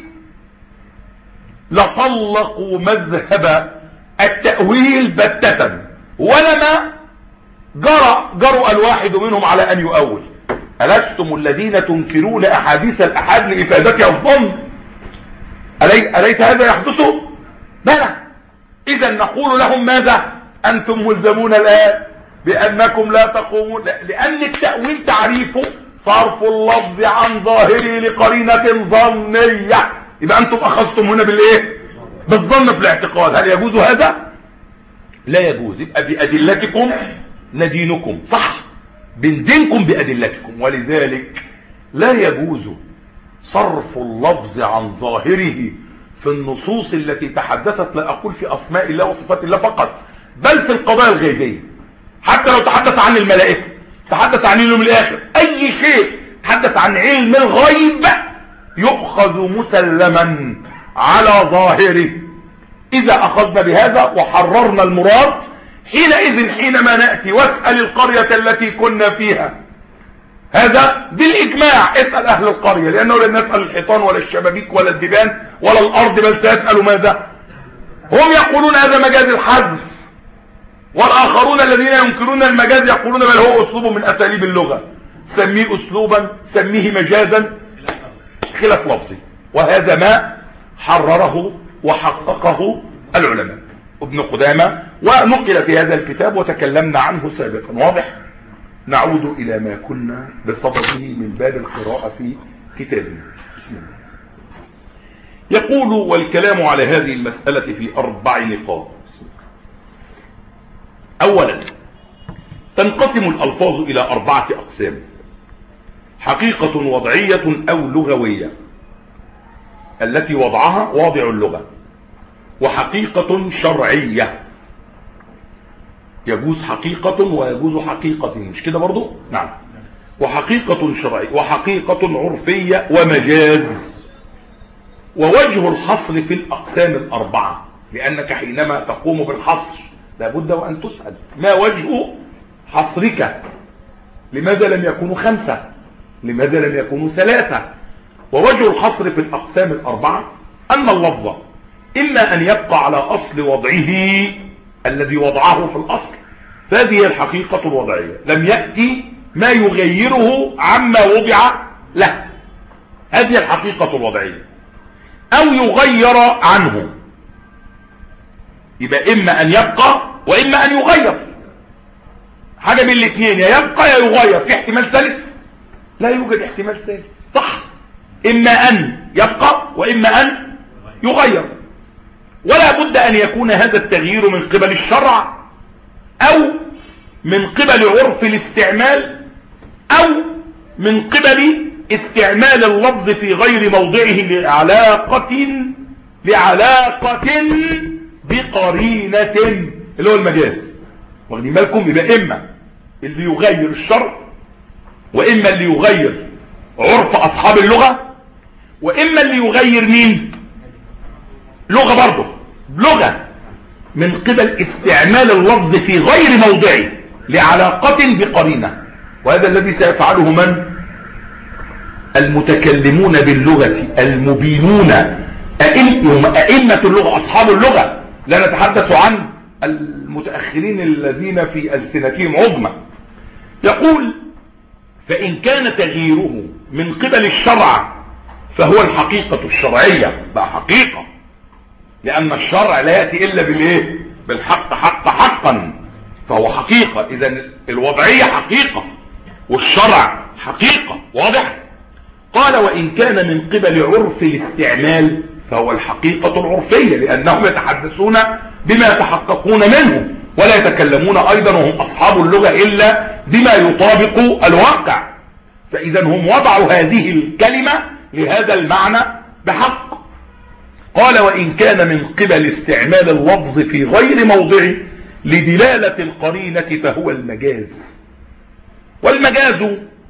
لطلقوا مذهب التأويل بتة، ولما جرى جرؤ الواحد منهم على أن يؤول. ألستم الذين تنكرون أحاديث الأحاد لإفادتها الظن؟ أليس هذا يحدث؟ بلى. إذا نقول لهم ماذا؟ أنتم ملزمون الآن بأنكم لا تقومون، لأن التأويل تعريفه صرف اللفظ عن ظاهره لقرينة ظنية. يبقى أنتم أخذتم هنا بالإيه؟ بالظن في الاعتقاد. هل يجوز هذا؟ لا يجوز. يبقى بأدلتكم ندينكم، صح، بندينكم بأدلتكم. ولذلك لا يجوز صرف اللفظ عن ظاهره في النصوص التي تحدثت، لا أقول في أسماء الله وصفات الله فقط، بل في القضايا الغيبية. حتى لو تحدث عن الملائكة، تحدث عن اليوم الآخر، أي شيء تحدث عن علم الغيب يؤخذ مسلما على ظاهره. إذا أخذنا بهذا وحررنا المراد، حينئذ حينما نأتي واسأل القرية التي كنا فيها، هذا بالإجماع اسأل أهل القرية، لأنه لن يسأل الحيطان ولا الشبابيك ولا الدبان ولا الأرض، بل سيسأل ماذا؟ هم يقولون هذا مجاز الحذف، والآخرون الذين ينكرون المجاز يقولون بل هو أسلوب من أساليب اللغة، سميه أسلوبا، سميه مجازا، خلاف لفظي. وهذا ما حرره وحققه العلماء ابن قدامة، ونقل في هذا الكتاب وتكلمنا عنه سابقا. واضح؟ نعود إلى ما كنا بصدده من باب القراءة في كتابنا. بسم الله. يقول: والكلام على هذه المسألة في أربع نقاط. أولا، تنقسم الألفاظ إلى أربعة أقسام: حقيقة وضعية أو لغوية التي وضعها واضع اللغة، وحقيقة شرعية، يجوز حقيقة ويجوز حقيقة، مش كده برضو؟ نعم. وحقيقة شرعية، وحقيقة عرفية، ومجاز. ووجه الحصر في الأقسام الأربعة، لأنك حينما تقوم بالحصر لابد وأن تسأل ما وجه حصرك؟ لماذا لم يكونوا خمسة؟ لماذا لم يكونوا ثلاثة؟ ووجه الحصر في الأقسام الأربعة أن اللفظ إما أن يبقى على أصل وضعه الذي وضعه في الأصل، فهذه الحقيقة الوضعية، لم يأتي ما يغيره عما وضع له، هذه الحقيقة الوضعية. أو يغير عنه، يبقى إما أن يبقى وإما أن يغير، حاجة من الاثنين، يا يبقى يا يغير. في احتمال ثالث؟ لا يوجد احتمال ثالث، صح؟ إما أن يبقى وإما أن يغير. ولا بد أن يكون هذا التغيير من قبل الشرع أو من قبل عرف الاستعمال أو من قبل استعمال اللفظ في غير موضعه لعلاقة لعلاقة بقرينة، اللي هو المجاز. واخدين بالكم؟ يبقى إما اللي يغير الشرع، وإما اللي يغير عرف أصحاب اللغة، وإما اللي يغير مين؟ لغة برضه، لغة من قبل استعمال اللفظ في غير موضعه لعلاقة بقرينة. وهذا الذي سيفعله من؟ المتكلمون باللغة المبينون، أئمة اللغة، أصحاب اللغة. لا نتحدث عن المتأخرين الذين في ألسنتهم عظمى. يقول: فإن كان تغييره من قبل الشرع فهو الحقيقة الشرعية، بقى حقيقة، لأن الشرع لا يأتي إلا بالإيه؟ بالحق، حق حقا، فهو حقيقة. إذن الوضعية حقيقة والشرع حقيقة. واضح؟ قال: وإن كان من قبل عرف الاستعمال فهو الحقيقة العرفية، لأنهم يتحدثون بما يتحققون منه، ولا يتكلمون أيضا وهم أصحاب اللغة إلا بما يطابق الواقع. فإذا هم وضعوا هذه الكلمة لهذا المعنى بحق. قال: وإن كان من قبل استعمال اللفظ في غير موضعه لدلالة القرينة فهو المجاز. والمجاز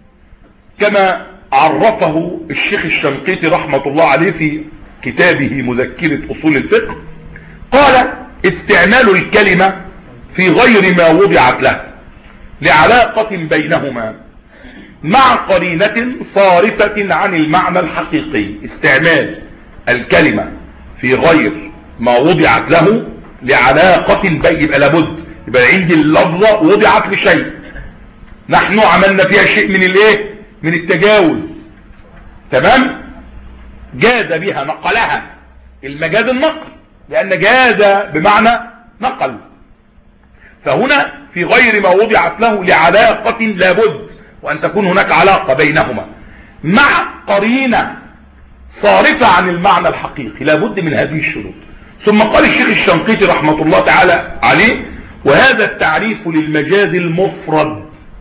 كما عرفه الشيخ الشنقيطي رحمة الله عليه في كتابه مذكرة أصول الفقه، قال: استعمال الكلمة في غير ما وضعت له لعلاقة بينهما مع قرينة صارفة عن المعنى الحقيقي. استعمال الكلمة في غير ما وضعت له لعلاقة بين، يبقى لابد يبقى عندي اللفظة وضعت لشيء، نحن عملنا فيها شيء من الايه، من التجاوز، تمام، جاز بها نقلها، المجاز النقل، لان جاز بمعنى نقل. فهنا في غير ما وضعت له لعلاقة لابد وان تكون هناك علاقة بينهما مع قرينة صارفة عن المعنى الحقيقي، لابد من هذه الشروط. ثم قال الشيخ الشنقيطي رحمة الله تعالى عليه: وهذا التعريف للمجاز المفرد،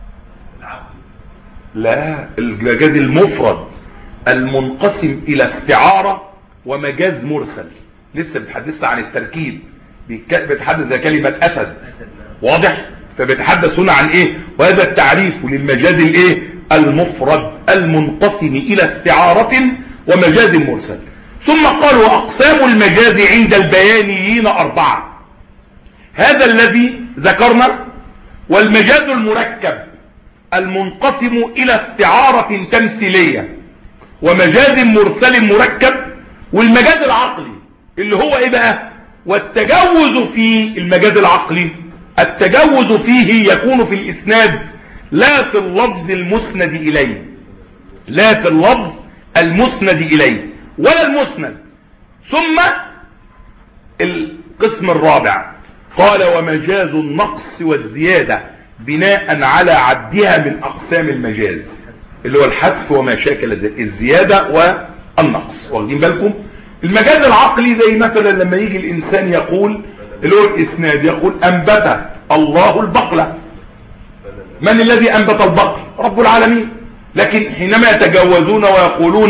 لا، المجاز المفرد المنقسم الى استعارة ومجاز مرسل. لسه بتحدث عن التركيب، بتحدث عن كلمة اسد، واضح؟ فبتحدث هنا عن ايه؟ وهذا التعريف للمجاز الايه المفرد المنقسم الى استعارة ومجاز مرسل. ثم قال: واقسام المجاز عند البيانيين اربعة، هذا الذي ذكرنا، والمجاز المركب المنقسم الى استعارة تمثيلية ومجاز مرسل مركب، والمجاز العقلي اللي هو ايه بقى؟ والتجوز في المجاز العقلي، التجوز فيه يكون في الاسناد لا في اللفظ المسند اليه، لا في اللفظ المسند اليه ولا المسند. ثم القسم الرابع قال: ومجاز النقص والزيادة بناء على عدها من اقسام المجاز، اللي هو الحذف وما شاكل ذلك، الزيادة والنقص. واخدين بالكم؟ المجاز العقلي زي مثلا لما يجي الانسان يقول، اللي هو الاسناد، يقول: انبت الله البقلة. من الذي انبت البقل؟ رب العالمين. لكن حينما يتجاوزون ويقولون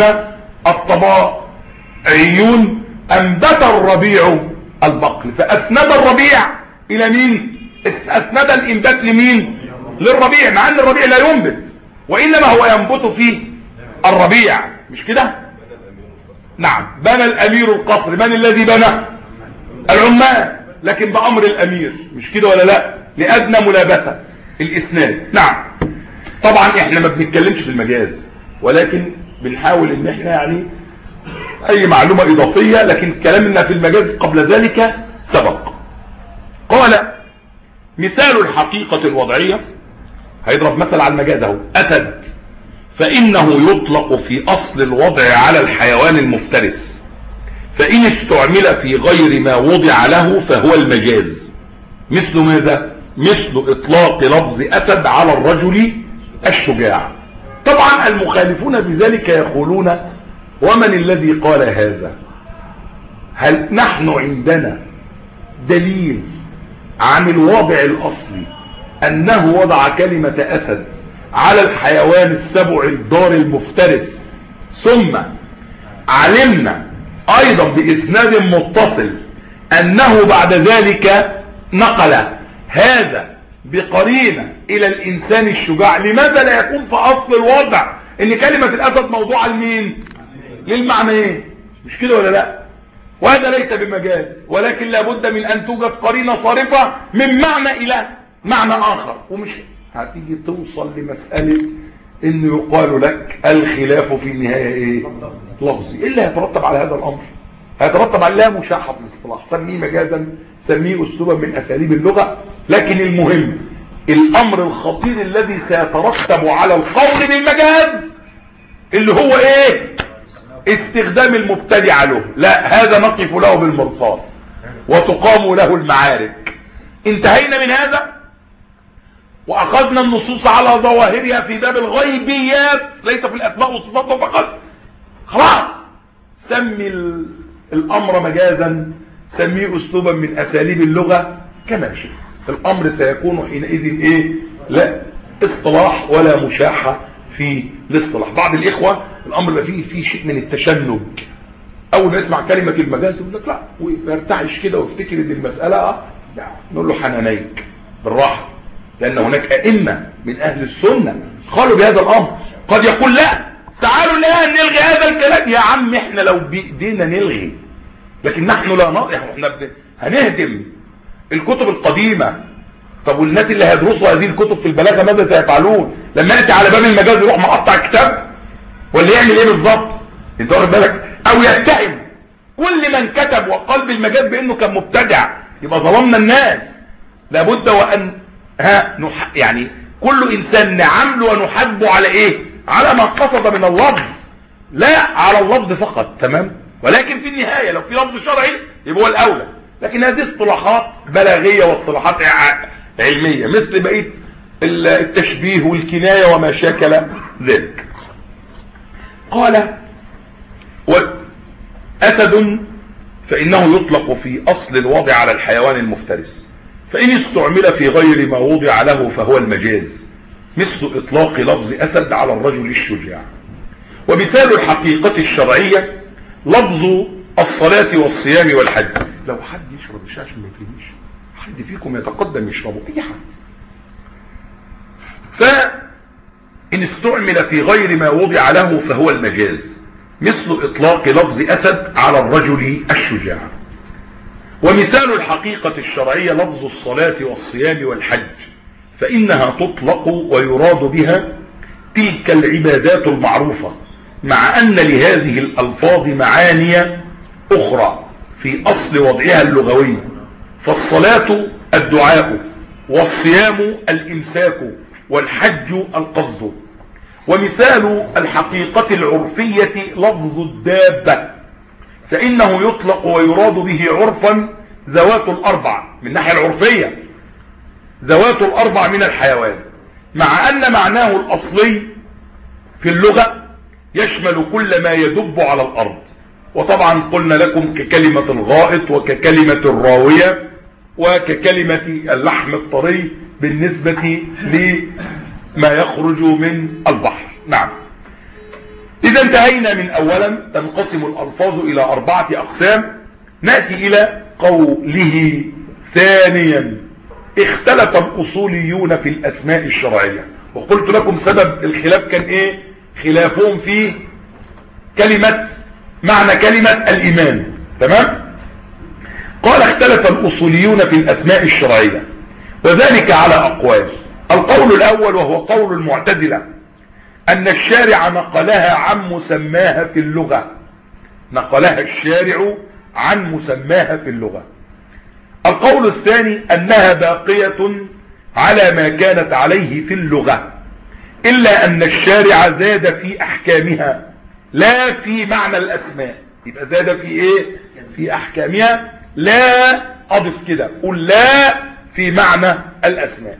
الطبائعيون انبت الربيع البقل، فاسند الربيع الى مين؟ اسند الانبات لمين؟ للربيع، مع ان الربيع لا ينبت، وانما هو ينبت في الربيع، مش كده؟ نعم. بنى الامير القصر، من الذي بنى؟ العمال، لكن بامر الامير، مش كده ولا لا؟ لادنى ملابسه الاسناد. نعم. طبعا احنا ما بنتكلمش في المجاز، ولكن بنحاول ان احنا يعني اي معلومه اضافيه، لكن كلامنا في المجاز قبل ذلك سبق. قال: مثال الحقيقه الوضعيه، هيضرب مثل على المجاز اهو: اسد، فانه يطلق في اصل الوضع على الحيوان المفترس، فان استعمل في غير ما وضع له فهو المجاز. مثل ماذا؟ مثل اطلاق لفظ اسد على الرجل الشجاع. طبعا المخالفون بذلك يقولون: ومن الذي قال هذا؟ هل نحن عندنا دليل عن الوضع الاصلي انه وضع كلمة اسد على الحيوان السبع الضار المفترس، ثم علمنا ايضا باسناد متصل انه بعد ذلك نقل هذا بقرينة الى الانسان الشجاع؟ لماذا لا يكون في اصل الوضع ان كلمة الاسد موضوعة لمين؟ للمعنيين، مش كده ولا لا؟ وهذا ليس بمجاز، ولكن لابد من ان توجد قرينة صارفة من معنى الى معنى اخر. ومش هتيجي توصل لمسألة انه يقال لك الخلاف في النهاية ايه؟ لفظي. ايه اللي هيترتب على هذا الامر؟ هيترتب على لا مشاحة في الاصطلاح، سميه مجازا، سميه اسلوبا من اساليب اللغة، لكن المهم الامر الخطير الذي سيترتب على القول بالمجاز اللي هو ايه؟ استخدام المبتدع له. لا، هذا نقف له بالمرصاد وتقام له المعارك. انتهينا من هذا واخذنا النصوص على ظواهرها في باب الغيبيات، ليس في الاسماء والصفات فقط. خلاص، سمي الامر مجازا، سميه اسلوبا من اساليب اللغة كما شئت. الامر سيكون حينئذ ايه؟ لا اصطلاح ولا مشاحة في الاصطلاح. بعض الاخوة الامر ما فيه فيه شيء من التشنج، اول ما يسمع كلمة المجاز يقول لك لا، ويرتعش كده ويفتكر ان المسألة، نقول له حنانيك بالراحة، لان هناك ائمة من اهل السنة قالوا بهذا الامر. قد يقول لا، تعالوا الان نلغي هذا الكلام. يا عم احنا لو بايدينا نلغي، لكن نحن لا نطيح، احنا هنهدم الكتب القديمة طب والناس اللي هيدرسوا هذه الكتب في البلاغه ماذا سيفعلون؟ لما ياتي على باب المجاز يروح مقطع كتاب ولا يعمل ايه بالظبط؟ انت واخد بالك؟ او يتهم كل من كتب وقال بالمجاز بانه كان مبتدع، يبقى ظلمنا الناس. لابد وان ها نح... يعني كل انسان نعامله ونحاسبه على ايه؟ على ما قصد من اللفظ، لا على اللفظ فقط. تمام؟ ولكن في النهايه لو في لفظ شرعي يبقى هو الاولى، لكن هذه اصطلاحات بلاغيه واصطلاحات علميه مثل بقيه التشبيه والكنايه وما شاكل ذلك. قال: وأسد فإنه يطلق في أصل الوضع على الحيوان المفترس، فإن استعمل في غير ما وضع له فهو المجاز، مثل إطلاق لفظ أسد على الرجل الشجاع. ومثال الحقيقة الشرعية لفظ الصلاة والصيام والحج. لو حد يشرب الشاي عشان ما يترميش، حد فيكم يتقدم يشربه، أي حد. فإن استعمل في غير ما وضع له فهو المجاز، مثل إطلاق لفظ أسد على الرجل الشجاع. ومثال الحقيقة الشرعية لفظ الصلاة والصيام والحج، فإنها تطلق ويراد بها تلك العبادات المعروفة، مع أن لهذه الألفاظ معاني أخرى في أصل وضعها اللغوي، فالصلاة الدعاء، والصيام الإمساك، والحج القصد. ومثال الحقيقة العرفية لفظ الدابة، فإنه يطلق ويراد به عرفا ذوات الأربع، من الناحية العرفية ذوات الأربع من الحيوان، مع أن معناه الأصلي في اللغة يشمل كل ما يدب على الأرض. وطبعا قلنا لكم ككلمة الغائط وككلمة الراوية وككلمة اللحم الطري بالنسبة لما يخرج من البحر. نعم. إذا انتهينا من أولا تنقسم الألفاظ إلى أربعة أقسام. نأتي إلى قوله ثانيا: اختلف الأصوليون في الأسماء الشرعية. وقلت لكم سبب الخلاف كان إيه؟ خلافهم في كلمة معنى كلمة الإيمان. تمام؟ قال: اختلف الأصوليون في الأسماء الشرعية، وذلك على أقوال. القول الأول وهو قول المعتزلة أن الشارع نقلها عن مسماها في اللغة، نقلها الشارع عن مسماها في اللغة. القول الثاني أنها باقية على ما كانت عليه في اللغة، إلا أن الشارع زاد في أحكامها لا في معنى الأسماء. يبقى زاد في إيه؟ في أحكامها، لا أضف كده قل لا في معنى الأسماء.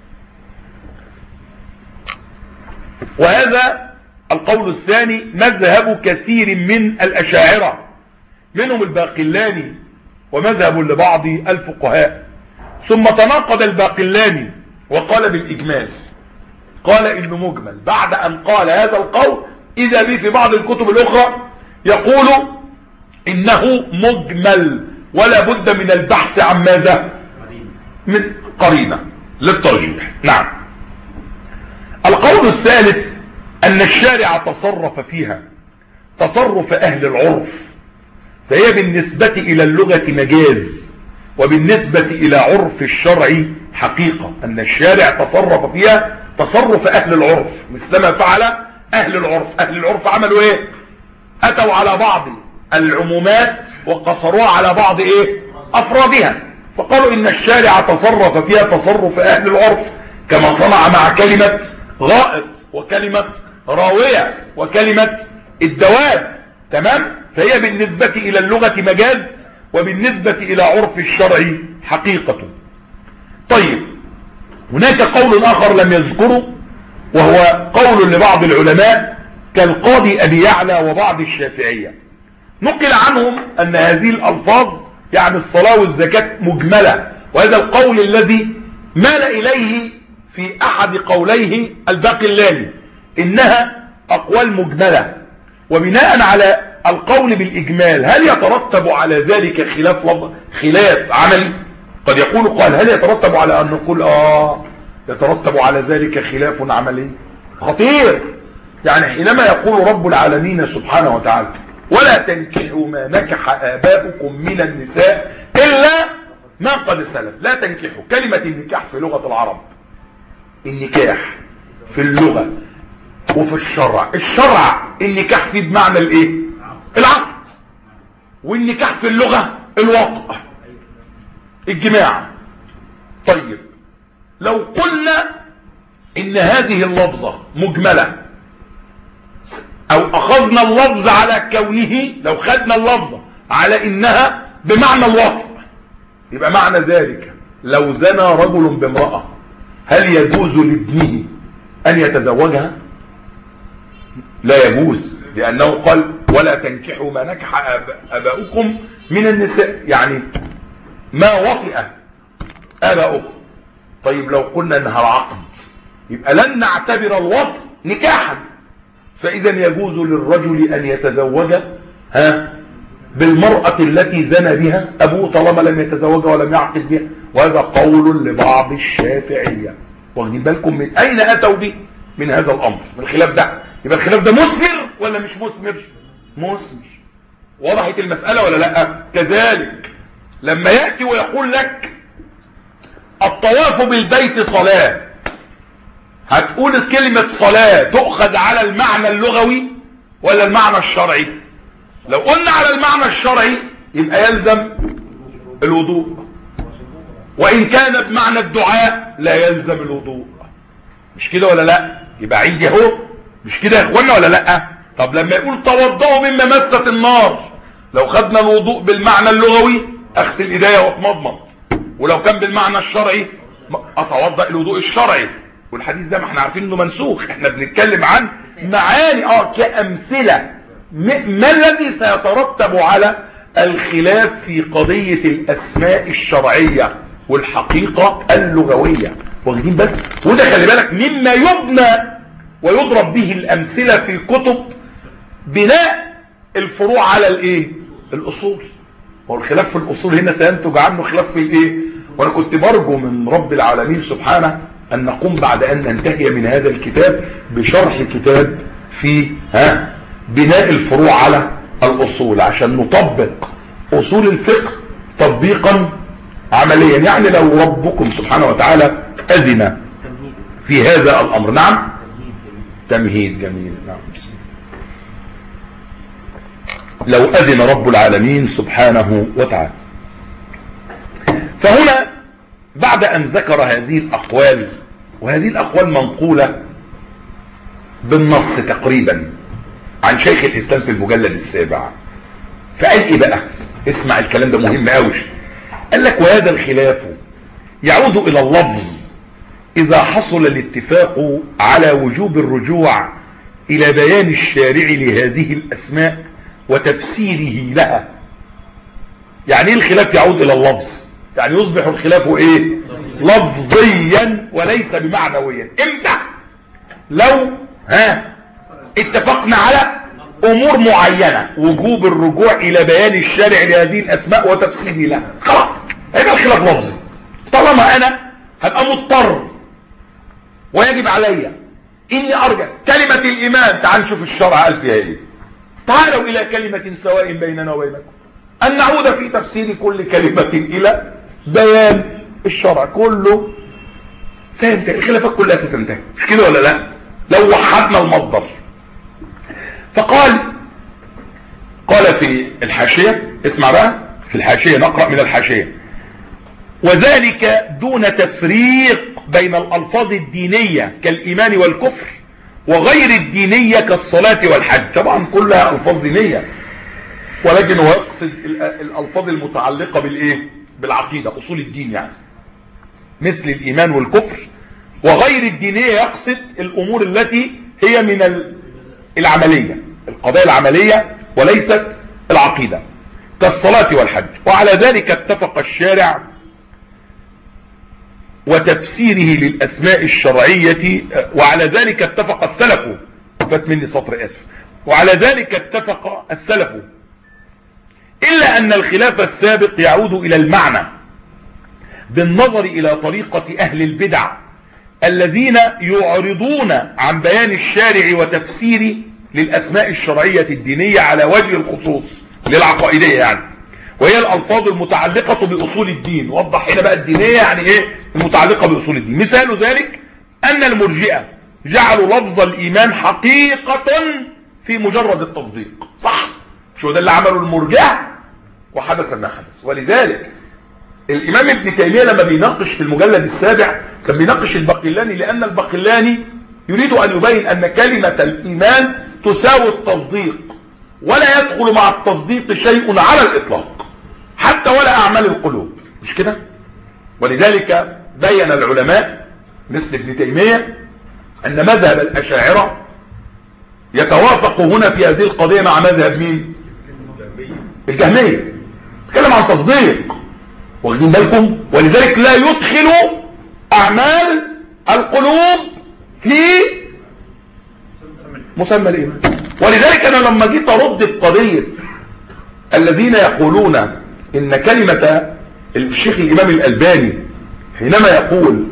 وهذا القول الثاني مذهب كثير من الأشاعرة، منهم الباقلاني ومذهب لبعض الفقهاء. ثم تناقض الباقلاني وقال بالإجمال، قال إنه مجمل. بعد أن قال هذا القول إذا به في بعض الكتب الأخرى يقول إنه مجمل ولا بد من البحث عن ماذا؟ من قرينة للترجيح. نعم. القول الثالث أن الشارع تصرف فيها تصرف أهل العرف، فهي بالنسبة إلى اللغة مجاز، وبالنسبة إلى عرف الشرع حقيقة. أن الشارع تصرف فيها تصرف أهل العرف مثلما فعل أهل العرف. أهل العرف عملوا إيه؟ أتوا على بعض العمومات وقصروها على بعض إيه؟ أفرادها، فقالوا إن الشارع تصرف فيها تصرف أهل العرف، كما صنع مع كلمة غائط وكلمة راوية وكلمة الدواب. تمام؟ فهي بالنسبة إلى اللغة مجاز، وبالنسبة إلى عرف الشرع حقيقة. طيب، هناك قول آخر لم يذكره، وهو قول لبعض العلماء كالقاضي أبي يعلى وبعض الشافعية. نقل عنهم أن هذه الألفاظ يعني الصلاة والزكاة مجملة، وهذا القول الذي مال إليه في أحد قوليه الباقلاني إنها أقوال مجملة. وبناء على القول بالإجمال هل يترتب على ذلك خلاف لفظ خلاف عملي؟ قد يقول قال هل يترتب على أن نقول آه يترتب على ذلك خلاف عملي خطير؟ يعني حينما يقول رب العالمين سبحانه وتعالى: ولا تنكحوا ما نكح آباؤكم من النساء إلا ما قد سلف لا تنكحوا. كلمة النكاح في لغة العرب، النكاح في اللغة وفي الشرع، الشرع النكاح فيه بمعنى الايه؟ العقد. والنكاح في اللغة الوطء، الجماع. طيب لو قلنا ان هذه اللفظة مجملة، او اخذنا اللفظ على كونه، لو خدنا اللفظة على انها بمعنى الوطء، يبقى معنى ذلك لو زنى رجل بامرأة هل يجوز لابنه ان يتزوجها؟ لا يجوز، لانه قال ولا تنكحوا ما نكح اباؤكم من النساء، يعني ما وطئ اباؤكم. طيب لو قلنا انها العقد يبقى لن نعتبر الوطء نكاحا، فاذا يجوز للرجل ان يتزوج ها بالمرأة التي زنى بها ابوه طالما لم يتزوجها ولم يعقد بها. وهذا قول لبعض الشافعية. واخدين بالكم من اين اتوا به؟ من هذا الامر، من الخلاف ده. يبقى الخلاف ده مثمر ولا مش مثمر؟ مثمر. وضحت المسألة ولا لا؟ كذلك لما يأتي ويقول لك الطواف بالبيت صلاة، هتقول كلمة صلاة تؤخذ على المعنى اللغوي ولا المعنى الشرعي؟ لو قلنا على المعنى الشرعي يبقى يلزم الوضوء، وإن كان بمعنى الدعاء لا يلزم الوضوء. مش كده ولا لا؟ يبقى عندي اهو، مش كده يا اخوانا ولا لا؟ طب لما يقول توضؤوا مما مست النار، لو خدنا الوضوء بالمعنى اللغوي اغسل ايديا واتمضمض، ولو كان بالمعنى الشرعي اتوضأ الوضوء الشرعي. والحديث ده ما احنا عارفين انه منسوخ، احنا بنتكلم عن معاني اه كأمثلة ما الذي سيترتب على الخلاف في قضية الاسماء الشرعية والحقيقة اللغوية. واخدين بالك؟ وده خلي بالك مما يبنى ويضرب به الامثلة في كتب بناء الفروع على الايه؟ الاصول. والخلاف في الاصول هنا سينتج عنه خلاف في الايه؟ وانا كنت برجو من رب العالمين سبحانه ان نقوم بعد ان ننتهي من هذا الكتاب بشرح كتاب في ها بناء الفروع على الاصول، عشان نطبق اصول الفقه تطبيقا عمليا. يعني لو ربكم سبحانه وتعالى اذن في هذا الامر. نعم تمهيد جميل. نعم بسم الله. لو اذن رب العالمين سبحانه وتعالى. فهنا بعد ان ذكر هذه الاقوال، وهذه الاقوال منقولة بالنص تقريبا عن شيخ الاسلام في المجلد السابع، فقال ايه بقى؟ اسمع الكلام ده مهم قوي. قال لك وهذا الخلاف يعود الى اللفظ اذا حصل الاتفاق على وجوب الرجوع الى بيان الشارع لهذه الاسماء وتفسيره لها. يعني ايه الخلاف يعود الى اللفظ؟ يعني يصبح الخلاف ايه؟ لفظيا وليس بمعنويا. امتى؟ لو ها اتفقنا على امور معينة، وجوب الرجوع الى بيان الشارع لهذه الاسماء وتفسيره لها، خلاص هيبقى الخلاف لفظي. طالما انا هبقى مضطر ويجب علي اني ارجع كلمة الايمان، تعال نشوف الشرع قال فيها ايه. تعالوا الى كلمة سواء بيننا وبينكم ان نعود في تفسير كل كلمة الى بيان الشرع. كله سينتهي، الخلافات كلها ستنتهي، مش كده ولا لا؟ لو وحدنا المصدر. فقال قال في الحاشية، اسمع بقى في الحاشية، نقرأ من الحاشية: وذلك دون تفريق بين الألفاظ الدينية كالإيمان والكفر وغير الدينية كالصلاة والحج. طبعا كلها ألفاظ دينية، ولكن هو يقصد الألفاظ المتعلقة بالإيه؟ بالعقيدة، أصول الدين، يعني مثل الإيمان والكفر. وغير الدينية يقصد الأمور التي هي من العملية، القضايا العملية وليست العقيدة، كالصلاة والحج. وعلى ذلك اتفق الشارع وتفسيره للأسماء الشرعية، وعلى ذلك اتفق السلف، فات مني سطر اسف، وعلى ذلك اتفق السلف، إلا أن الخلاف السابق يعود إلى المعنى بالنظر إلى طريقة أهل البدع الذين يعرضون عن بيان الشارع وتفسيره للأسماء الشرعية الدينية على وجه الخصوص للعقائدية يعني. وهي الألفاظ المتعلقة بأصول الدين. وضح هنا بقى الدينية يعني ايه المتعلقة بأصول الدين. مثال ذلك أن المرجئة جعلوا لفظ الإيمان حقيقة في مجرد التصديق. صح؟ شو ده اللي عمله المرجئة وحدث ما حدث. ولذلك الإمام ابن تيمية لما بيناقش في المجلد السابع كان بيناقش الباقلاني، لأن الباقلاني يريد أن يبين أن كلمة الإيمان تساوي التصديق، ولا يدخل مع التصديق شيء على الإطلاق حتى ولا أعمال القلوب، مش كده؟ ولذلك بين العلماء مثل ابن تيمية أن مذهب الأشاعرة يتوافق هنا في هذه القضية مع مذهب مين؟ الجهمية. تكلم عن تصديق، واخدين بالكم؟ ولذلك لا يدخل أعمال القلوب في مسمى الإيمان. ولذلك أنا لما جيت أرد في قضية الذين يقولون إن كلمة الشيخ الإمام الألباني حينما يقول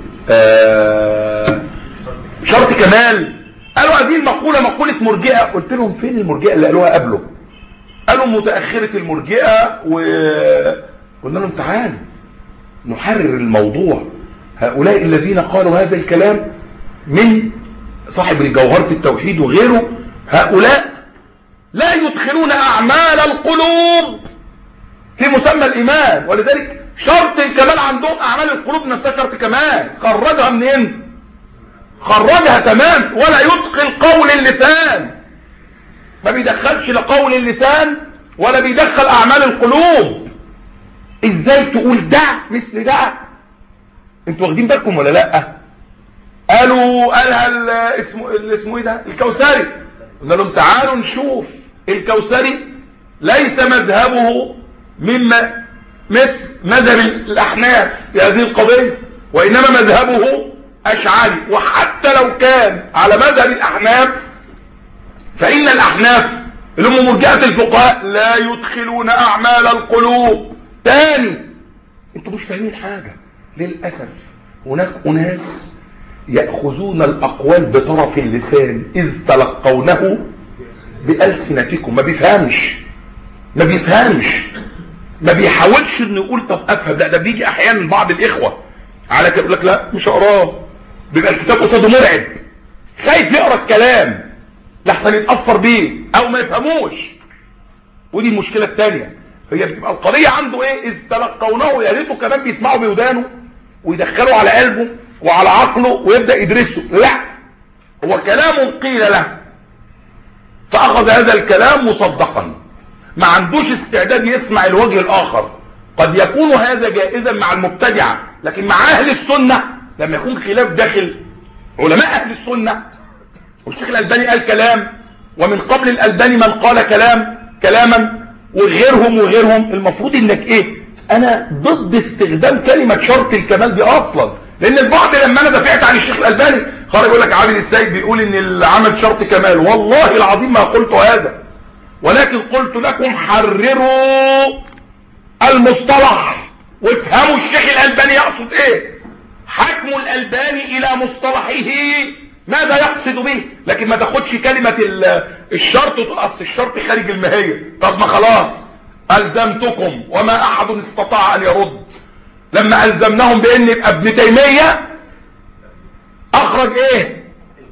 آه شرط كمال، قالوا هذه المقولة مقولة مرجئة. قلت لهم فين المرجئة اللي قالوها قبله؟ قالوا متأخرة المرجئة. وقلنا لهم تعالوا نحرر الموضوع. هؤلاء الذين قالوا هذا الكلام من صاحب الجوهرة التوحيد وغيره، هؤلاء لا يدخلون أعمال القلوب في مسمى الإيمان. ولذلك شرط الكمال عندهم أعمال القلوب نفسها شرط كمال. خرجها منين؟ خرجها تمام. ولا يدخل قول اللسان، ما بيدخلش لقول اللسان ولا بيدخل أعمال القلوب. ازاي تقول ده مثل ده؟ انتوا واخدين بالكم ولا لا؟ قالوا قالها اسمه اللي اسمه ايه ده الكوثري. قلنا لهم تعالوا نشوف الكوثري ليس مذهبه مما مثل مذهب الأحناف في هذه القضية، وإنما مذهبه أشعري. وحتى لو كان على مذهب الأحناف فإن الأحناف اللي هم مرجئة الفقهاء لا يدخلون أعمال القلوب. تاني انتوا مش فاهمين حاجة للأسف. هناك أناس يأخذون الأقوال بطرف اللسان إذ تلقونه بألسنتكم. ما بيفهمش ما بيفهمش ما بيحاولش انه يقول طب افهم. ده ده بيجي احيانا بعض الاخوه على كده يقول لك لا مش هقراه، بيبقى الكتاب قصاده مرعب، خايف يقرا الكلام لحسن يتاثر بيه او ما يفهموش. ودي المشكله الثانيه، هي بتبقى القضيه عنده ايه؟ اذ تلقونه، يا ريته كمان بيسمعوا بودانه ويدخلوا على قلبه وعلى عقله ويبدا يدرسه. لا، هو كلام قيل له فاخذ هذا الكلام مصدقا، ما عندوش استعداد يسمع الوجه الاخر. قد يكون هذا جائزا مع المبتدعه، لكن مع اهل السنه لما يكون خلاف داخل علماء اهل السنه، والشيخ الالباني قال كلام ومن قبل الالباني من قال كلام كلاما وغيرهم وغيرهم، المفروض انك ايه؟ انا ضد استخدام كلمه شرط الكمال دي اصلا، لان البعض لما انا دافعت عن الشيخ الالباني خرج يقول لك عابد السيد بيقول ان العمل شرط كمال. والله العظيم ما قلت هذا، ولكن قلت لكم حرروا المصطلح وافهموا الشيخ الألباني يقصد ايه. حكم الألباني الى مصطلحه ماذا يقصد به، لكن ما تاخدش كلمة الشرط وتقول اصل الشرط خارج الماهية. طب ما خلاص ألزمتكم وما احد استطاع ان يرد. لما ألزمناهم بان يبقى ابن تيمية اخرج ايه؟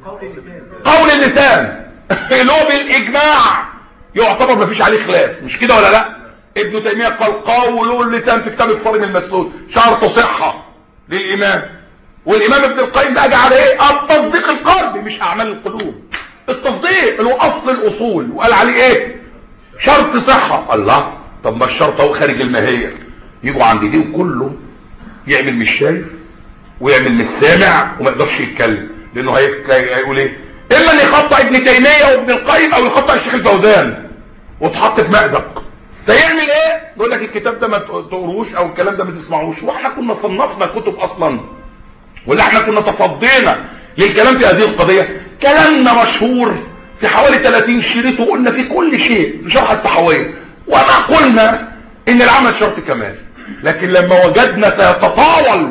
قول اللسان اللي هو بالاجماع يعتبر ما فيش عليه خلاف، مش كده ولا لا؟ ابن تيمية قال قول اللسان في كتاب الصارم المسلول شرط صحة للإمام. والإمام ابن القيم بقى جعل ايه؟ التصديق القلبي مش أعمال القلوب. التصديق اللي هو أصل الأصول، وقال عليه ايه؟ شرط صحة. الله، طب ما الشرط اهو خارج الماهية. يجوا عند دي وكله يعمل مش شايف ويعمل مش سامع وما يقدرش يتكلم، لأنه هيقول ايه؟ إما أن يخطأ ابن تيمية وابن القيم أو يخطأ الشيخ الفوزان وتحط في مأزق. فيعمل ايه؟ يقول لك الكتاب ده ما تقروش او الكلام ده ما تسمعوش. واحنا كنا صنفنا كتب اصلا، ولا احنا كنا تصدينا للكلام في هذه القضيه. كلامنا مشهور في حوالي ثلاثين شريط، وقلنا في كل شيء في شرح التحويه، وما قلنا ان العمل شرط كمال. لكن لما وجدنا سيتطاول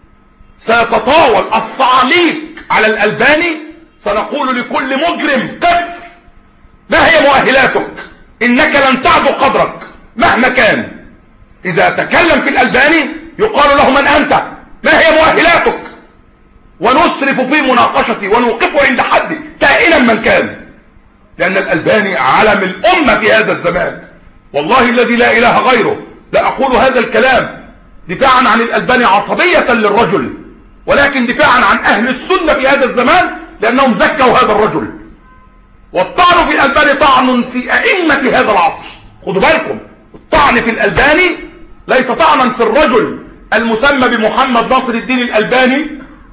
سيتطاول الصعاليق على الألباني، سنقول لكل مجرم قف، ما هي مؤهلاتك؟ انك لن تعدو قدرك مهما كان. اذا تكلم في الألباني يقال له من انت، ما هي مؤهلاتك، ونسرف في مناقشتي ونوقفه عند حد كائنا من كان، لان الألباني علم الامة في هذا الزمان. والله الذي لا اله غيره لا اقول هذا الكلام دفاعا عن الألباني عصبية للرجل، ولكن دفاعا عن اهل السنة في هذا الزمان، لانهم زكوا هذا الرجل. والطعن في الألباني طعن في ائمة هذا العصر. خدوا بالكم، الطعن في الألباني ليس طعنا في الرجل المسمى بمحمد ناصر الدين الألباني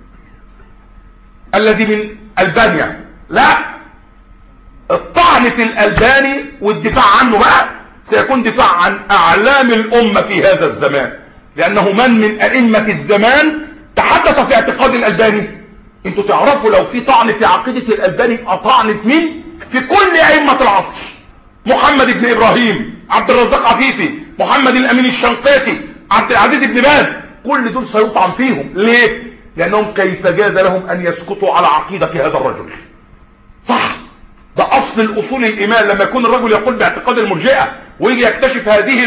الذي من ألبانيا، لا، الطعن في الألباني والدفاع عنه بقى سيكون دفاع عن أعلام الأمة في هذا الزمان، لأنه من من أئمة الزمان تحدث في اعتقاد الألباني. انتوا تعرفوا لو في طعن في عقيدة الألباني يبقى طعن في مين؟ في كل أئمة العصر، محمد بن إبراهيم، عبد الرزاق عفيفي، محمد الأمين الشنقيطي، عبد العزيز بن باز، كل دول سيطعن فيهم. ليه؟ لأنهم كيف جاز لهم أن يسكتوا على عقيدة هذا الرجل؟ صح، ده أصل الأصول الإيمان. لما يكون الرجل يقول باعتقاد المرجئة ويجي يكتشف هذه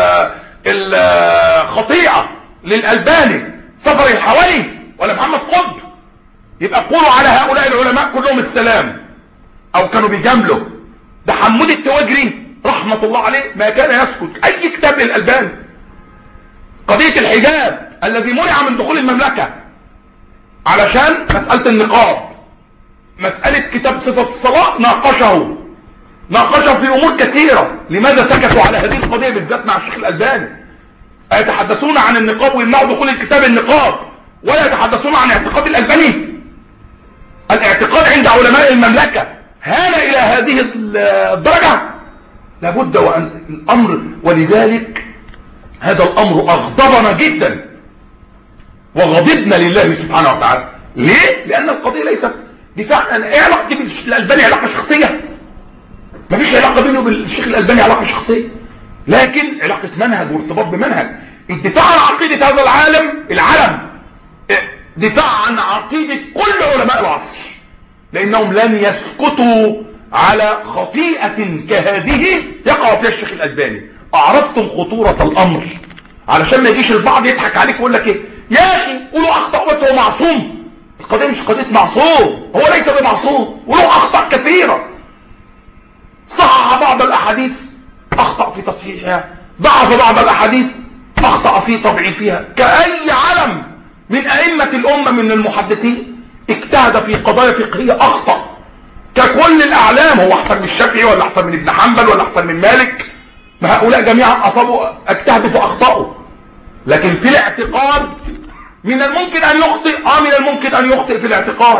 الخطيئة للألباني سفر الحوالي ولا محمد قطب، يبقى قولوا على هؤلاء العلماء كلهم السلام، أو كانوا بيجاملوا. ده حمود التواجري رحمة الله عليه ما كان يسكت أي كتاب للألباني. قضية الحجاب الذي منع من دخول المملكة علشان مسألة النقاب، مسألة كتاب صفة الصلاة، ناقشه ناقشه في أمور كثيرة. لماذا سكتوا على هذه القضية بالذات مع الشيخ الألباني؟ يتحدثون عن النقاب ويمنعوا دخول الكتاب النقاب، ولا يتحدثون عن اعتقاد الألباني. الاعتقاد عند علماء المملكة هان إلى هذه الدرجة؟ لابد وأن الأمر، ولذلك هذا الأمر أغضبنا جدا وغضبنا لله سبحانه وتعالى. ليه؟ لأن القضية ليست دفاع. ايه علاقتي بالشيخ الألباني؟ علاقة شخصية؟ مفيش علاقة بينه بالشيخ الألباني علاقة شخصية، لكن علاقة منهج وارتباط بمنهج. الدفاع عن عقيدة هذا العالم العالم دفاع عن عقيدة كل علماء العصر، لأنهم لن يسكتوا على خطيئة كهذه يقع فيها الشيخ الألباني. أعرفتم خطورة الأمر؟ علشان ما يجيش البعض يضحك عليك ويقول لك ايه يا أخي قولوا أخطأ بس هو معصوم. القضية مش قضية معصوم، هو ليس بمعصوم وله أخطاء كثيرة. صحح بعض الأحاديث أخطأ في تصحيحها، ضعف بعض الأحاديث أخطأ في تضعيفها. كأي علم من أئمة الأمة من المحدثين اجتهد في قضايا فقهية أخطأ ككل الأعلام. هو أحسن من الشافعي ولا أحسن من ابن حنبل ولا أحسن من مالك؟ ما هؤلاء جميعا أصابوا اجتهدوا فأخطأوا. لكن في الاعتقاد من الممكن أن يخطئ، آه من الممكن أن يخطئ في الاعتقاد،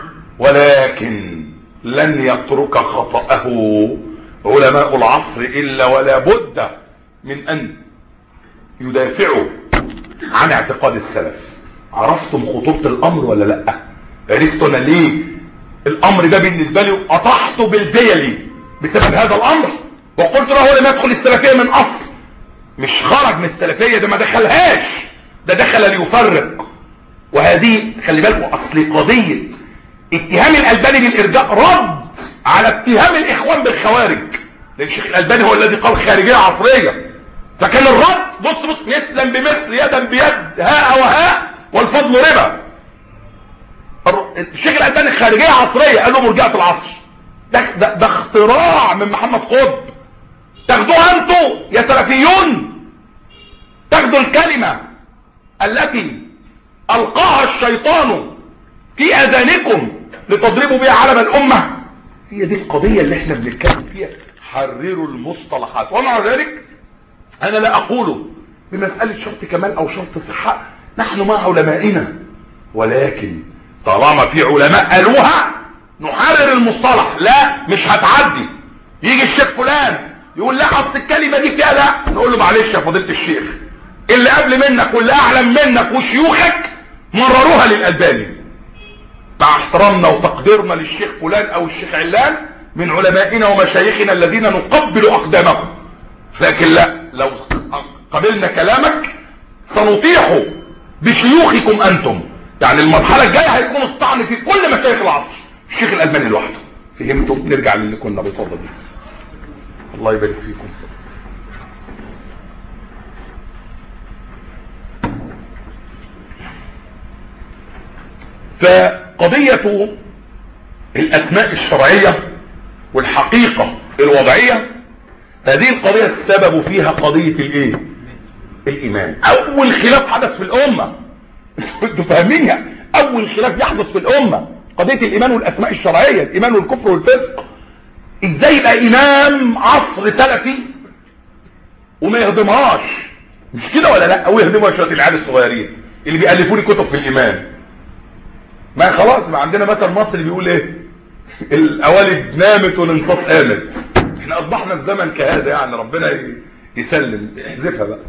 ولكن لن يترك خطأه علماء العصر إلا ولا بد من أن يدافعوا عن اعتقاد السلف. عرفتم خطورة الأمر ولا لا؟ عرفتوا أنا ليه الأمر ده بالنسبة لي قطعته بالبيلي بسبب هذا الأمر، وقلت له لم يدخل السلفية من أصل. مش خرج من السلفية، ده ما دخلهاش، ده دخل ليفرق. وهذه خلي بالكم أصل قضية اتهام الألباني بالإرجاء رد على اتهام الإخوان بالخوارج، لأن الشيخ الألباني هو الذي قال خارجية عصرية. فكان الرد بص بص مثلا بمثل يدا بيد هاء وهاء والفضل ربا. الشيخ الألباني خارجية عصرية، قال له مرجعة العصر. ده, ده, ده اختراع من محمد قطب. تاخدوها انتوا يا سلفيون، تاخدوا الكلمة التي ألقاها الشيطان في أذانكم لتضربوا بها علم الأمة. هي دي القضية اللي احنا بنتكلم فيها. حرروا المصطلحات. ومع ذلك أنا لا أقول بمسألة شرط كمال أو شرط صحة، نحن مع علمائنا، ولكن طالما في علماء قالوها نحرر المصطلح. لا مش هتعدي. يجي الشيخ فلان يقول لا اصل الكلمة دي فيها، لا نقول له معلش يا فضيلة الشيخ، اللي قبل منك واللي اعلم منك وشيوخك مرروها للألباني، مع احترامنا وتقديرنا للشيخ فلان او الشيخ علان من علمائنا ومشايخنا الذين نقبل اقدامهم. لكن لا، لو قبلنا كلامك سنطيح بشيوخكم انتم. يعني المرحلة الجاية هيكون الطعن في كل مشايخ العصر، الشيخ الألباني لوحده. فهمتوا؟ نرجع للي كنا بصدد. الله يبارك فيكم. فقضية الأسماء الشرعية والحقيقة الوضعية، هذه القضية السبب فيها قضية الايه؟ الإيمان. أول خلاف حدث في الأمة انتوا فاهمينها؟ أول خلاف يحدث في الأمة قضية الإيمان والأسماء الشرعية، الإيمان والكفر والفسق. إزاي يبقى إمام عصر سلفي وما يهضمهاش؟ مش كده ولا لا؟ أو يهضمها شوية العيال الصغيرين اللي بيألفوا لي كتب في الإيمان. ما خلاص، ما عندنا مثل مصري بيقول ايه؟ القوالب نامت والانصاص قامت. احنا اصبحنا في زمن كهذا، يعني ربنا يسلم. احذفها بقى.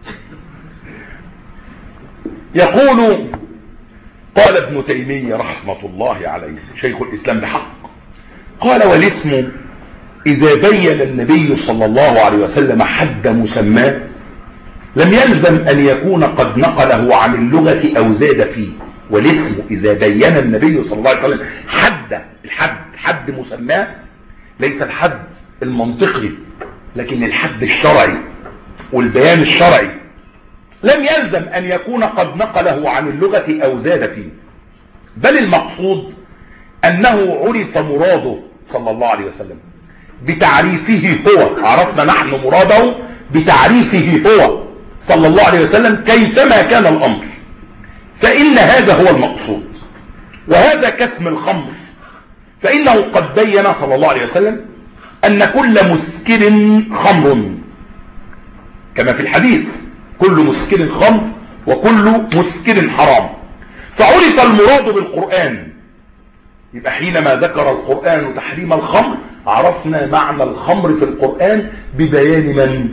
يقول قال ابن تيمية رحمة الله عليه شيخ الإسلام بحق، قال: والاسم إذا بين النبي صلى الله عليه وسلم حد مسماه لم يلزم أن يكون قد نقله عن اللغة أو زاد فيه. والاسم إذا بين النبي صلى الله عليه وسلم حد الحد حد مسماه، ليس الحد المنطقي لكن الحد الشرعي والبيان الشرعي، لم يلزم أن يكون قد نقله عن اللغة أو زاد فيه، بل المقصود أنه عرف مراده صلى الله عليه وسلم بتعريفه هو. عرفنا نحن مراده بتعريفه هو صلى الله عليه وسلم كيفما كان الأمر، فإن هذا هو المقصود. وهذا كاسم الخمر، فإنه قد بين صلى الله عليه وسلم أن كل مسكر خمر، كما في الحديث: كل مسكر خمر وكل مسكر حرام. فعرف المراد بالقرآن، يبقى حينما ذكر القرآن تحريم الخمر عرفنا معنى الخمر في القرآن ببيان من؟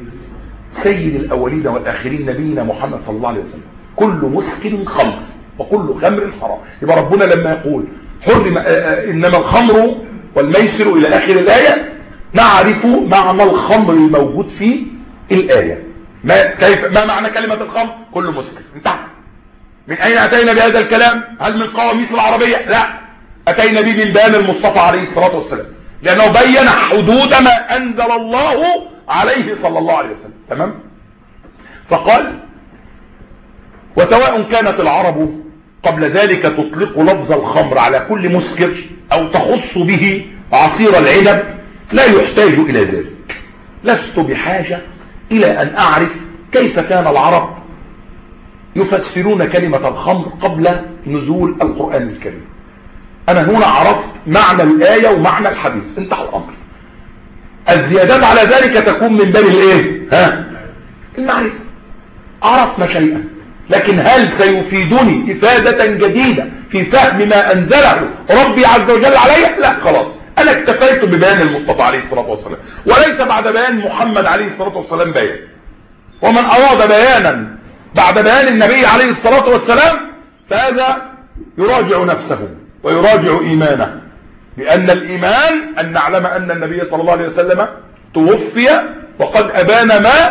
سيد الأولين والآخرين نبينا محمد صلى الله عليه وسلم. كل مسكر خمر وكل خمر حرام. يبقى ربنا لما يقول حرم إنما الخمر والميسر إلى آخر الآية نعرف معنى الخمر الموجود في الآية. ما, كيف ما معنى كلمة الخمر؟ كل مسكر. انتهى. من أين أتينا بهذا الكلام؟ هل من قواميس العربية؟ لا، أتينا به من بيان المصطفى عليه الصلاة والسلام، لأنه بين حدود ما أنزل الله عليه صلى الله عليه وسلم. تمام؟ فقال: وسواء كانت العرب قبل ذلك تطلق لفظ الخمر على كل مسكر أو تخص به عصير العنب لا يحتاج إلى ذلك. لست بحاجة إلى أن أعرف كيف كان العرب يفسرون كلمة الخمر قبل نزول القرآن الكريم. أنا هنا عرفت معنى الآية ومعنى الحديث، انتهى الأمر. الزيادات على ذلك تكون من باب الايه؟ ها؟ المعرفة. عرفنا شيئا، لكن هل سيفيدني إفادة جديدة في فهم ما أنزله ربي عز وجل علي؟ لا، خلاص أنا اكتفيت ببيان المصطفى عليه الصلاة والسلام، وليس بعد بيان محمد عليه الصلاة والسلام بيان. ومن أراد بيانا بعد بيان النبي عليه الصلاة والسلام فهذا يراجع نفسه ويراجع إيمانه، لأن الإيمان أن نعلم أن النبي صلى الله عليه وسلم توفي وقد أبان ما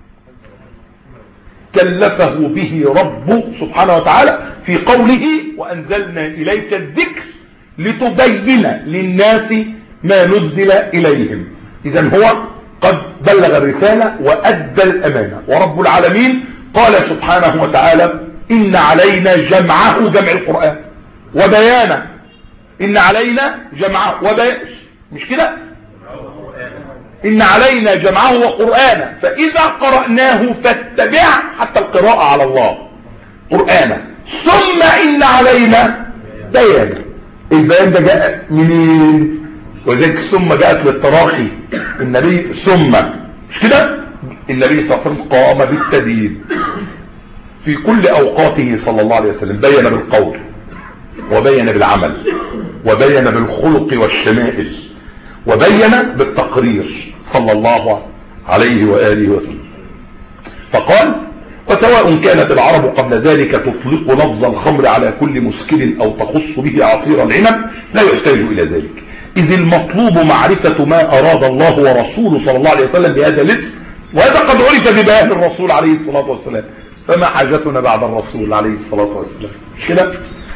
كلفه به رب سبحانه وتعالى في قوله: وأنزلنا إليك الذكر لتبين للناس ما نزل إليهم. إذن هو قد بلغ الرسالة وأدى الأمانة. ورب العالمين قال سبحانه وتعالى: إن علينا جمعه، جمع القرآن، وبيانه. إن علينا جمعه وبيانه، مش كده؟ إن علينا جمعه وقرآنه فإذا قرأناه فاتبع، حتى القراءة على الله قرآنه، ثم إن علينا بيانه. البيان ده جاء منين؟ وذلك ثم جاءت للتراخي. النبي ثم، مش كده؟ النبي صلى الله عليه وسلم قام بالتدين في كل أوقاته صلى الله عليه وسلم، بين بالقول وبين بالعمل وبين بالخلق والشمائل وبين بالتقرير صلى الله عليه وآله وسلم. فقال: وسواء كانت العرب قبل ذلك تطلق لفظ الخمر على كل مسكر أو تخص به عصير العنب لا يحتاج إلى ذلك، إذ المطلوب معرفة ما أراد الله ورسوله صلى الله عليه وسلم بهذا الاسم، وهذا قد عرف ببيان الرسول عليه الصلاة والسلام، فما حاجتنا بعد الرسول عليه الصلاة والسلام؟ مش كده؟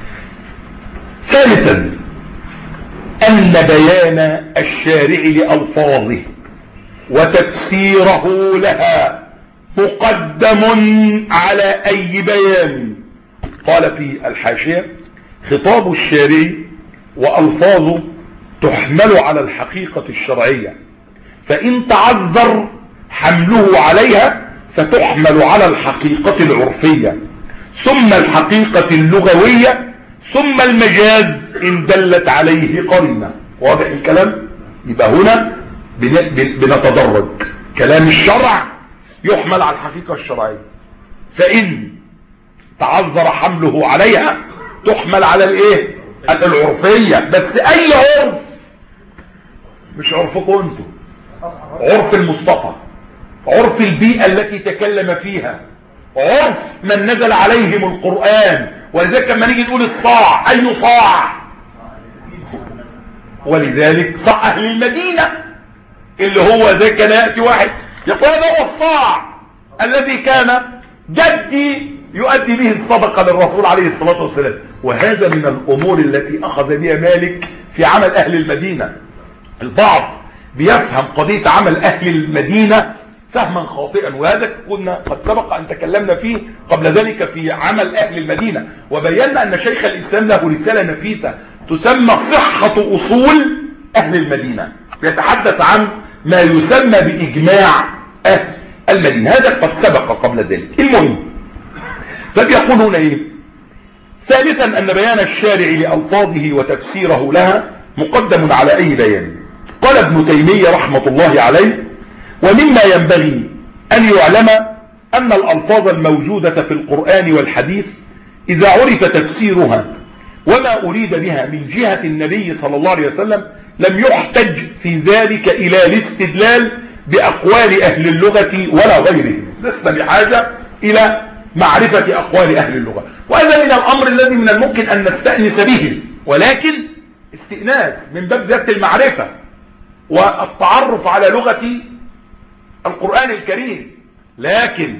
ثالثا، أن بيان الشارع لألفاظه وتفسيره لها مقدم على أي بيان. قال في الحاشية: خطاب الشارع وألفاظه تحمل على الحقيقة الشرعية، فإن تعذر حمله عليها فتحمل على الحقيقة العرفية ثم الحقيقة اللغوية ثم المجاز إن دلت عليه قرينة. واضح الكلام؟ يبقى هنا بنتدرج. كلام الشرع يحمل على الحقيقة الشرعية، فإن تعذر حمله عليها تحمل على الايه العرفية. بس اي عرف، مش عرفكم انتم، عرف المصطفى، عرف البيئة التي تكلم فيها، عرف من نزل عليهم القرآن. ولذلك لما نيجي نقول الصاع، اي صاع؟ ولذلك صاع اهل المدينة، اللي هو زي كان يأتي واحد يقول هذا هو الصاع الذي كان جدي يؤدي به الصدقة للرسول عليه الصلاة والسلام. وهذا من الأمور التي أخذ بها مالك في عمل أهل المدينة. البعض بيفهم قضية عمل أهل المدينة فهما خاطئا، وهذا كنا قد سبق أن تكلمنا فيه قبل ذلك في عمل أهل المدينة، وبينا أن شيخ الإسلام له رسالة نفيسة تسمى صحة أصول أهل المدينة، يتحدث عن ما يسمى بإجماع أهل المدينة. هذا قد سبق قبل ذلك. المهم، فبيقول هنا ايه؟ ثالثا ان بيان الشارع لألفاظه وتفسيره لها مقدم على اي بيان. قال ابن تيمية رحمة الله عليه: ومما ينبغي ان يعلم ان الالفاظ الموجودة في القرآن والحديث اذا عرف تفسيرها وما اريد بها من جهة النبي صلى الله عليه وسلم لم يحتج في ذلك الى الاستدلال باقوال اهل اللغة ولا غيره. لسنا بحاجة الى معرفة أقوال أهل اللغة، وهذا من الأمر الذي من الممكن أن نستأنس به، ولكن استئناس من باب زيادة المعرفة والتعرف على لغة القرآن الكريم. لكن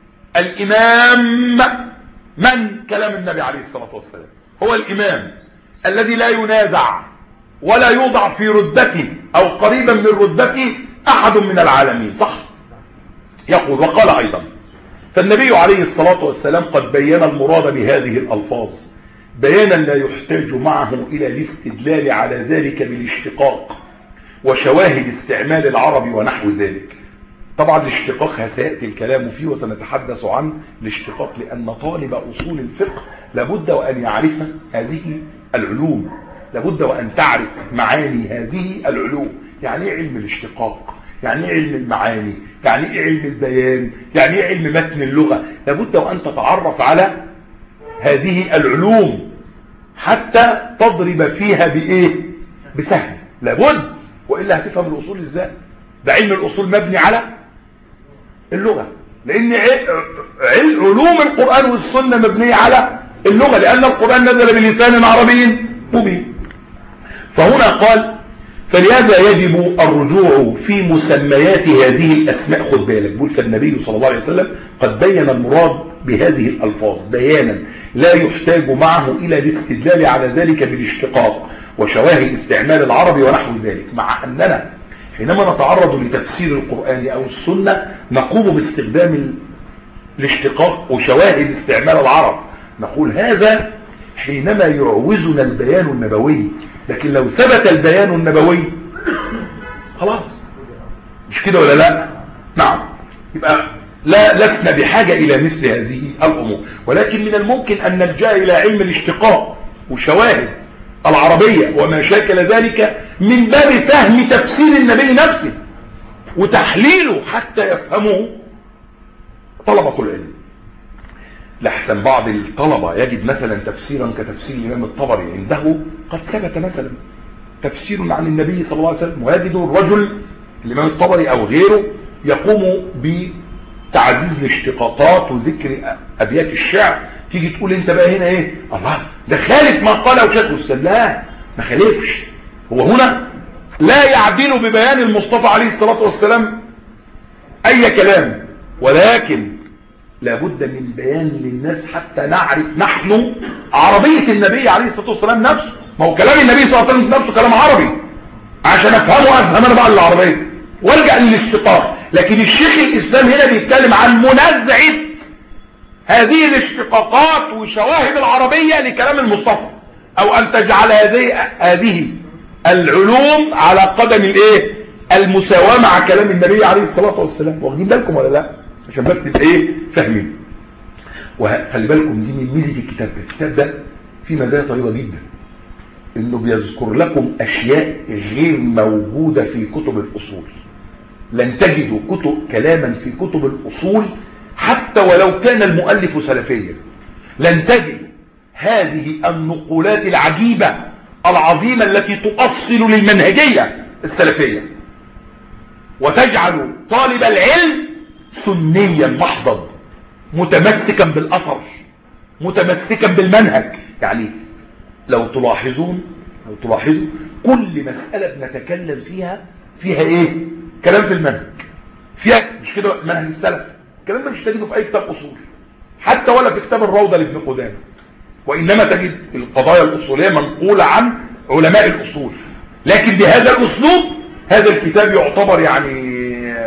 الإمام من كلام النبي عليه الصلاة والسلام هو الإمام الذي لا ينازع ولا يوضع في ردته أو قريبا من ردته أحد من العالمين. صح؟ يقول وقال أيضا: فالنبي عليه الصلاة والسلام قد بيّن المراد بهذه الألفاظ بيانا لا يحتاج معه إلى الاستدلال على ذلك بالاشتقاق وشواهد استعمال العرب ونحو ذلك. طبعا الاشتقاق سيأتي الكلام فيه وسنتحدث عن الاشتقاق، لأن طالب أصول الفقه لابد وأن يعرف هذه العلوم، لابد وأن تعرف معاني هذه العلوم. يعني ايه علم الاشتقاق؟ يعني ايه علم المعاني؟ يعني ايه علم البيان؟ يعني ايه علم متن اللغة؟ لابد وأن تتعرف على هذه العلوم حتى تضرب فيها بإيه؟ بسهل. لابد، وإلا هتفهم الأصول إزاي؟ ده علم الأصول مبني على اللغة، لأن علوم القرآن والسنة مبنية على اللغة، لأن القرآن نزل بلسان عربي مبين. فهنا قال: فلهذا يجب الرجوع في مسميات هذه الأسماء. خد بالك، بيقول فالنبي صلى الله عليه وسلم قد بين المراد بهذه الألفاظ بيانا لا يحتاج معه إلى الاستدلال على ذلك بالاشتقاق وشواهد استعمال العرب ونحو ذلك. مع أننا حينما نتعرض لتفسير القرآن أو السنة نقوم باستخدام الاشتقاق وشواهد استعمال العرب، نقول هذا حينما يعوزنا البيان النبوي. لكن لو ثبت البيان النبوي خلاص، مش كده ولا لا؟ نعم. يبقى لا لسنا بحاجة إلى مثل هذه الأمور، ولكن من الممكن أن نلجأ إلى علم الاشتقاق وشواهد العربية وما شاكل ذلك من باب فهم تفسير النبي نفسه وتحليله حتى يفهمه طلبة العلم. لحسن بعض الطلبة يجد مثلا تفسيرا كتفسير الإمام الطبري عنده قد ثبت مثلا تفسير عن النبي صلى الله عليه وسلم، ويجد الرجل الإمام الطبري أو غيره يقوم بتعزيز الاشتقاقات وذكر أبيات الشعر. تيجي تقول انت بقى هنا ايه؟ الله، ده خالف ما قاله شيخ الإسلام. لا، ما خالفش. هو هنا لا يعدل ببيان المصطفى عليه الصلاة والسلام أي كلام، ولكن لابد من بيان للناس حتى نعرف نحن عربية النبي عليه الصلاة والسلام نفسه. ما هو كلام النبي صلى الله عليه وسلم نفسه كلام عربي، عشان افهمه افهم انا بقى العربية وارجع للاشتقاق. لكن الشيخ الإسلام هنا بيتكلم عن منازعة هذه الاشتقاقات وشواهد العربية لكلام المصطفى، او ان تجعل هذه هذه العلوم على قدم الايه المساواة مع كلام النبي عليه الصلاة والسلام. واخدين بالكم ولا لا؟ عشان بس نبقى ايه فاهمين. وخلي بالكم دي من ميزة الكتاب ده. الكتاب ده فيه مزايا طيبة جدا، انه بيذكر لكم اشياء غير موجودة في كتب الاصول. لن تجدوا كتب كلاما في كتب الاصول حتى ولو كان المؤلف سلفيا. لن تجد هذه النقولات العجيبة العظيمة التي تؤصل للمنهجية السلفية وتجعل طالب العلم سنيا محضا متمسكا بالأثر متمسكا بالمنهج. يعني لو تلاحظون لو تلاحظوا كل مسألة بنتكلم فيها فيها ايه كلام في المنهج، فيها مش كده منهج السلف. الكلام ده مش تجده في اي كتاب اصول حتى ولا في كتاب الروضة لابن قدامة، وانما تجد القضايا الاصولية منقولة عن علماء الاصول. لكن بهذا الاسلوب هذا الكتاب يعتبر يعني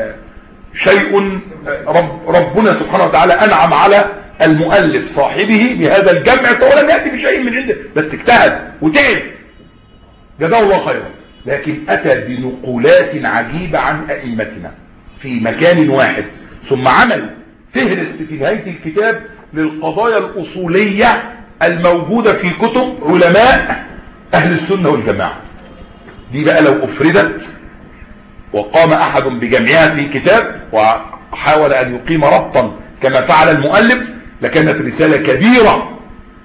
شيء رب ربنا سبحانه وتعالى انعم على المؤلف صاحبه بهذا الجمع، ولم يأتي بشيء من عنده بس اجتهد وتعب جزاه الله خيرا، لكن اتى بنقولات عجيبة عن ائمتنا في مكان واحد. ثم عمل فهرست في نهاية الكتاب للقضايا الاصولية الموجودة في كتب علماء اهل السنة والجماعة. دي بقى لو افردت وقام احد بجمعها في كتاب وحاول ان يقيم ربطا كما فعل المؤلف لكانت رسالة كبيرة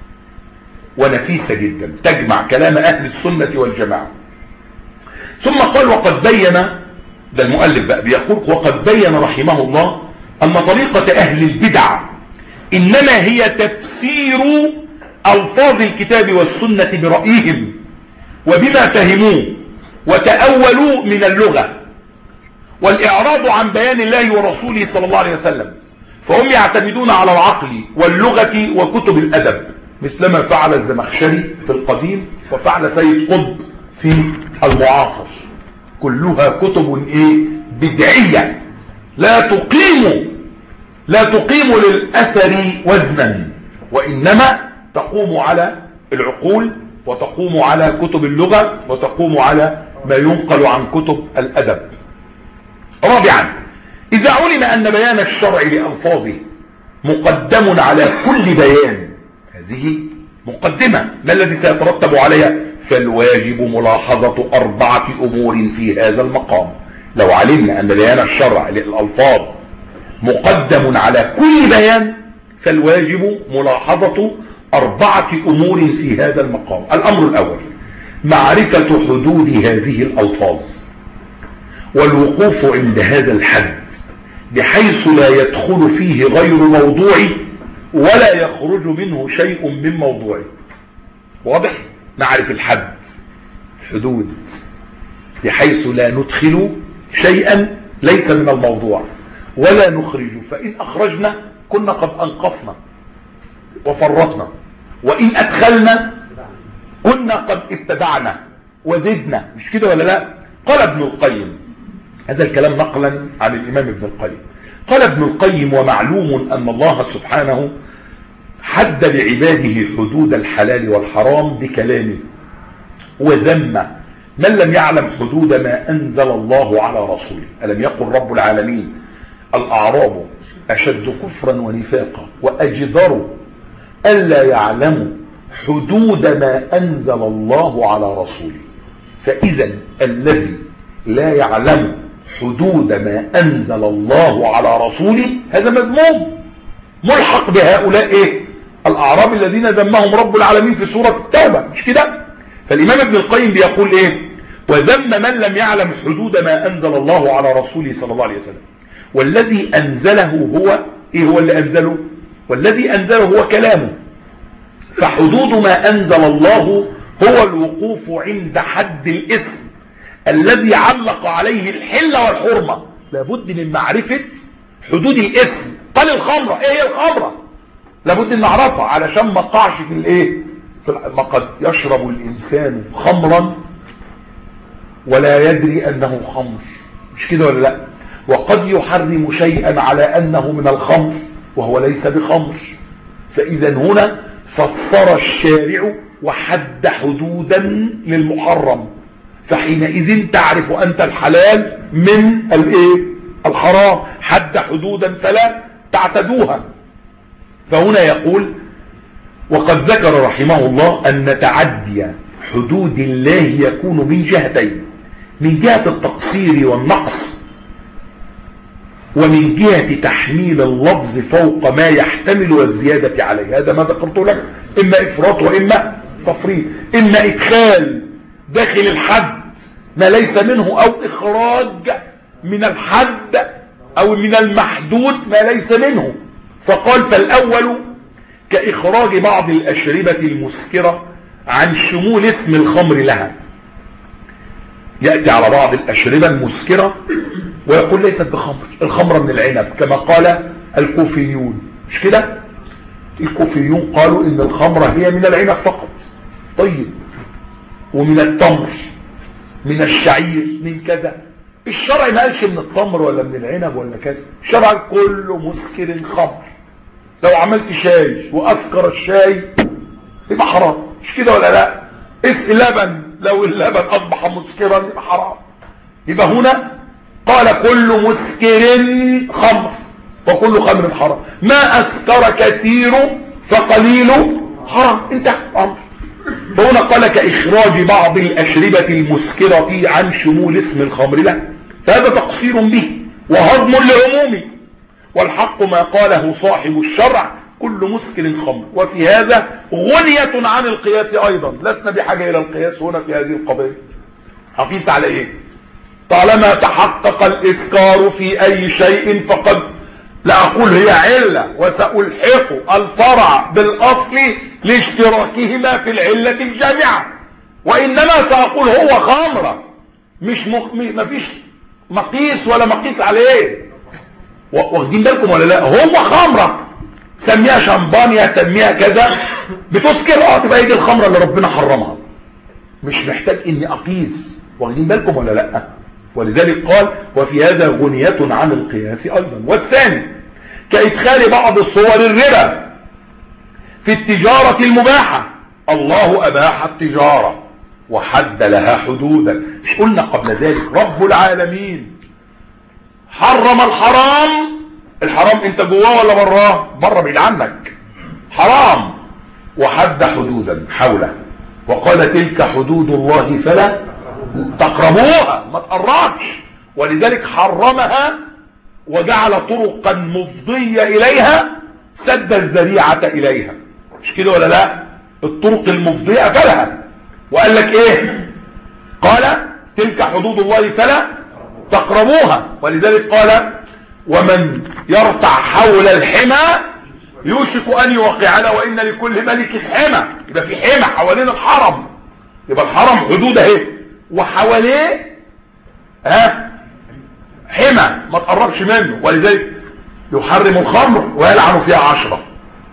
ونفيسة جدا تجمع كلام اهل السنة والجماعة. ثم قال وقد بين، ده المؤلف بقى بيقول وقد بين رحمه الله ان طريقة اهل البدع انما هي تفسير الفاظ الكتاب والسنة برأيهم وبما فهموه وتأولوا من اللغة والإعراض عن بيان الله ورسوله صلى الله عليه وسلم، فهم يعتمدون على العقل واللغة وكتب الأدب مثلما فعل الزمخشري في القديم وفعل سيد قطب في المعاصر. كلها كتب ايه بدعية لا تقيم لا تقيم للأثر وزنا، وإنما تقوم على العقول وتقوم على كتب اللغة وتقوم على ما ينقل عن كتب الأدب. رابعا إذا علم أن بيان الشرع لألفاظه مقدم على كل بيان، هذه مقدمة ما الذي سيترتب عليها؟ فالواجب ملاحظة أربعة أمور في هذا المقام. لو علمنا أن بيان الشرع للألفاظ مقدم على كل بيان فالواجب ملاحظة أربعة أمور في هذا المقام. الأمر الأول معرفة حدود هذه الألفاظ والوقوف عند هذا الحد بحيث لا يدخل فيه غير موضوعي ولا يخرج منه شيء من موضوعي. واضح؟ نعرف الحد حدود بحيث لا ندخل شيئا ليس من الموضوع ولا نخرجه، فإن أخرجنا كنا قد أنقصنا وفرطنا، وإن أدخلنا كنا قد ابتدعنا وزدنا. مش كده ولا لا؟ قال ابن القيم، هذا الكلام نقلا عن الإمام ابن القيم، قال ابن القيم ومعلوم أن الله سبحانه حد لعباده حدود الحلال والحرام بكلامه وذم من لم يعلم حدود ما أنزل الله على رسوله. ألم يقل رب العالمين الأعراب أشد كفرا ونفاقا وأجدر ألا يعلموا حدود ما أنزل الله على رسوله. فإذا الذي لا يعلم حدود ما أنزل الله على رسوله هذا مذموم، ملحق بهؤلاء إيه؟ الأعراب الذين ذمهم رب العالمين في سورة التوبة، مش كده؟ فالإمام ابن القيم بيقول إيه؟ وذم من لم يعلم حدود ما أنزل الله على رسوله صلى الله عليه وسلم، والذي أنزله هو إيه؟ هو اللي أنزله؟ والذي أنزله هو كلامه. فحدود ما أنزل الله هو الوقوف عند حد الاسم الذي علق عليه الحل والحرمة. لابد من معرفة حدود الاسم. قال الخمرة، ايه هي الخمرة؟ لابد ان نعرفها علشان ما قعش في الايه؟ ما قد يشرب الانسان خمرا ولا يدري انه خمر، مش كده ولا لا؟ وقد يحرم شيئا على انه من الخمر وهو ليس بخمر. فاذا هنا فسر الشارع وحد حدودا للمحرم، فحينئذ تعرف أنت الحلال من الايه الحرام، حد حدودا فلا تعتدوها. فهنا يقول وقد ذكر رحمه الله أن تعدي حدود الله يكون من جهتين، من جهة التقصير والنقص، ومن جهة تحميل اللفظ فوق ما يحتمل والزيادة عليه. هذا ما ذكرت لك، إما إفراط وإما تفريط، إما إدخال داخل الحد ما ليس منه، أو إخراج من الحد أو من المحدود ما ليس منه. فقال فالأول كإخراج بعض الأشربة المسكرة عن شمول اسم الخمر لها، يأتي على بعض الأشربة المسكرة ويقول ليست بخمر، الخمر من العنب كما قال الكوفيون، مش كده؟ الكوفيون قالوا إن الخمر هي من العنب فقط. طيب ومن التمر، من الشعير، من كذا. الشرع ما قالش من التمر ولا من العنب ولا كذا، الشرع كله مسكر خمر. لو عملت شاي وأسكر الشاي يبقى حرام، مش كده ولا لا؟ اسق لبن، لو اللبن أصبح مسكرا يبقى حرام. يبقى هنا قال كل مسكر خمر وكل خمر حرام، ما أسكر كثير فقليل حرام، انتهى الأمر. فهنا قال كإخراج بعض الأشربة المسكرة عن شمول اسم الخمر له، فهذا تقصير به وهضم لعمومه، والحق ما قاله صاحب الشرع كل مسكر خمر. وفي هذا غنية عن القياس أيضا، لسنا بحاجة إلى القياس هنا في هذه القضية. هقيس على إيه؟ طالما تحقق الإسكار في أي شيء فقد لا أقول هي علة، وسألحق الفرع بالأصل لاشتراكهما في العلة الجامعة، وإنما سأقول هو خمرة، مش مخ... ما فيش مقيس ولا مقيس عليه. واخدين بالكم ولا لا؟ هو خمرة، سميها شامبانيا، سميها كذا، بتسكر، اه تبقى هي دي الخمرة اللي ربنا حرمها، مش محتاج اني اقيس. واخدين بالكم ولا لا؟ ولذلك قال وفي هذا غنية عن القياس ايضا. والثاني كإدخال بعض صور الربا في التجارة المباحة، الله أباح التجارة وحد لها حدودا. مش قلنا قبل ذلك رب العالمين حرم الحرام؟ الحرام انت جواه ولا براه؟ بره بعيد عنك، حرام، وحد حدودا حوله، وقال تلك حدود الله فلا تقربوها، ما تقربش. ولذلك حرمها وجعل طرقا مفضية إليها سد الذريعة إليها، مش كده ولا لا؟ الطرق المفضية قفلها وقال لك ايه؟ قال تلك حدود الله فلا تقربوها. ولذلك قال ومن يرتع حول الحمى يوشك أن يوقعنا وإن لكل ملك حمى. يبقى في حمى حوالين الحرم، يبقى الحرم حدود اهي وحواليه ها حمى ما تقربش منه. ولذلك يحرم الخمر ويلعن فيها عشرة،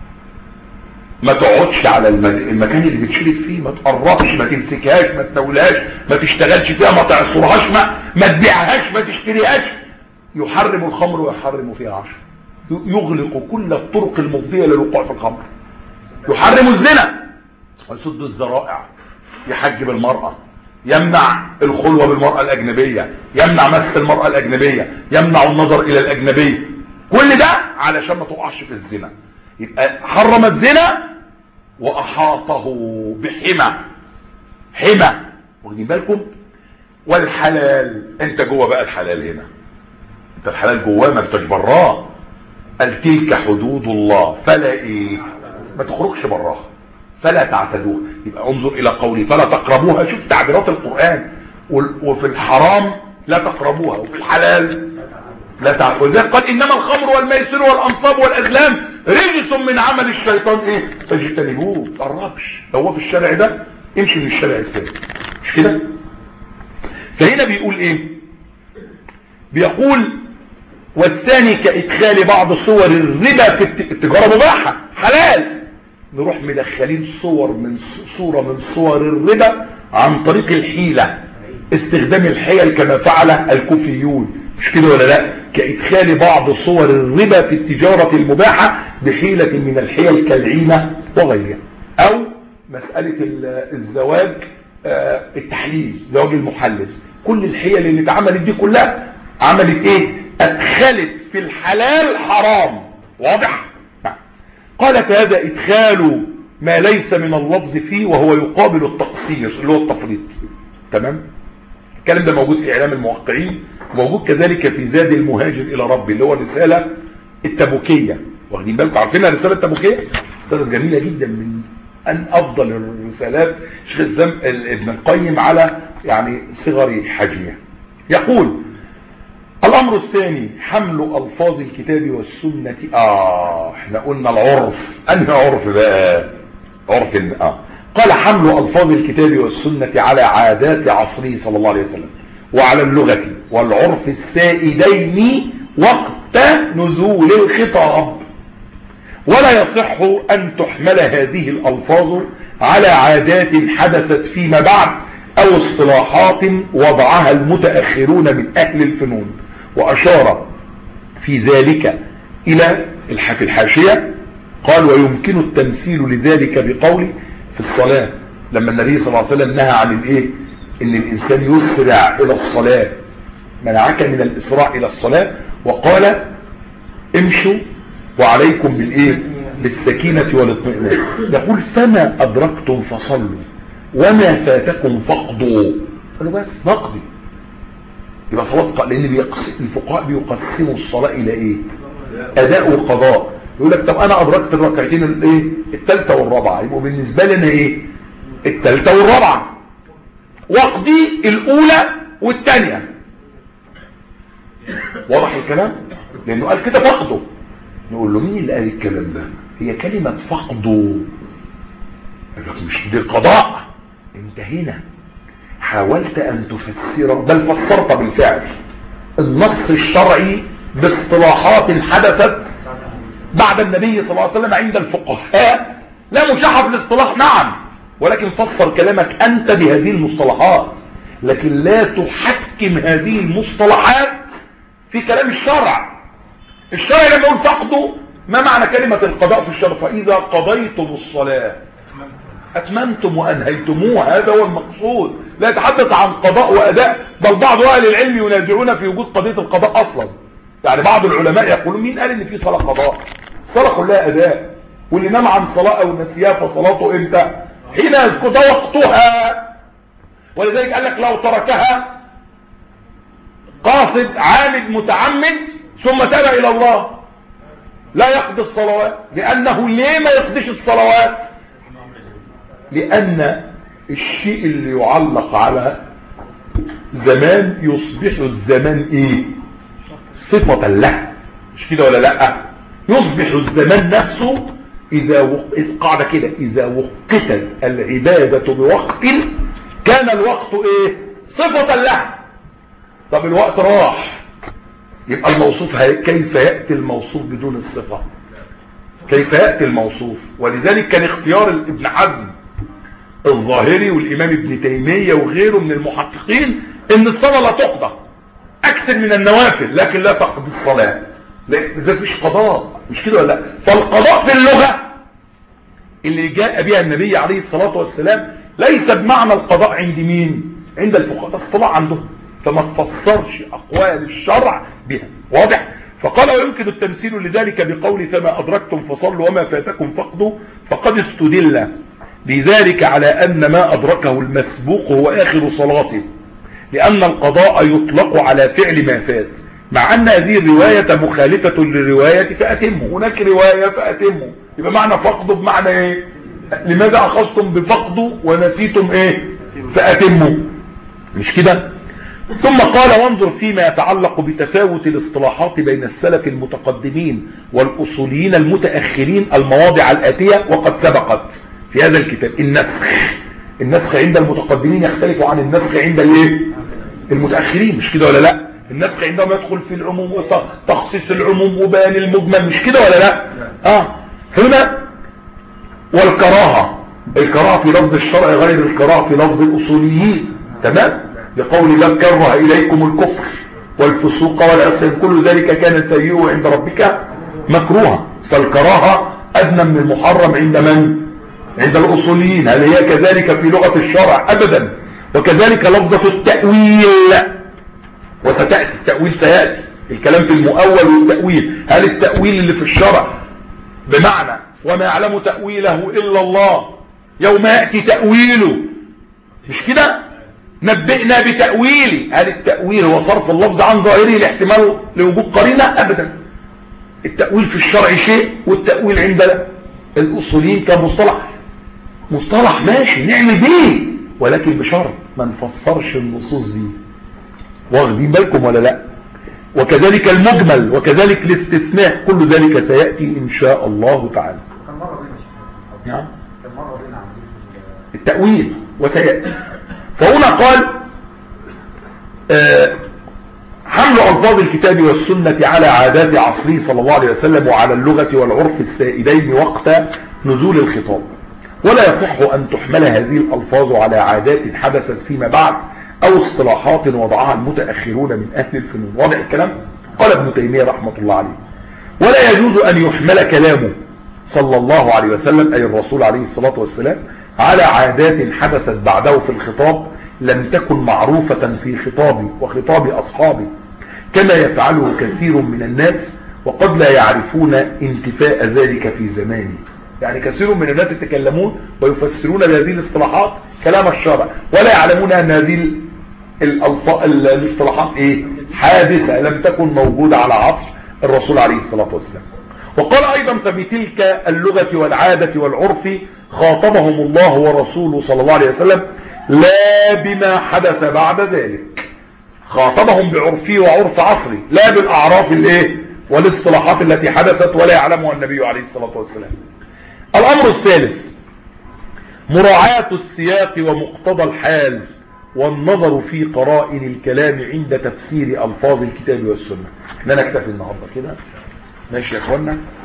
ما تقعدش على المكان اللي بتشرب فيه، ما تقربش، ما تمسكهاش، ما تناولهاش، ما تشتغلش فيها، ما تعصرهاش، ما, ما تبيعهاش، ما تشتريهاش. يحرم الخمر ويحرم فيها عشرة، يغلق كل الطرق المفضية للوقوع في الخمر. يحرم الزنا ويسد الذرائع، يحجب المرأة، يمنع الخلوة بالمرأة الأجنبية، يمنع مس المرأة الأجنبية، يمنع النظر إلى الأجنبية، كل ده علشان ما تقعش في الزنا. يبقى حرم الزنا وأحاطه بحمى، حمى، واخدين بالكم؟ والحلال انت جوه بقى، الحلال هنا انت الحلال جواه، ما انتش براه. قال تلك حدود الله فلا ايه؟ ما تخرجش براها، فلا تعتدوها. يبقى انظر الى قولي فلا تقربوها، شوف تعبيرات القرآن. وفي الحرام لا تقربوها، وفي الحلال لا تعتدوها. ولذلك قال انما الخمر والميسر والانصاب والازلام رجس من عمل الشيطان ايه؟ فاجتنبوه، ما تقربش. لو هو في الشارع ده امشي من الشارع الثاني، مش كده؟ فهنا بيقول ايه؟ بيقول والثاني كإدخال بعض صور الربا في التجارة مباحة حلال، نروح مدخلين صور من صورة من صور الربا عن طريق الحيلة، استخدام الحيل كما فعل الكوفيون، مش كده ولا لا؟ كإدخال بعض صور الربا في التجارة المباحة بحيلة من الحيل كالعينة وغيرها، أو مسألة الزواج التحليل، زواج المحلل، كل الحيل اللي اتعملت دي كلها عملت ايه؟ ادخلت في الحلال حرام. واضح؟ قال فهذا ادخال ما ليس من اللفظ فيه وهو يقابل التقصير اللي هو التفريط. تمام؟ الكلام ده موجود في اعلام الموقعين، موجود كذلك في زاد المهاجر الى ربي اللي هو الرسالة التبوكية. واخدين بالكم؟ عارفينها الرسالة التبوكية؟ رسالة جميلة جدا، من ان افضل الرسالات شيخ الاسلام ابن القيم على يعني صغر حجمها. يقول الامر الثاني حمل الفاظ الكتاب والسنة. اه احنا قلنا العرف، انهي عرف بقى؟ عرف اه قال حمل الفاظ الكتاب والسنة على عادات عصره صلى الله عليه وسلم وعلى اللغة والعرف السائدين وقت نزول الخطاب. ولا يصح ان تحمل هذه الالفاظ على عادات حدثت فيما بعد او اصطلاحات وضعها المتأخرون من اهل الفنون. واشار في ذلك الى في الحاشية قال ويمكن التمثيل لذلك بقول في الصلاة لما النبي صلى الله عليه وسلم نهى عن الايه ان الانسان يسرع الى الصلاة، منعك من الاسراع الى الصلاة وقال امشوا وعليكم بالايه بالسكينة والاطمئنان. يقول فما ادركتم فصلوا وما فاتكم فقدوا. قالوا بس نقضي يبقى صلاة، لان بيقسم الفقهاء بيقسموا الصلاة الى ايه؟ اداء وقضاء. يقول لك طب انا ادركت الركعتين الايه الثالثه والرابعه، يبقوا بالنسبه لنا ايه؟ الثالثه والرابعه، واقضي الاولى والثانيه. واضح الكلام؟ لانه قال كده فقده. نقول له مين اللي قال الكلام ده؟ هي كلمه فقده مش دي القضاء. انت هنا حاولت ان تفسر، بل فسرت بالفعل النص الشرعي باصطلاحات حدثت بعد النبي صلى الله عليه وسلم عند الفقهاء. لا مشاحة في الاصطلاح نعم، ولكن فسر كلامك انت بهذه المصطلحات، لكن لا تحكم هذه المصطلحات في كلام الشرع. الشرع لما يقول فقده، ما معنى كلمة القضاء في الشرع؟ فإذا قضيتم الصلاة أتممتم وأنهيتموه، هذا هو المقصود. لا يتحدث عن قضاء وأداء، بل بعض أهل العلم ينازعون في وجود قضية القضاء أصلا. يعني بعض العلماء يقولون مين قال إن في صلاة قضاء؟ الصلاة كلها أداء، واللي نام عن صلاة أو نسيها فصلاته إمتى؟ حين يسقط وقتها. ولذلك قال لك لو تركها قاصد عامد متعمد ثم تاب إلى الله لا يقضي الصلوات. لأنه ليه ما يقضيش الصلوات؟ لأن الشيء اللي يعلق على زمان يصبح الزمان ايه؟ صفة له، مش كده ولا لا؟ يصبح الزمان نفسه إذا وق... القاعدة كده إذا وقتت العبادة بوقت كان الوقت ايه؟ صفة له. طب الوقت راح، يبقى الموصوف هي... كيف يأتي الموصوف بدون الصفة؟ كيف يأتي الموصوف؟ ولذلك كان اختيار ابن حزم الظاهري والإمام ابن تيمية وغيره من المحققين ان الصلاة لا تقضى أكثر من النوافل، لكن لا تقضي الصلاة. إذا فيش قضاء، مش كده ولا لا؟ فالقضاء في اللغة اللي جاء بها النبي عليه الصلاة والسلام ليس بمعنى القضاء عند مين؟ عند الفقهاء، ده اصطلاح عندهم، فما تفسرش أقوال الشرع بها. واضح؟ فقال ويمكن التمثيل لذلك بقول فما أدركتم فصلوا وما فاتكم فقدوا، فقد استدل بذلك على أن ما أدركه المسبوق هو آخر صلاته، لأن القضاء يطلق على فعل ما فات، مع أن هذه الرواية مخالفة للرواية فأتمه. هناك رواية فأتمه، يبقى معنى فقده بمعنى إيه؟ لماذا أخذتم بفقده ونسيتم إيه؟ فأتمه، مش كده؟ ثم قال وانظر فيما يتعلق بتفاوت الاصطلاحات بين السلف المتقدمين والأصوليين المتأخرين المواضع الآتية وقد سبقت في هذا الكتاب. النسخ النسخ عند المتقدمين يختلف عن النسخ عند الايه؟ المتأخرين، مش كده ولا لا؟ النسخ عندما يدخل في العموم وتخصيص العموم وبيان المجمل، مش كده ولا لا؟ اه هنا والكراهة، الكراهة في لفظ الشرع غير الكراهة في لفظ الأصوليين. تمام؟ لقول لا كره إليكم الكفر والفسوق والعصيان كل ذلك كان سيئه عند ربك مكروها. فالكراهة أدنى من المحرم عند من؟ عند الأصوليين. هل هي كذلك في لغة الشرع؟ أبدا. وكذلك لفظة التأويل، وستأتي التأويل، سيأتي الكلام في المؤول والتأويل. هل التأويل اللي في الشرع بمعنى وما يعلم تأويله إلا الله، يوم يأتي تأويله، مش كده؟ نبئنا بتأويله. هل التأويل هو صرف اللفظ عن ظاهره لاحتمال لوجود قرينة؟ أبدا. التأويل في الشرع شيء، والتأويل عند الأصوليين كمصطلح، مصطلح ماشي نعمل بيه، ولكن بشرط ما نفسرش النصوص دي. واخدين بالكم ولا لا؟ وكذلك المجمل، وكذلك الاستثناء، كل ذلك سيأتي إن شاء الله تعالى. كم مرة بينا نعم كم مرة بينا عن التأويل وسيأتي. فهنا قال آه حمل ألفاظ الكتاب والسنة على عادات عصره صلى الله عليه وسلم وعلى اللغة والعرف السائدين وقت نزول الخطاب. ولا يصح أن تحمل هذه الألفاظ على عادات حدثت فيما بعد أو اصطلاحات وضعها المتأخرون من أهل الفنون. واضح الكلام؟ قال ابن تيمية رحمة الله عليه: ولا يجوز أن يحمل كلامه صلى الله عليه وسلم، أي الرسول عليه الصلاة والسلام، على عادات حدثت بعده في الخطاب لم تكن معروفة في خطابه وخطاب أصحابه، كما يفعله كثير من الناس وقد لا يعرفون انتفاء ذلك في زمانه. يعني كثير من الناس يتكلمون ويفسرون بهذه الاصطلاحات كلام الشرع، ولا يعلمون أن هذه الاصطلاحات إيه؟ حادثة لم تكن موجودة على عصر الرسول عليه الصلاة والسلام. وقال أيضا: فبتلك اللغة والعادة والعرف خاطبهم الله ورسوله صلى الله عليه وسلم لا بما حدث بعد ذلك. خاطبهم بعرفه وعرف عصره، لا بالأعراف الايه والاصطلاحات التي حدثت ولا يعلمها النبي عليه الصلاة والسلام. الأمر الثالث: مراعاة السياق ومقتضى الحال والنظر في قرائن الكلام عند تفسير ألفاظ الكتاب والسنة. احنا نكتفي النهاردة كده، ماشي يا اخوانا؟